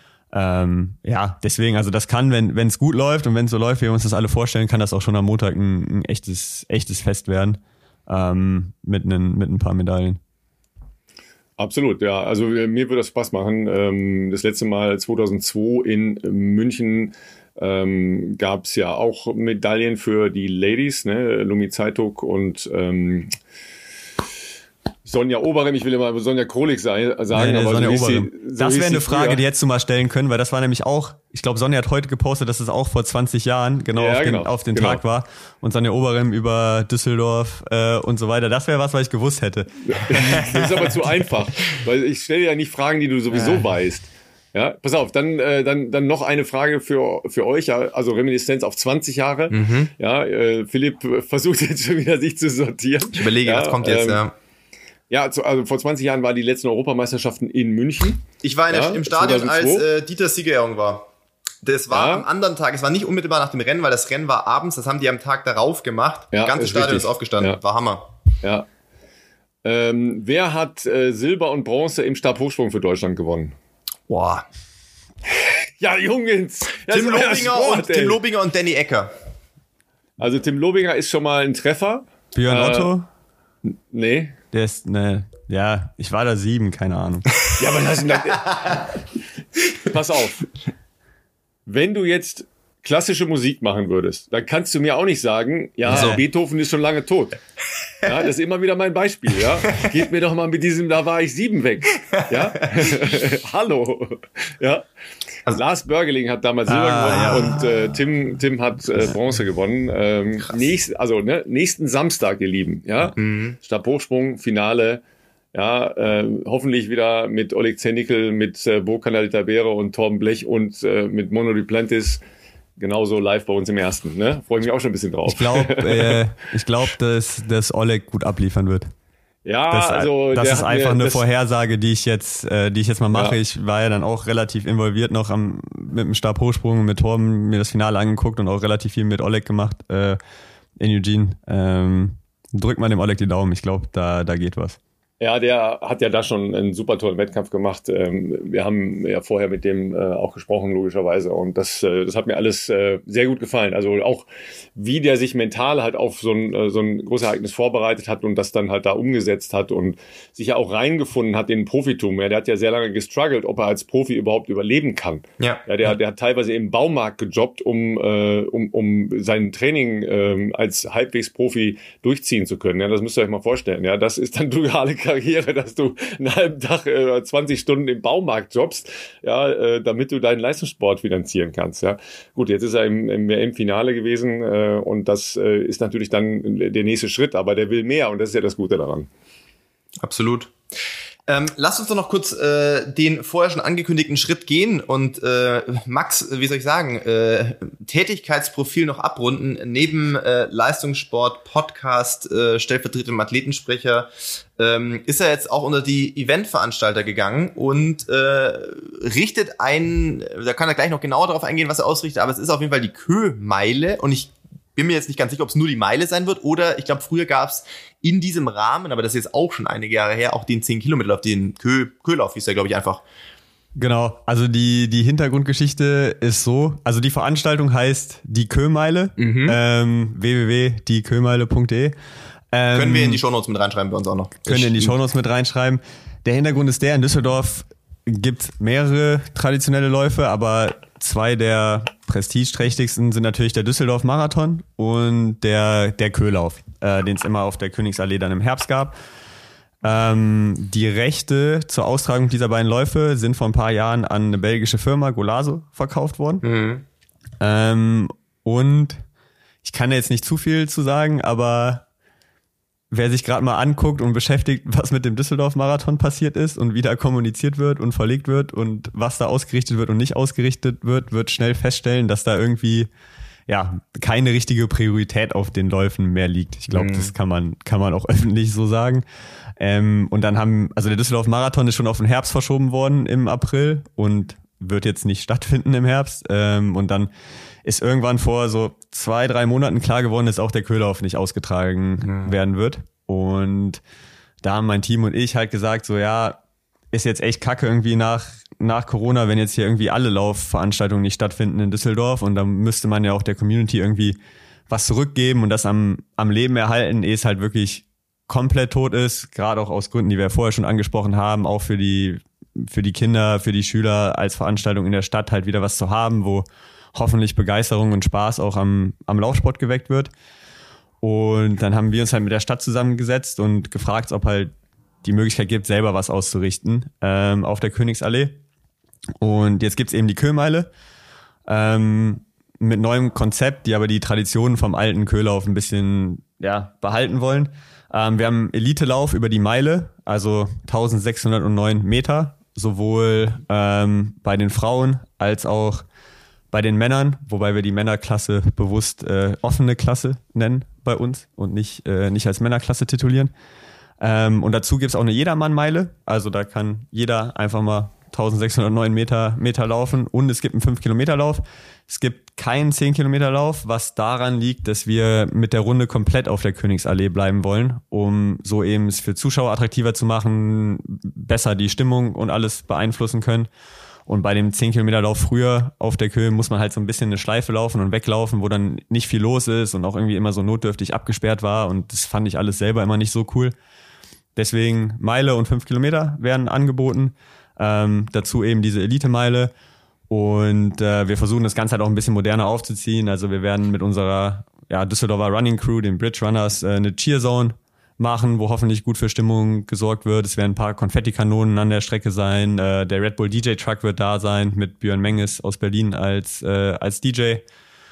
Ähm, ja, deswegen, also das kann, wenn wenn es gut läuft und wenn es so läuft, wie wir uns das alle vorstellen, kann das auch schon am Montag ein, ein echtes echtes Fest werden ähm, mit einen mit ein paar Medaillen. Absolut, ja. Also mir würde das Spaß machen. Ähm, das letzte Mal zweitausendzwei in München ähm, gab es ja auch Medaillen für die Ladies, ne? Lumi Zeituk und ähm, Sonja Oberem, ich will immer Sonja Krolik sagen, nee, nee, aber Sonja so Oberem. Sie, so das wäre eine Frage, früher. die hättest du mal stellen können, weil das war nämlich auch, ich glaube, Sonja hat heute gepostet, dass es auch vor zwanzig Jahren genau ja, auf den, genau, auf den genau. Tag war und Sonja Oberem über Düsseldorf äh, und so weiter. Das wäre was, was ich gewusst hätte. Das ist aber zu einfach, weil ich stelle ja nicht Fragen, die du sowieso äh. weißt. Ja, pass auf, dann, äh, dann, dann noch eine Frage für, für euch, ja, also Reminiszenz auf zwanzig Jahre. Mhm. Ja, äh, Philipp versucht jetzt schon wieder sich zu sortieren. Ich überlege, ja, was kommt jetzt, ähm, ja. Ja, also vor zwanzig Jahren waren die letzten Europameisterschaften in München. Ich war in der, ja, im Stadion, zweitausendzwei. als äh, Dieter Siegerehrung war. Das war ja. am anderen Tag, es war nicht unmittelbar nach dem Rennen, weil das Rennen war abends, das haben die am Tag darauf gemacht. Ja, das ganze ist Stadion richtig. ist aufgestanden, Ja. war Hammer. Ja. Ähm, wer hat äh, Silber und Bronze im Stabhochsprung für Deutschland gewonnen? Boah. Ja, Jungs! Tim Lobinger, Sport, und, Tim Lobinger und Danny Ecker. Also Tim Lobinger ist schon mal ein Treffer. Björn äh, Otto? Nee. Der ist, ne, ja, ich war da sieben, keine Ahnung. Ja, aber das ist pass auf. Wenn du jetzt klassische Musik machen würdest, dann kannst du mir auch nicht sagen, ja, So. Beethoven ist schon lange tot. Ja, das ist immer wieder mein Beispiel, ja. Geht mir doch mal mit diesem, da war ich sieben weg. Ja. Hallo. Ja. Also Lars Börgeling hat damals Silber Ah, gewonnen ja. und äh, Tim, Tim hat äh, Bronze gewonnen. Ähm, nächst, also ne, nächsten Samstag, ihr Lieben, ja. Mhm. Stabhochsprung, Finale. Ja, äh, hoffentlich wieder mit Oleg Zennickel, mit äh, Bo Canalitabere und Torben Blech und äh, mit Mono Duplantis. Genauso live bei uns im ersten. Ne? Freue ich mich auch schon ein bisschen drauf. Ich glaube, äh, ich glaub, dass, dass Oleg gut abliefern wird. ja, Das, also das der ist hat einfach mir, eine das, Vorhersage, die ich jetzt, äh, die ich jetzt mal mache. Ja. Ich war ja dann auch relativ involviert noch am mit dem Stabhochsprung und mit Torben mir das Finale angeguckt und auch relativ viel mit Oleg gemacht äh, in Eugene. Ähm, drück mal dem Oleg die Daumen. Ich glaube, da da geht was. Ja, der hat ja da schon einen super tollen Wettkampf gemacht. Ähm, wir haben ja vorher mit dem äh, auch gesprochen, logischerweise. Und das, äh, das hat mir alles äh, sehr gut gefallen. Also auch, wie der sich mental halt auf so ein, äh, so ein großes Ereignis vorbereitet hat und das dann halt da umgesetzt hat und sich ja auch reingefunden hat in den Profitum. Ja, der hat ja sehr lange gestruggelt, ob er als Profi überhaupt überleben kann. Ja. Ja, der, der hat teilweise im Baumarkt gejobbt, um, äh, um, um sein Training äh, als halbwegs Profi durchziehen zu können. Ja, das müsst ihr euch mal vorstellen. Ja, das ist dann duale Karriere, dass du einen halben Tag äh, zwanzig Stunden im Baumarkt jobbst, ja, äh, damit du deinen Leistungssport finanzieren kannst. Ja, gut, jetzt ist er im, im, im Finale gewesen äh, und das äh, ist natürlich dann der nächste Schritt, aber der will mehr und das ist ja das Gute daran. Absolut. Ähm, lass uns doch noch kurz äh, den vorher schon angekündigten Schritt gehen und äh, Max, wie soll ich sagen, äh, Tätigkeitsprofil noch abrunden. Neben äh, Leistungssport, Podcast, äh, stellvertretendem Athletensprecher, ähm, ist er jetzt auch unter die Eventveranstalter gegangen und äh, richtet ein, da kann er gleich noch genauer darauf eingehen, was er ausrichtet, aber es ist auf jeden Fall die Kö-Meile und ich bin mir jetzt nicht ganz sicher, ob es nur die Meile sein wird oder ich glaube, früher gab es in diesem Rahmen, aber das ist jetzt auch schon einige Jahre her, auch den zehn Kilometer Lauf, den Kö, Köhlauf hieß ja, glaube ich, einfach. Genau, also die die Hintergrundgeschichte ist so, also die Veranstaltung heißt die Kö-Meile, Mhm. ähm, w w w punkt die kömeile punkt de. Ähm, Können wir in die Shownotes mit reinschreiben bei uns auch noch. Können in die Shownotes mit reinschreiben. Der Hintergrund ist der, in Düsseldorf gibt mehrere traditionelle Läufe, aber zwei der prestigeträchtigsten sind natürlich der Düsseldorf-Marathon und der der Köhlauf, äh, den es immer auf der Königsallee dann im Herbst gab. Ähm, die Rechte zur Austragung dieser beiden Läufe sind vor ein paar Jahren an eine belgische Firma, Golazo, verkauft worden. Mhm. Ähm, und ich kann da jetzt nicht zu viel zu sagen, aber wer sich gerade mal anguckt und beschäftigt, was mit dem Düsseldorf-Marathon passiert ist und wie da kommuniziert wird und verlegt wird und was da ausgerichtet wird und nicht ausgerichtet wird, wird schnell feststellen, dass da irgendwie ja keine richtige Priorität auf den Läufen mehr liegt. Ich glaube, Mhm. das kann man kann man auch öffentlich so sagen. Ähm, und dann haben, also der Düsseldorf-Marathon ist schon auf den Herbst verschoben worden im April und wird jetzt nicht stattfinden im Herbst. Ähm, und dann ist irgendwann vor so zwei, drei Monaten klar geworden, dass auch der Köhlauf nicht ausgetragen Mhm. werden wird. Und da haben mein Team und ich halt gesagt, so ja, ist jetzt echt kacke irgendwie nach, nach Corona, wenn jetzt hier irgendwie alle Laufveranstaltungen nicht stattfinden in Düsseldorf. Und dann müsste man ja auch der Community irgendwie was zurückgeben und das am, am Leben erhalten, ehe es halt wirklich komplett tot ist. Gerade auch aus Gründen, die wir vorher schon angesprochen haben, auch für die, für die Kinder, für die Schüler als Veranstaltung in der Stadt halt wieder was zu haben, wo hoffentlich Begeisterung und Spaß auch am, am Laufsport geweckt wird. Und dann haben wir uns halt mit der Stadt zusammengesetzt und gefragt, ob halt die Möglichkeit gibt, selber was auszurichten ähm, auf der Königsallee. Und jetzt gibt's eben die Kö-Meile ähm, mit neuem Konzept, die aber die Traditionen vom alten Köhlauf ein bisschen ja behalten wollen. Ähm, wir haben Elitelauf über die Meile, also eintausendsechshundertneun Meter, sowohl ähm, bei den Frauen als auch bei den Männern, wobei wir die Männerklasse bewusst äh, offene Klasse nennen bei uns und nicht, äh, nicht als Männerklasse titulieren. Ähm, und dazu gibt's auch eine Jedermann-Meile, also da kann jeder einfach mal eintausendsechshundertneun Meter, Meter laufen und es gibt einen fünf Kilometer Lauf. Es gibt keinen zehn Kilometer Lauf, was daran liegt, dass wir mit der Runde komplett auf der Königsallee bleiben wollen, um so eben es für Zuschauer attraktiver zu machen, besser die Stimmung und alles beeinflussen können. Und bei dem zehn Kilometer Lauf früher auf der Kö muss man halt so ein bisschen eine Schleife laufen und weglaufen, wo dann nicht viel los ist und auch irgendwie immer so notdürftig abgesperrt war und das fand ich alles selber immer nicht so cool. Deswegen Meile und fünf Kilometer werden angeboten. Ähm, dazu eben diese Elite-Meile und äh, wir versuchen das Ganze halt auch ein bisschen moderner aufzuziehen. Also wir werden mit unserer ja, Düsseldorfer Running Crew, den Bridge Runners, äh, eine Cheerzone machen, wo hoffentlich gut für Stimmung gesorgt wird. Es werden ein paar Konfettikanonen an der Strecke sein. Äh, der Red Bull D J Truck wird da sein mit Björn Menges aus Berlin als, äh, als D J.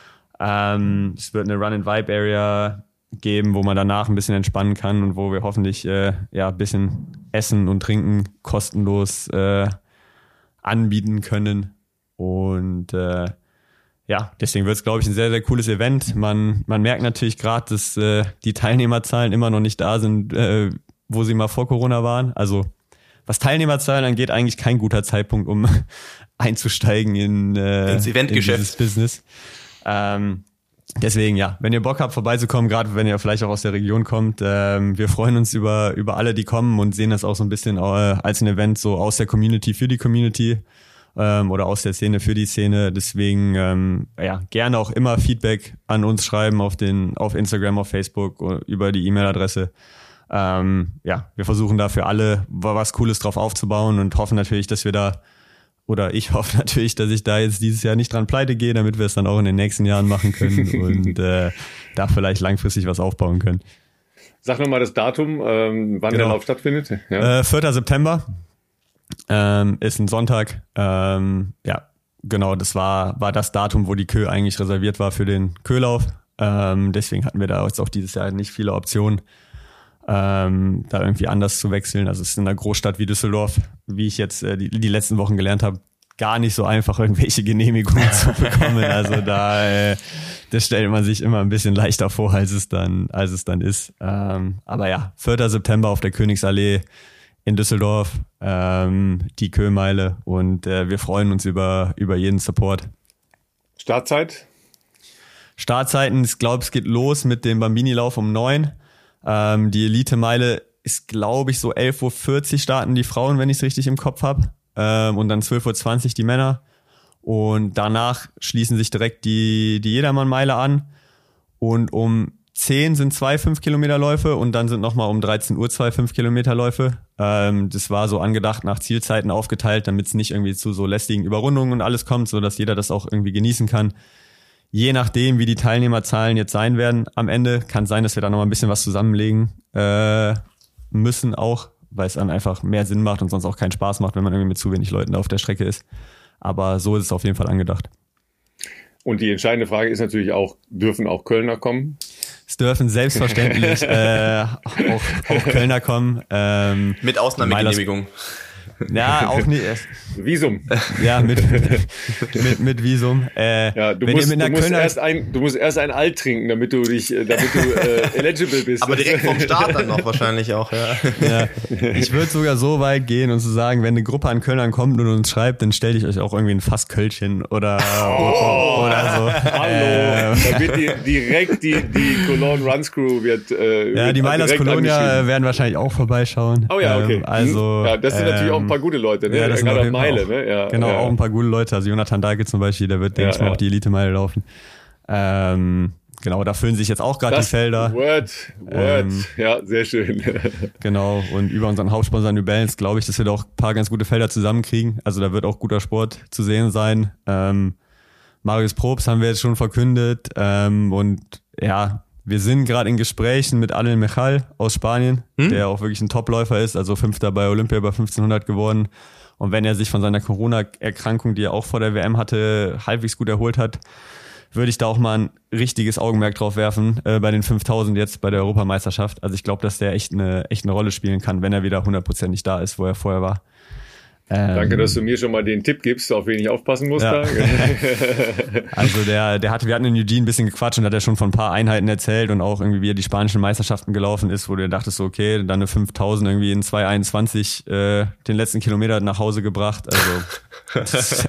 Ähm, es wird eine Run-and-Vibe-Area geben, wo man danach ein bisschen entspannen kann und wo wir hoffentlich äh, ja ein bisschen Essen und Trinken kostenlos äh, anbieten können. Und äh, ja, deswegen wird es, glaube ich, ein sehr, sehr cooles Event. Man, man merkt natürlich gerade, dass äh, die Teilnehmerzahlen immer noch nicht da sind, äh, wo sie mal vor Corona waren. Also was Teilnehmerzahlen angeht, eigentlich kein guter Zeitpunkt, um einzusteigen in, äh, ins Eventgeschäft. In dieses Business. Ähm, Deswegen, ja, wenn ihr Bock habt, vorbeizukommen, gerade wenn ihr vielleicht auch aus der Region kommt, ähm, wir freuen uns über über alle, die kommen und sehen das auch so ein bisschen äh, als ein Event so aus der Community für die Community ähm, oder aus der Szene für die Szene. Deswegen, ähm, ja, gerne auch immer Feedback an uns schreiben auf den auf Instagram, auf Facebook über die E-Mail-Adresse. Ähm, ja, wir versuchen da für alle was Cooles drauf aufzubauen und hoffen natürlich, dass wir da Oder ich hoffe natürlich, dass ich da jetzt dieses Jahr nicht dran pleite gehe, damit wir es dann auch in den nächsten Jahren machen können und äh, da vielleicht langfristig was aufbauen können. Sag nochmal das Datum, ähm, wann genau. der Lauf stattfindet. Ja. Äh, vierter September ähm, ist ein Sonntag. Ähm, ja, genau, das war war das Datum, wo die Kö eigentlich reserviert war für den Kölauf. Ähm, deswegen hatten wir da jetzt auch dieses Jahr nicht viele Optionen. Ähm, da irgendwie anders zu wechseln. Also es ist in einer Großstadt wie Düsseldorf, wie ich jetzt äh, die, die letzten Wochen gelernt habe, gar nicht so einfach, irgendwelche Genehmigungen zu bekommen. Also da äh, das stellt man sich immer ein bisschen leichter vor, als es dann, als es dann ist. Ähm, aber ja, vierter September auf der Königsallee in Düsseldorf, ähm, die Kömeile und äh, wir freuen uns über, über jeden Support. Startzeit? Startzeiten, ich glaube, es geht los mit dem Bambini-Lauf um neun. Ähm, die Elite-Meile ist, glaube ich, so elf Uhr vierzig starten die Frauen, wenn ich es richtig im Kopf habe. Ähm, und dann zwölf Uhr zwanzig die Männer. Und danach schließen sich direkt die, die Jedermann-Meile an. Und um zehn sind zwei fünf Kilometer Läufe und dann sind nochmal um dreizehn Uhr zwei fünf Kilometer Läufe. Ähm, das war so angedacht nach Zielzeiten aufgeteilt, damit es nicht irgendwie zu so lästigen Überrundungen und alles kommt, so dass jeder das auch irgendwie genießen kann. Je nachdem, wie die Teilnehmerzahlen jetzt sein werden am Ende, kann sein, dass wir da noch mal ein bisschen was zusammenlegen äh, müssen auch, weil es dann einfach mehr Sinn macht und sonst auch keinen Spaß macht, wenn man irgendwie mit zu wenig Leuten auf der Strecke ist. Aber so ist es auf jeden Fall angedacht. Und die entscheidende Frage ist natürlich auch, dürfen auch Kölner kommen? Es dürfen selbstverständlich äh, auch, auch Kölner kommen. Ähm, mit Ausnahmegenehmigung. Ja, auch nicht. Visum. Ja, mit, mit, mit Visum. Äh, ja, du, wenn musst, ihr mit einer du, musst Kölner erst ein, du musst erst ein Alt trinken, damit du dich, damit du äh, eligible bist. Aber direkt vom Start dann noch wahrscheinlich auch, ja. Ja, ich würde sogar so weit gehen und zu sagen, wenn eine Gruppe an Kölnern kommt und uns schreibt, dann stelle ich euch auch irgendwie ein Fass Kölchen oder, oh, oder so. Hallo. Ähm. Da wird die, direkt die, die Cologne Runs Crew wird, äh, ja, wird die Milas Colonia werden wahrscheinlich auch vorbeischauen. Oh ja, okay. Ähm, also, ja, das sind ähm, natürlich auch ein paar gute Leute, ne? Ja, das Gerade sind Meile, auch, ne? Ja, genau, ja. auch ein paar gute Leute. Also Jonathan Dahlke zum Beispiel, der wird, denke ja, ich mal, ja. auch die Elite-Meile laufen. Ähm, genau, da füllen sich jetzt auch gerade die Felder. Word, Word. Ähm, ja, sehr schön. Genau, und über unseren Hauptsponsor New Balance glaube ich, dass wir da auch ein paar ganz gute Felder zusammenkriegen. Also da wird auch guter Sport zu sehen sein. Ähm, Marius Probst haben wir jetzt schon verkündet. Ähm, und ja, wir sind gerade in Gesprächen mit Anel Mechal aus Spanien, hm? der auch wirklich ein Topläufer ist, also Fünfter bei Olympia über fünfzehnhundert geworden. Und wenn er sich von seiner Corona-Erkrankung, die er auch vor der W M hatte, halbwegs gut erholt hat, würde ich da auch mal ein richtiges Augenmerk drauf werfen äh, bei den fünftausend jetzt bei der Europameisterschaft. Also ich glaube, dass der echt eine, echt eine Rolle spielen kann, wenn er wieder hundertprozentig da ist, wo er vorher war. Ähm, Danke, dass du mir schon mal den Tipp gibst, auf wen ich aufpassen muss. Ja. Da. Also der, der hatte, wir hatten in Eugene ein bisschen gequatscht und hat er schon von ein paar Einheiten erzählt und auch irgendwie, wie er die spanischen Meisterschaften gelaufen ist, wo du dachtest so, okay, dann eine fünftausend irgendwie in zwei einundzwanzig äh, den letzten Kilometer nach Hause gebracht. Also das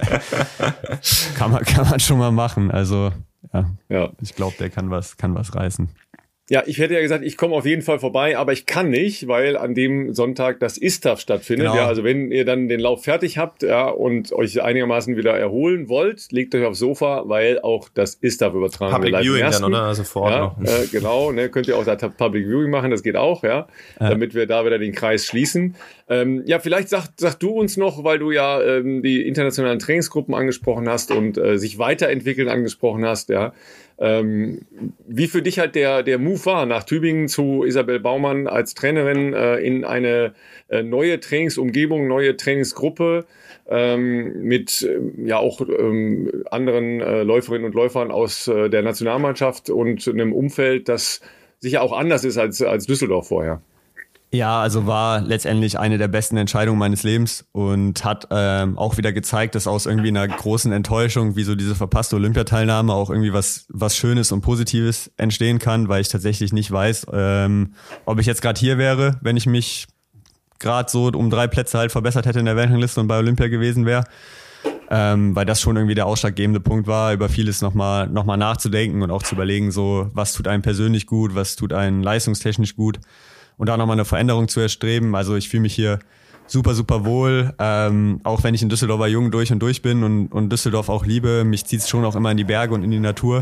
kann man, kann man schon mal machen. Also ja, ja. Ich glaube, der kann was, kann was reißen. Ja, ich hätte ja gesagt, ich komme auf jeden Fall vorbei, aber ich kann nicht, weil an dem Sonntag das I S T A F stattfindet. Genau. Ja, also wenn ihr dann den Lauf fertig habt, ja, und euch einigermaßen wieder erholen wollt, legt euch aufs Sofa, weil auch das I S T A F übertragen wird. Public Viewing dann, oder? Also vor Ort ja, noch. Äh, genau, ne, könnt ihr auch da Public Viewing machen, das geht auch, ja, ja. Damit wir da wieder den Kreis schließen. Ähm, ja, vielleicht sag, sag du uns noch, weil du ja ähm, die internationalen Trainingsgruppen angesprochen hast und äh, sich weiterentwickeln angesprochen hast, ja. Ähm, wie für dich halt der, der Move war, nach Tübingen zu Isabel Baumann als Trainerin äh, in eine äh, neue Trainingsumgebung, neue Trainingsgruppe ähm, mit äh, ja auch ähm, anderen äh, Läuferinnen und Läufern aus äh, der Nationalmannschaft und einem Umfeld, das sicher auch anders ist als, als Düsseldorf vorher. Ja, also war letztendlich eine der besten Entscheidungen meines Lebens und hat ähm, auch wieder gezeigt, dass aus irgendwie einer großen Enttäuschung, wie so diese verpasste Olympiateilnahme, auch irgendwie was was Schönes und Positives entstehen kann, weil ich tatsächlich nicht weiß, ähm, ob ich jetzt gerade hier wäre, wenn ich mich gerade so um drei Plätze halt verbessert hätte in der Weltrangliste und bei Olympia gewesen wäre. Ähm, weil das schon irgendwie der ausschlaggebende Punkt war, über vieles nochmal noch mal nachzudenken und auch zu überlegen, so was tut einem persönlich gut, was tut einem leistungstechnisch gut. Und da nochmal eine Veränderung zu erstreben. Also ich fühle mich hier super, super wohl. Ähm, auch wenn ich ein Düsseldorfer Jung durch und durch bin und, und Düsseldorf auch liebe, mich zieht es schon auch immer in die Berge und in die Natur.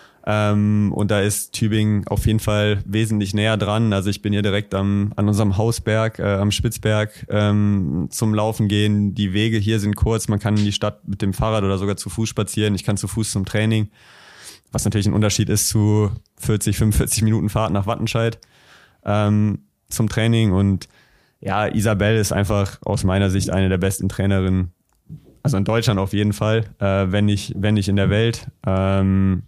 Ähm, und da ist Tübingen auf jeden Fall wesentlich näher dran. Also ich bin hier direkt am, an unserem Hausberg, äh, am Spitzberg ähm, zum Laufen gehen. Die Wege hier sind kurz. Man kann in die Stadt mit dem Fahrrad oder sogar zu Fuß spazieren. Ich kann zu Fuß zum Training. Was natürlich ein Unterschied ist zu vierzig, fünfundvierzig Minuten Fahrt nach Wattenscheid. Ähm, zum Training und ja, Isabel ist einfach aus meiner Sicht eine der besten Trainerinnen, also in Deutschland auf jeden Fall, äh, wenn nicht, wenn nicht in der Welt. Ähm,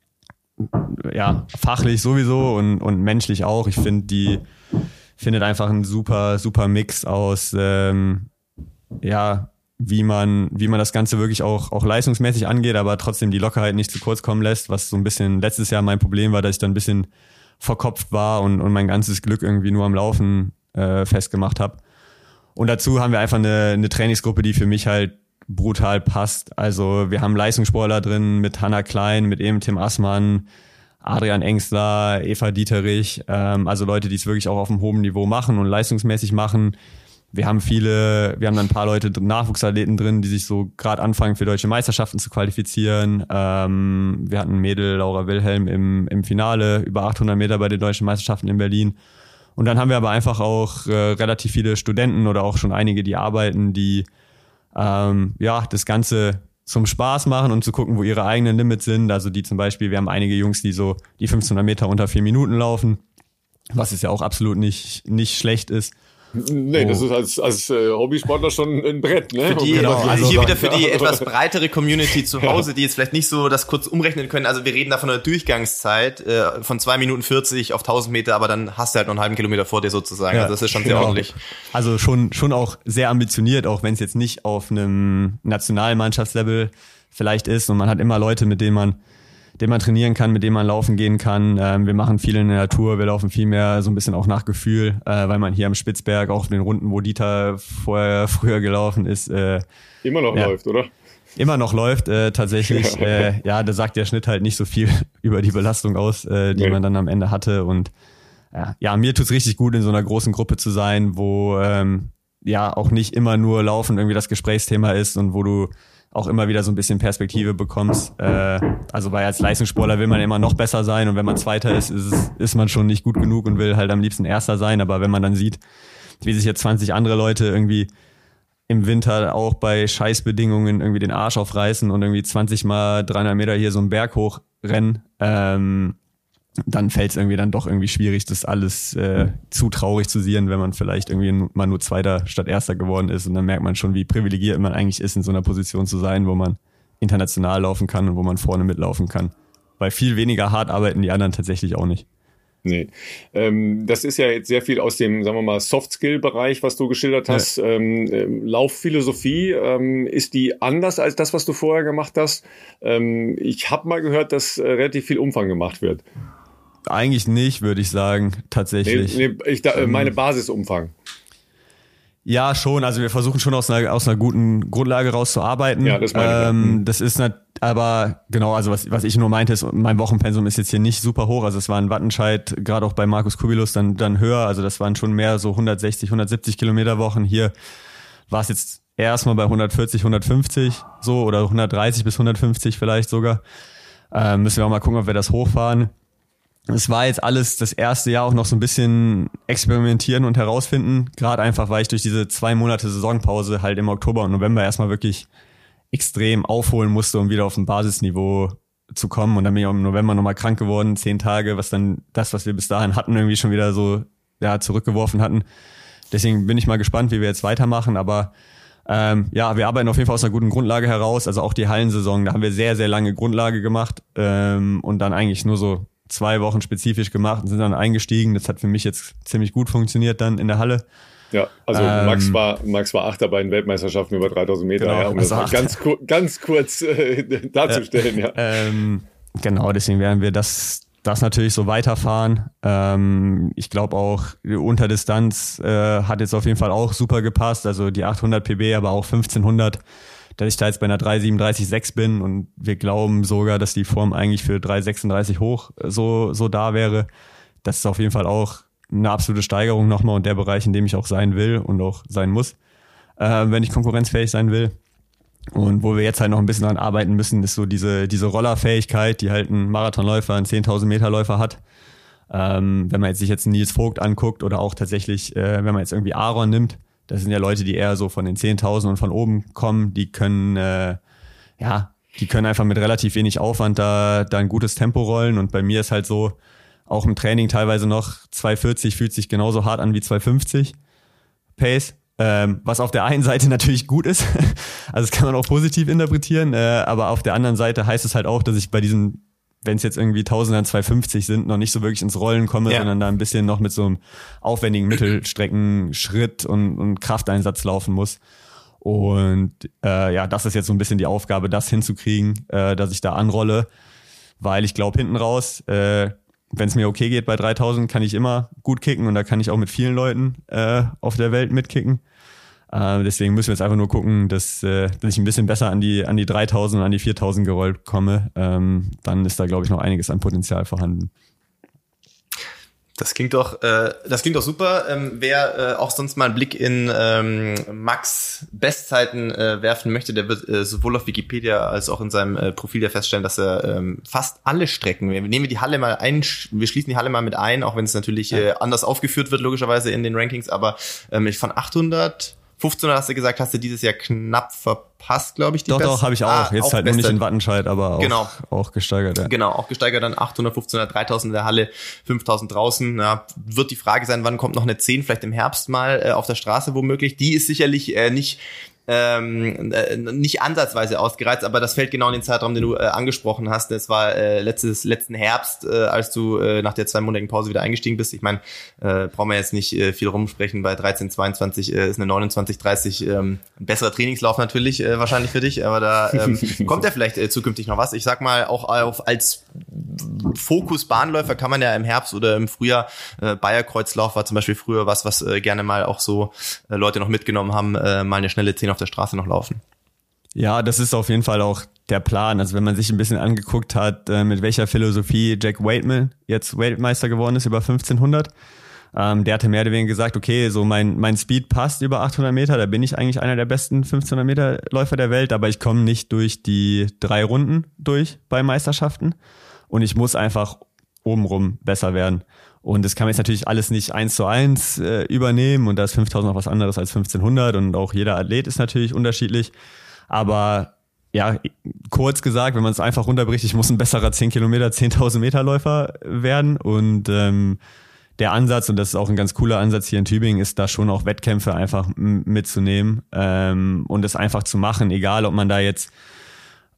ja, fachlich sowieso und, und menschlich auch. Ich finde, die findet einfach einen super, super Mix aus, ähm, ja, wie man, wie man das Ganze wirklich auch, auch leistungsmäßig angeht, aber trotzdem die Lockerheit nicht zu kurz kommen lässt, was so ein bisschen letztes Jahr mein Problem war, dass ich dann ein bisschen verkopft war und, und mein ganzes Glück irgendwie nur am Laufen äh, festgemacht habe. Und dazu haben wir einfach eine, eine Trainingsgruppe, die für mich halt brutal passt. Also wir haben Leistungssportler drin mit Hannah Klein, mit eben Tim Assmann, Adrian Engstler, Eva Dieterich, ähm, also Leute, die es wirklich auch auf einem hohen Niveau machen und leistungsmäßig machen. Wir haben viele, wir haben dann ein paar Leute, Nachwuchsathleten drin, die sich so gerade anfangen, für deutsche Meisterschaften zu qualifizieren. Ähm, wir hatten ein Mädel, Laura Wilhelm, im, im Finale, über achthundert Meter bei den deutschen Meisterschaften in Berlin. Und dann haben wir aber einfach auch äh, relativ viele Studenten oder auch schon einige, die arbeiten, die ähm, ja das Ganze zum Spaß machen und zu gucken, wo ihre eigenen Limits sind. Also die zum Beispiel, wir haben einige Jungs, die so die fünfzehnhundert Meter unter vier Minuten laufen, was es ja auch absolut nicht, nicht schlecht ist. Nee, oh. Das ist als, als äh, Hobbysportler schon ein Brett, ne? Für die, genau, also hier wieder für die etwas breitere Community zu Hause, die jetzt vielleicht nicht so das kurz umrechnen können. Also wir reden da von einer Durchgangszeit äh, von zwei Minuten vierzig auf tausend Meter, aber dann hast du halt noch einen halben Kilometer vor dir sozusagen. Ja, also das ist schon sehr genau. ordentlich. Also schon schon auch sehr ambitioniert, auch wenn es jetzt nicht auf einem Nationalmannschaftslevel vielleicht ist. Und man hat immer Leute, mit denen man den man trainieren kann, mit dem man laufen gehen kann. Ähm, wir machen viel in der Natur, wir laufen viel mehr so ein bisschen auch nach Gefühl, äh, weil man hier am Spitzberg, auch in den Runden, wo Dieter vorher früher gelaufen ist, äh, immer noch ja, läuft, oder? Immer noch läuft, äh, tatsächlich. Ja. Äh, ja, da sagt der Schnitt halt nicht so viel über die Belastung aus, äh, die nee. man dann am Ende hatte. Und ja, ja mir tut's richtig gut, in so einer großen Gruppe zu sein, wo ähm, ja auch nicht immer nur Laufen irgendwie das Gesprächsthema ist und wo du auch immer wieder so ein bisschen Perspektive bekommst. Äh, also weil als Leistungssportler will man immer noch besser sein und wenn man Zweiter ist, ist, es, ist man schon nicht gut genug und will halt am liebsten Erster sein. Aber wenn man dann sieht, wie sich jetzt zwanzig andere Leute irgendwie im Winter auch bei Scheißbedingungen irgendwie den Arsch aufreißen und irgendwie zwanzig mal dreihundert Meter hier so einen Berg hochrennen, ähm, dann fällt es irgendwie dann doch irgendwie schwierig, das alles äh, zu traurig zu sehen, wenn man vielleicht irgendwie mal nur Zweiter statt Erster geworden ist. Und dann merkt man schon, wie privilegiert man eigentlich ist, in so einer Position zu sein, wo man international laufen kann und wo man vorne mitlaufen kann. Weil viel weniger hart arbeiten die anderen tatsächlich auch nicht. Nee. Ähm, das ist ja jetzt sehr viel aus dem, sagen wir mal, Soft-Skill-Bereich, was du geschildert hast. Ja. Ähm, Laufphilosophie, ähm, ist die anders als das, was du vorher gemacht hast? Ähm, ich habe mal gehört, dass äh, relativ viel Umfang gemacht wird. Eigentlich nicht, würde ich sagen, tatsächlich. Nee, nee, ich, da, ähm, meine Basisumfang. Ja, schon. Also wir versuchen schon aus einer, aus einer guten Grundlage rauszuarbeiten. Ja, das meine ich. Ähm, das ist nicht, aber genau, also was, was ich nur meinte, ist, mein Wochenpensum ist jetzt hier nicht super hoch. Also es war in Wattenscheid, gerade auch bei Markus Kubilus, dann, dann höher. Also das waren schon mehr so hundertsechzig, hundertsiebzig Kilometer Wochen. Hier war es jetzt erstmal bei hundertvierzig, hundertfünfzig so oder hundertdreißig bis hundertfünfzig vielleicht sogar. Ähm, müssen wir auch mal gucken, ob wir das hochfahren. Es war jetzt alles das erste Jahr auch noch so ein bisschen experimentieren und herausfinden, gerade einfach, weil ich durch diese zwei Monate Saisonpause halt im Oktober und November erstmal wirklich extrem aufholen musste, um wieder auf ein Basisniveau zu kommen. Und dann bin ich auch im November nochmal krank geworden, zehn Tage, was dann das, was wir bis dahin hatten, irgendwie schon wieder so ja zurückgeworfen hatten. Deswegen bin ich mal gespannt, wie wir jetzt weitermachen, aber ähm, ja, wir arbeiten auf jeden Fall aus einer guten Grundlage heraus, also auch die Hallensaison, da haben wir sehr, sehr lange Grundlage gemacht ähm, und dann eigentlich nur so zwei Wochen spezifisch gemacht und sind dann eingestiegen. Das hat für mich jetzt ziemlich gut funktioniert dann in der Halle. Ja, also ähm, Max war Max war Achter bei den Weltmeisterschaften über dreitausend Meter, genau, ja, um das also mal ganz, ganz kurz äh, darzustellen. Ja, ja. Ähm, genau, deswegen werden wir das, das natürlich so weiterfahren. Ähm, ich glaube auch, die Unterdistanz äh, hat jetzt auf jeden Fall auch super gepasst. Also die achthundert P B, aber auch fünfzehnhundert. Dass ich da jetzt bei einer drei siebenunddreißig Komma sechs bin und wir glauben sogar, dass die Form eigentlich für drei sechsunddreißig hoch so so da wäre. Das ist auf jeden Fall auch eine absolute Steigerung nochmal und der Bereich, in dem ich auch sein will und auch sein muss, äh, wenn ich konkurrenzfähig sein will. Und wo wir jetzt halt noch ein bisschen dran arbeiten müssen, ist so diese diese Rollerfähigkeit, die halt ein Marathonläufer, ein zehntausend Meter Läufer hat. Ähm, wenn man jetzt sich jetzt einen Nils Vogt anguckt oder auch tatsächlich, äh, wenn man jetzt irgendwie Aaron nimmt, das sind ja Leute, die eher so von den zehntausend und von oben kommen, die können, äh, ja, die können einfach mit relativ wenig Aufwand da, da ein gutes Tempo rollen und bei mir ist halt so, auch im Training teilweise noch zwei vierzig fühlt sich genauso hart an wie zwei fünfzig Pace, ähm, was auf der einen Seite natürlich gut ist, also das kann man auch positiv interpretieren, äh, aber auf der anderen Seite heißt es halt auch, dass ich bei diesen, wenn es jetzt irgendwie Tausender zwei fünfzig sind, noch nicht so wirklich ins Rollen komme, ja. sondern da ein bisschen noch mit so einem aufwendigen Mittelstreckenschritt und, und Krafteinsatz laufen muss. Und äh, ja, das ist jetzt so ein bisschen die Aufgabe, das hinzukriegen, äh, dass ich da anrolle, weil ich glaube, hinten raus, äh, wenn es mir okay geht bei dreitausend, kann ich immer gut kicken und da kann ich auch mit vielen Leuten äh, auf der Welt mitkicken. Äh, deswegen müssen wir jetzt einfach nur gucken, dass, äh, dass ich ein bisschen besser an die an die dreitausend und an die viertausend gerollt komme. Ähm, dann ist da, glaube ich, noch einiges an Potenzial vorhanden. Das klingt doch, äh, das klingt doch super. Ähm, wer äh, auch sonst mal einen Blick in ähm, Max Bestzeiten äh, werfen möchte, der wird äh, sowohl auf Wikipedia als auch in seinem äh, Profil ja feststellen, dass er ähm, fast alle Strecken, wir nehmen die Halle mal ein, wir schließen die Halle mal mit ein, auch wenn es natürlich äh, anders aufgeführt wird, logischerweise in den Rankings, aber ähm, von achthundert, fünfzehnhundert hast du gesagt, hast du dieses Jahr knapp verpasst, glaube ich. Die doch, Best- doch, habe ich auch. Ah, Jetzt auch halt nur nicht Bestzeit. in Wattenscheid, aber auch, genau. auch gesteigert. Ja. Genau, auch gesteigert dann achthundert, fünfzehnhundert, dreitausend in der Halle, fünftausend draußen. Ja, wird die Frage sein, wann kommt noch eine zehn, vielleicht im Herbst mal äh, auf der Straße womöglich. Die ist sicherlich äh, nicht ähm, äh, nicht ansatzweise ausgereizt, aber das fällt genau in den Zeitraum, den du äh, angesprochen hast. Das war äh, letztes letzten Herbst, äh, als du äh, nach der zweimonatigen Pause wieder eingestiegen bist. Ich meine, äh, brauchen wir jetzt nicht äh, viel rumsprechen. Bei dreizehn zweiundzwanzig äh, ist eine neunundzwanzig dreißig ähm, ein besserer Trainingslauf natürlich äh, wahrscheinlich für dich, aber da ähm, kommt ja vielleicht äh, zukünftig noch was. Ich sag mal, auch auf, als Fokus-Bahnläufer kann man ja im Herbst oder im Frühjahr, äh, Bayerkreuzlauf war zum Beispiel früher was, was äh, gerne mal auch so äh, Leute noch mitgenommen haben, äh, mal eine schnelle zehn auf der Straße noch laufen. Ja, das ist auf jeden Fall auch der Plan. Also wenn man sich ein bisschen angeguckt hat, äh, mit welcher Philosophie Jack Waitman jetzt Weltmeister geworden ist über fünfzehnhundert, ähm, der hatte mehr oder weniger gesagt, okay, so mein mein Speed passt über achthundert Meter, da bin ich eigentlich einer der besten fünfzehnhundert Meter Läufer der Welt, aber ich komme nicht durch die drei Runden durch bei Meisterschaften und ich muss einfach obenrum besser werden. Und das kann man jetzt natürlich alles nicht eins zu eins äh, übernehmen und da ist fünftausend auch was anderes als fünfzehnhundert und auch jeder Athlet ist natürlich unterschiedlich. Aber ja, kurz gesagt, wenn man es einfach runterbricht, ich muss ein besserer zehn Kilometer, zehntausend Meter Läufer werden und ähm, der Ansatz, und das ist auch ein ganz cooler Ansatz hier in Tübingen, ist da schon auch Wettkämpfe einfach m- mitzunehmen ähm, und es einfach zu machen, egal ob man da jetzt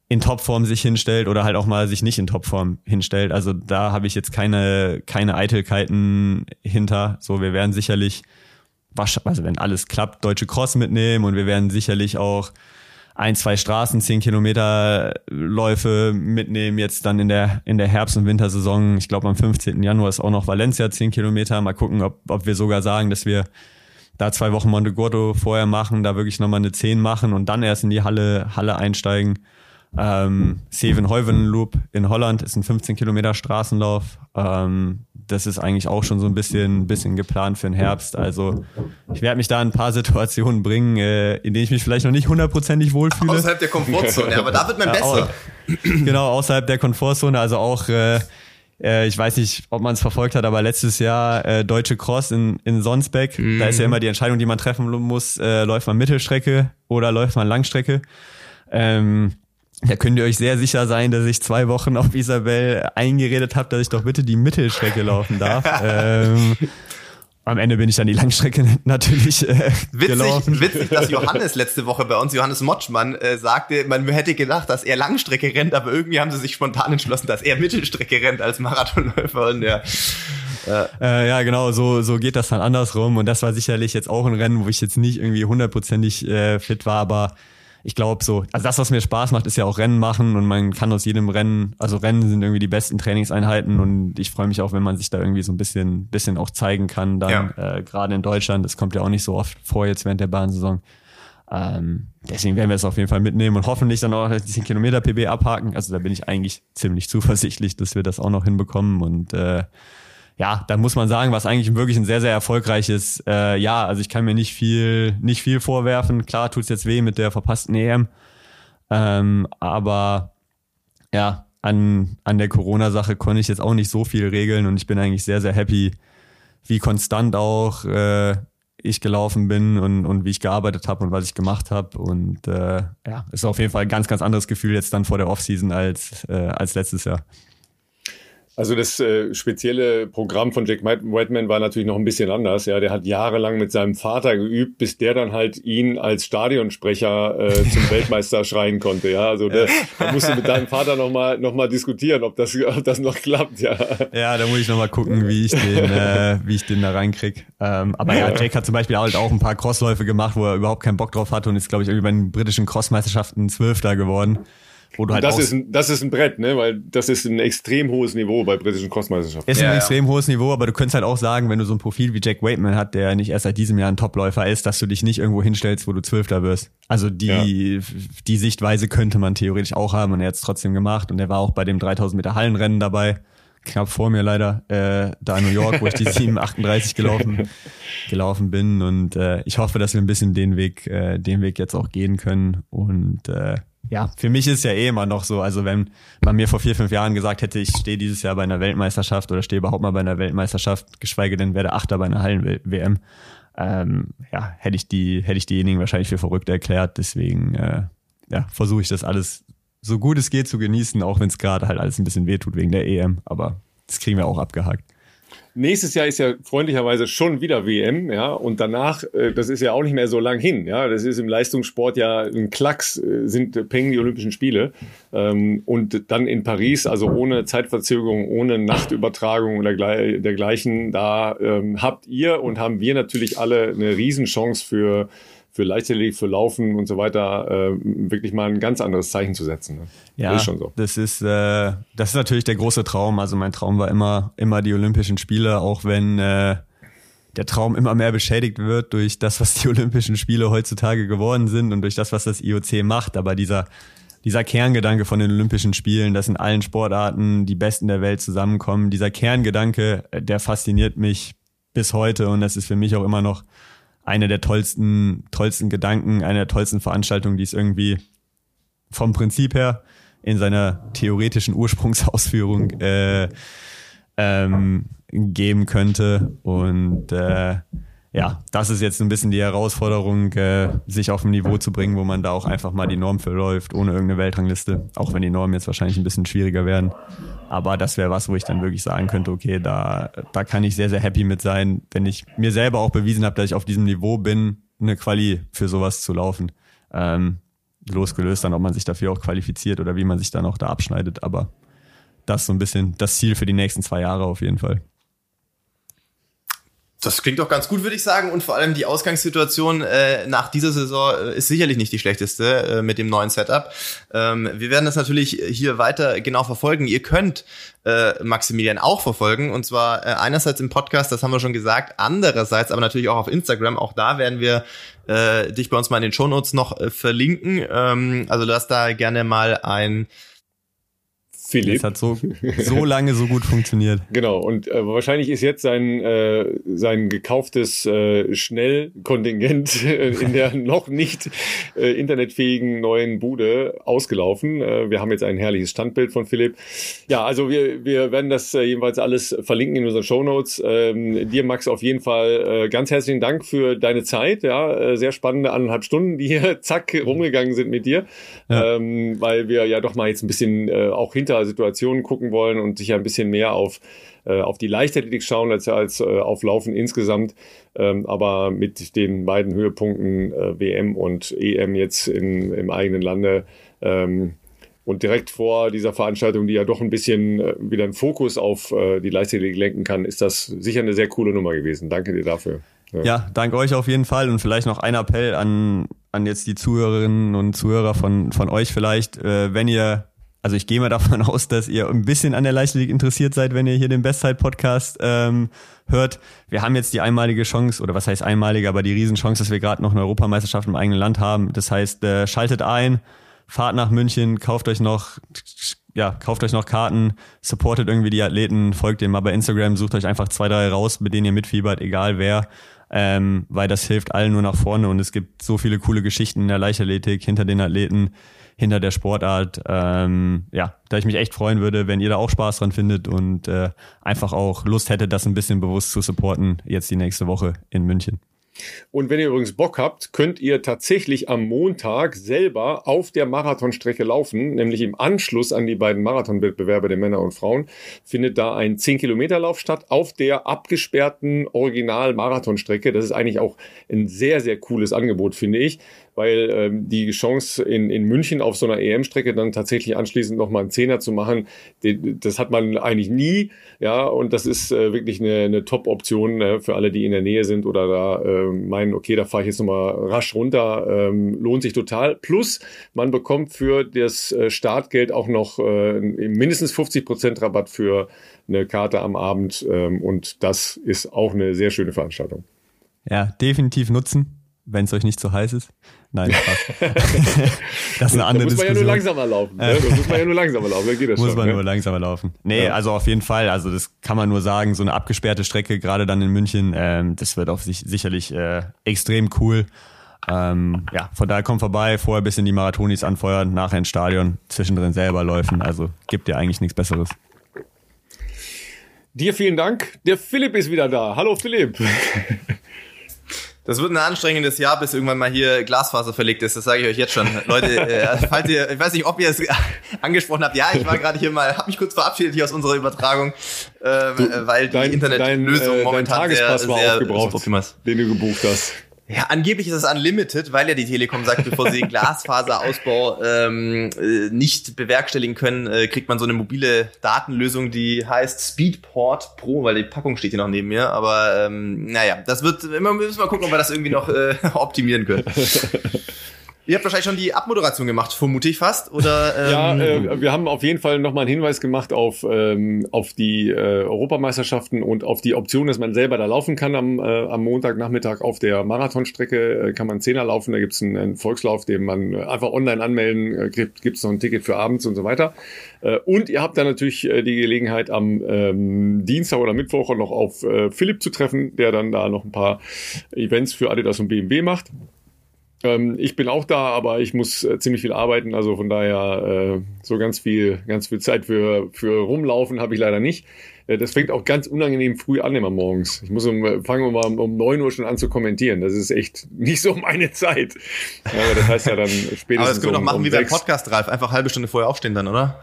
in Topform sich hinstellt oder halt auch mal sich nicht in Topform hinstellt. Also da habe ich jetzt keine keine Eitelkeiten hinter. So, wir werden sicherlich, also wenn alles klappt, Deutsche Cross mitnehmen und wir werden sicherlich auch ein, zwei Straßen, zehn Kilometer Läufe mitnehmen jetzt dann in der in der Herbst- und Wintersaison. Ich glaube am fünfzehnten Januar ist auch noch Valencia zehn Kilometer. Mal gucken, ob ob wir sogar sagen, dass wir da zwei Wochen Monte Gordo vorher machen, da wirklich nochmal eine zehn machen und dann erst in die Halle Halle einsteigen. Ähm, Zevenhuizen-Loop in Holland ist ein fünfzehn Kilometer Straßenlauf. Ähm, das ist eigentlich auch schon so ein bisschen, bisschen geplant für den Herbst. Also ich werde mich da in ein paar Situationen bringen, äh, in denen ich mich vielleicht noch nicht hundertprozentig wohlfühle. Außerhalb der Komfortzone, aber da wird man besser. Ja, au- genau, außerhalb der Komfortzone. Also auch, äh, äh, ich weiß nicht, ob man es verfolgt hat, aber letztes Jahr äh, Deutsche Cross in, in Sonsbeck. Mhm. Da ist ja immer die Entscheidung, die man treffen muss, äh, läuft man Mittelstrecke oder läuft man Langstrecke. Ähm, Da könnt ihr euch sehr sicher sein, dass ich zwei Wochen auf Isabel eingeredet habe, dass ich doch bitte die Mittelstrecke laufen darf. ähm, am Ende bin ich dann die Langstrecke natürlich äh, witzig, gelaufen. Witzig, dass Johannes letzte Woche bei uns, Johannes Motschmann, äh, sagte, man hätte gedacht, dass er Langstrecke rennt, aber irgendwie haben sie sich spontan entschlossen, dass er Mittelstrecke rennt als Marathonläufer. Und der, äh, äh, ja, genau, so so geht das dann andersrum. Und das war sicherlich jetzt auch ein Rennen, wo ich jetzt nicht irgendwie hundertprozentig äh, fit war, aber ich glaube so, also das, was mir Spaß macht, ist ja auch Rennen machen und man kann aus jedem Rennen, also Rennen sind irgendwie die besten Trainingseinheiten und ich freue mich auch, wenn man sich da irgendwie so ein bisschen bisschen auch zeigen kann, dann ja. äh, gerade in Deutschland, das kommt ja auch nicht so oft vor jetzt während der Bahnsaison. Ähm, deswegen werden wir es auf jeden Fall mitnehmen und hoffentlich dann auch die zehn Kilometer P B abhaken, also da bin ich eigentlich ziemlich zuversichtlich, dass wir das auch noch hinbekommen und äh, ja, da muss man sagen, was eigentlich wirklich ein sehr, sehr erfolgreiches äh, Jahr. Also ich kann mir nicht viel nicht viel vorwerfen. Klar tut's jetzt weh mit der verpassten E M. Ähm, aber ja, an an der Corona-Sache konnte ich jetzt auch nicht so viel regeln und ich bin eigentlich sehr, sehr happy, wie konstant auch äh, ich gelaufen bin und und wie ich gearbeitet habe und was ich gemacht habe. Und äh, ja, ist auf jeden Fall ein ganz, ganz anderes Gefühl jetzt dann vor der Offseason als äh, als letztes Jahr. Also das äh, spezielle Programm von Jack Whiteman war natürlich noch ein bisschen anders. Ja, der hat jahrelang mit seinem Vater geübt, bis der dann halt ihn als Stadionsprecher äh, zum Weltmeister schreien konnte. Ja, also der, da musst du mit deinem Vater noch mal noch mal diskutieren, ob das ob das noch klappt. Ja, ja, da muss ich noch mal gucken, wie ich den äh, wie ich den da reinkrieg. Ähm, aber ja, Jake hat zum Beispiel halt auch ein paar Crossläufe gemacht, wo er überhaupt keinen Bock drauf hatte und ist, glaube ich, irgendwie bei den britischen Crossmeisterschaften Zwölfter geworden. Wo du halt das, auch ist ein, das ist ein Brett, ne? Weil das ist ein extrem hohes Niveau bei britischen Crossmeisterschaften. Ist ein ja, extrem ja. hohes Niveau, aber du könntest halt auch sagen, wenn du so ein Profil wie Jack Whiteman hat, der nicht erst seit diesem Jahr ein Topläufer ist, dass du dich nicht irgendwo hinstellst, wo du Zwölfter wirst. Also die ja. die Sichtweise könnte man theoretisch auch haben und er hat es trotzdem gemacht und er war auch bei dem dreitausend Meter Hallenrennen dabei. Knapp vor mir leider, äh, da in New York, wo ich die sieben achtunddreißig gelaufen, gelaufen bin und äh, ich hoffe, dass wir ein bisschen den Weg, äh, den Weg jetzt auch gehen können und äh, ja, für mich ist ja eh immer noch so, also wenn man mir vor vier, fünf Jahren gesagt hätte, ich stehe dieses Jahr bei einer Weltmeisterschaft oder stehe überhaupt mal bei einer Weltmeisterschaft, geschweige denn werde Achter bei einer Hallen-W M, ähm, ja, hätte ich die, hätte ich diejenigen wahrscheinlich für verrückt erklärt, deswegen, äh, ja, versuche ich das alles so gut es geht zu genießen, auch wenn es gerade halt alles ein bisschen wehtut wegen der E M, aber das kriegen wir auch abgehakt. Nächstes Jahr ist ja freundlicherweise schon wieder W M, ja, und danach, äh, das ist ja auch nicht mehr so lang hin, ja, das ist im Leistungssport ja ein Klacks, äh, sind äh, peng die Olympischen Spiele ähm, und dann in Paris, also ohne Zeitverzögerung, ohne Nachtübertragung oder dergleichen, da ähm, habt ihr und haben wir natürlich alle eine Riesenchance für für Leichtathletik, für Laufen und so weiter, äh, wirklich mal ein ganz anderes Zeichen zu setzen. Ne? Ja, das ist schon so. Das ist, äh, das ist natürlich der große Traum. Also mein Traum war immer, immer die Olympischen Spiele, auch wenn äh, der Traum immer mehr beschädigt wird durch das, was die Olympischen Spiele heutzutage geworden sind und durch das, was das I O C macht. Aber dieser, dieser Kerngedanke von den Olympischen Spielen, dass in allen Sportarten die Besten der Welt zusammenkommen, dieser Kerngedanke, der fasziniert mich bis heute und das ist für mich auch immer noch eine der tollsten, tollsten Gedanken, eine der tollsten Veranstaltungen, die es irgendwie vom Prinzip her in seiner theoretischen Ursprungsausführung äh, ähm, geben könnte. Und äh, ja, das ist jetzt ein bisschen die Herausforderung, äh, sich auf ein Niveau zu bringen, wo man da auch einfach mal die Norm verläuft, ohne irgendeine Weltrangliste. Auch wenn die Normen jetzt wahrscheinlich ein bisschen schwieriger werden. Aber das wäre was, wo ich dann wirklich sagen könnte, okay, da da kann ich sehr, sehr happy mit sein, wenn ich mir selber auch bewiesen habe, dass ich auf diesem Niveau bin, eine Quali für sowas zu laufen. Ähm, losgelöst dann, ob man sich dafür auch qualifiziert oder wie man sich dann auch da abschneidet. Aber das ist so ein bisschen das Ziel für die nächsten zwei Jahre auf jeden Fall. Das klingt doch ganz gut, würde ich sagen. Und vor allem die Ausgangssituation äh, nach dieser Saison äh, ist sicherlich nicht die schlechteste äh, mit dem neuen Setup. Ähm, wir werden das natürlich hier weiter genau verfolgen. Ihr könnt äh, Maximilian auch verfolgen. Und zwar äh, einerseits im Podcast, das haben wir schon gesagt. Andererseits aber natürlich auch auf Instagram. Auch da werden wir äh, dich bei uns mal in den Shownotes noch äh, verlinken. Ähm, also lass da gerne mal ein... Philipp. Das hat so, so lange so gut funktioniert. Genau, und äh, wahrscheinlich ist jetzt sein, äh, sein gekauftes äh, Schnellkontingent äh, in der noch nicht äh, internetfähigen neuen Bude ausgelaufen. Äh, wir haben jetzt ein herrliches Standbild von Philipp. Ja, also wir, wir werden das äh, jedenfalls alles verlinken in unseren Shownotes. Ähm, dir, Max, auf jeden Fall äh, ganz herzlichen Dank für deine Zeit. Ja, äh, sehr spannende anderthalb Stunden, die hier zack rumgegangen sind mit dir. Ja. Ähm, weil wir ja doch mal jetzt ein bisschen äh, auch hinter Situationen gucken wollen und sicher ein bisschen mehr auf äh, auf die Leichtathletik schauen als als äh, auf Laufen insgesamt, ähm, aber mit den beiden Höhepunkten äh, W M und E M jetzt in, im eigenen Lande ähm, und direkt vor dieser Veranstaltung, die ja doch ein bisschen äh, wieder einen Fokus auf äh, die Leichtathletik lenken kann, ist das sicher eine sehr coole Nummer gewesen. Danke dir dafür. Ja, ja, danke euch auf jeden Fall und vielleicht noch ein Appell an an jetzt die Zuhörerinnen und Zuhörer von von euch vielleicht, äh, wenn ihr Also ich gehe mal davon aus, dass ihr ein bisschen an der Leichtathletik interessiert seid, wenn ihr hier den Bestzeit-Podcast ähm, hört. Wir haben jetzt die einmalige Chance, oder was heißt einmalige, aber die Riesenchance, dass wir gerade noch eine Europameisterschaft im eigenen Land haben. Das heißt, äh, schaltet ein, fahrt nach München, kauft euch noch, ja, kauft euch noch Karten, supportet irgendwie die Athleten, folgt dem mal bei Instagram, sucht euch einfach zwei, drei raus, mit denen ihr mitfiebert, egal wer. Ähm, weil das hilft allen nur nach vorne und es gibt so viele coole Geschichten in der Leichtathletik hinter den Athleten, hinter der Sportart, ähm, ja, da ich mich echt freuen würde, wenn ihr da auch Spaß dran findet und äh, einfach auch Lust hättet, das ein bisschen bewusst zu supporten, jetzt die nächste Woche in München. Und wenn ihr übrigens Bock habt, könnt ihr tatsächlich am Montag selber auf der Marathonstrecke laufen, nämlich im Anschluss an die beiden Marathonwettbewerbe der Männer und Frauen, findet da ein zehn Kilometer Lauf statt auf der abgesperrten Original-Marathonstrecke. Das ist eigentlich auch ein sehr, sehr cooles Angebot, finde ich, weil ähm, die Chance in, in München auf so einer E M-Strecke dann tatsächlich anschließend nochmal einen Zehner zu machen, die, das hat man eigentlich nie, ja, und das ist äh, wirklich eine, eine Top-Option äh, für alle, die in der Nähe sind oder da äh, meinen, okay, da fahre ich jetzt nochmal rasch runter, ähm, lohnt sich total. Plus, man bekommt für das äh, Startgeld auch noch äh, mindestens fünfzig Prozent Rabatt für eine Karte am Abend ähm, und das ist auch eine sehr schöne Veranstaltung. Ja, definitiv nutzen, wenn es euch nicht zu heiß ist. Nein, Spaß. Das ist eine andere Diskussion. Da muss man ja nur langsamer laufen. Ne? Da muss man ja nur langsamer laufen, dann geht das muss schon. man ne? nur langsamer laufen. Nee, ja. Also auf jeden Fall, also das kann man nur sagen, so eine abgesperrte Strecke, gerade dann in München, ähm, das wird auf sich sicherlich äh, extrem cool. Ähm, ja, von daher kommt vorbei, vorher ein bisschen die Marathonis anfeuern, nachher ins Stadion, zwischendrin selber laufen, also gibt dir eigentlich nichts Besseres. Dir vielen Dank. Der Philipp ist wieder da. Hallo Philipp. Das wird ein anstrengendes Jahr, bis irgendwann mal hier Glasfaser verlegt ist. Das sage ich euch jetzt schon. Leute, äh, falls ihr, ich weiß nicht, ob ihr es angesprochen habt. Ja, ich war gerade hier mal, habe mich kurz verabschiedet hier aus unserer Übertragung, äh, du, weil die dein, Internetlösung dein, äh, momentan dein sehr, sehr, sehr aufgebraucht, den du gebucht hast. Ja, angeblich ist es unlimited, weil ja die Telekom sagt, bevor sie Glasfaserausbau ähm, nicht bewerkstelligen können, äh, kriegt man so eine mobile Datenlösung, die heißt Speedport Pro, weil die Packung steht hier noch neben mir. Aber ähm, naja, das wird, immer müssen wir mal gucken, ob wir das irgendwie noch äh, optimieren können. Ihr habt wahrscheinlich schon die Abmoderation gemacht, vermute ich fast, oder? Ähm ja, äh, wir haben auf jeden Fall nochmal einen Hinweis gemacht auf ähm, auf die äh, Europameisterschaften und auf die Option, dass man selber da laufen kann am, äh, am Montagnachmittag auf der Marathonstrecke. Äh, kann man Zehner laufen, da gibt's einen, einen Volkslauf, den man einfach online anmelden, äh, gibt gibt's noch ein Ticket für abends und so weiter. Äh, und ihr habt dann natürlich äh, die Gelegenheit, am ähm, Dienstag oder Mittwoch noch auf äh, Philipp zu treffen, der dann da noch ein paar Events für Adidas und B M W macht. Ähm, ich bin auch da, aber ich muss äh, ziemlich viel arbeiten, also von daher äh, so ganz viel, ganz viel Zeit für für rumlaufen habe ich leider nicht. Äh, das fängt auch ganz unangenehm früh an immer morgens. Ich muss um fangen wir mal um neun Uhr schon an zu kommentieren. Das ist echt nicht so meine Zeit. Ja, aber das heißt ja dann spätestens. Aber das können wir um, doch machen um wie beim Podcast, Ralf. Einfach eine halbe Stunde vorher aufstehen dann, oder?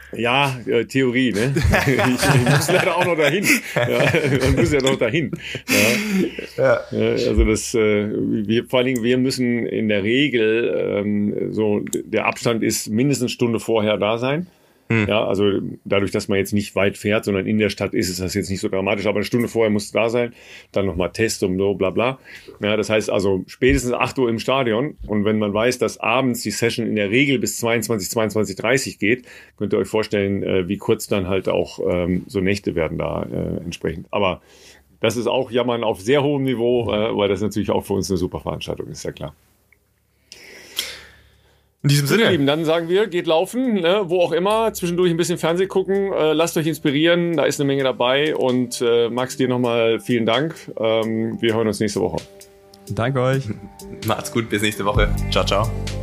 Ja, äh, Theorie, ne? Ich, ich muss leider auch noch dahin. Ja, man muss ja noch dahin. Ja. Ja. Also das, äh, wir, vor allen Dingen, wir müssen in der Regel, ähm, so, der Abstand ist mindestens eine Stunde vorher da sein. Hm. Ja, also dadurch, dass man jetzt nicht weit fährt, sondern in der Stadt ist, ist das jetzt nicht so dramatisch, aber eine Stunde vorher muss es da sein, dann nochmal Test und so, bla bla. Ja, das heißt also spätestens acht Uhr im Stadion, und wenn man weiß, dass abends die Session in der Regel bis zweiundzwanzig, zweiundzwanzig Uhr dreißig geht, könnt ihr euch vorstellen, äh, wie kurz dann halt auch ähm, so Nächte werden da äh, entsprechend. Aber das ist auch Jammern auf sehr hohem Niveau, äh, weil das natürlich auch für uns eine super Veranstaltung ist, ja klar. In diesem Sinne. Lieben, dann sagen wir, geht laufen, ne, wo auch immer, zwischendurch ein bisschen Fernsehen gucken, äh, lasst euch inspirieren, da ist eine Menge dabei, und äh, Max, dir nochmal vielen Dank. Ähm, wir hören uns nächste Woche. Danke euch. Macht's gut, bis nächste Woche. Ciao, ciao.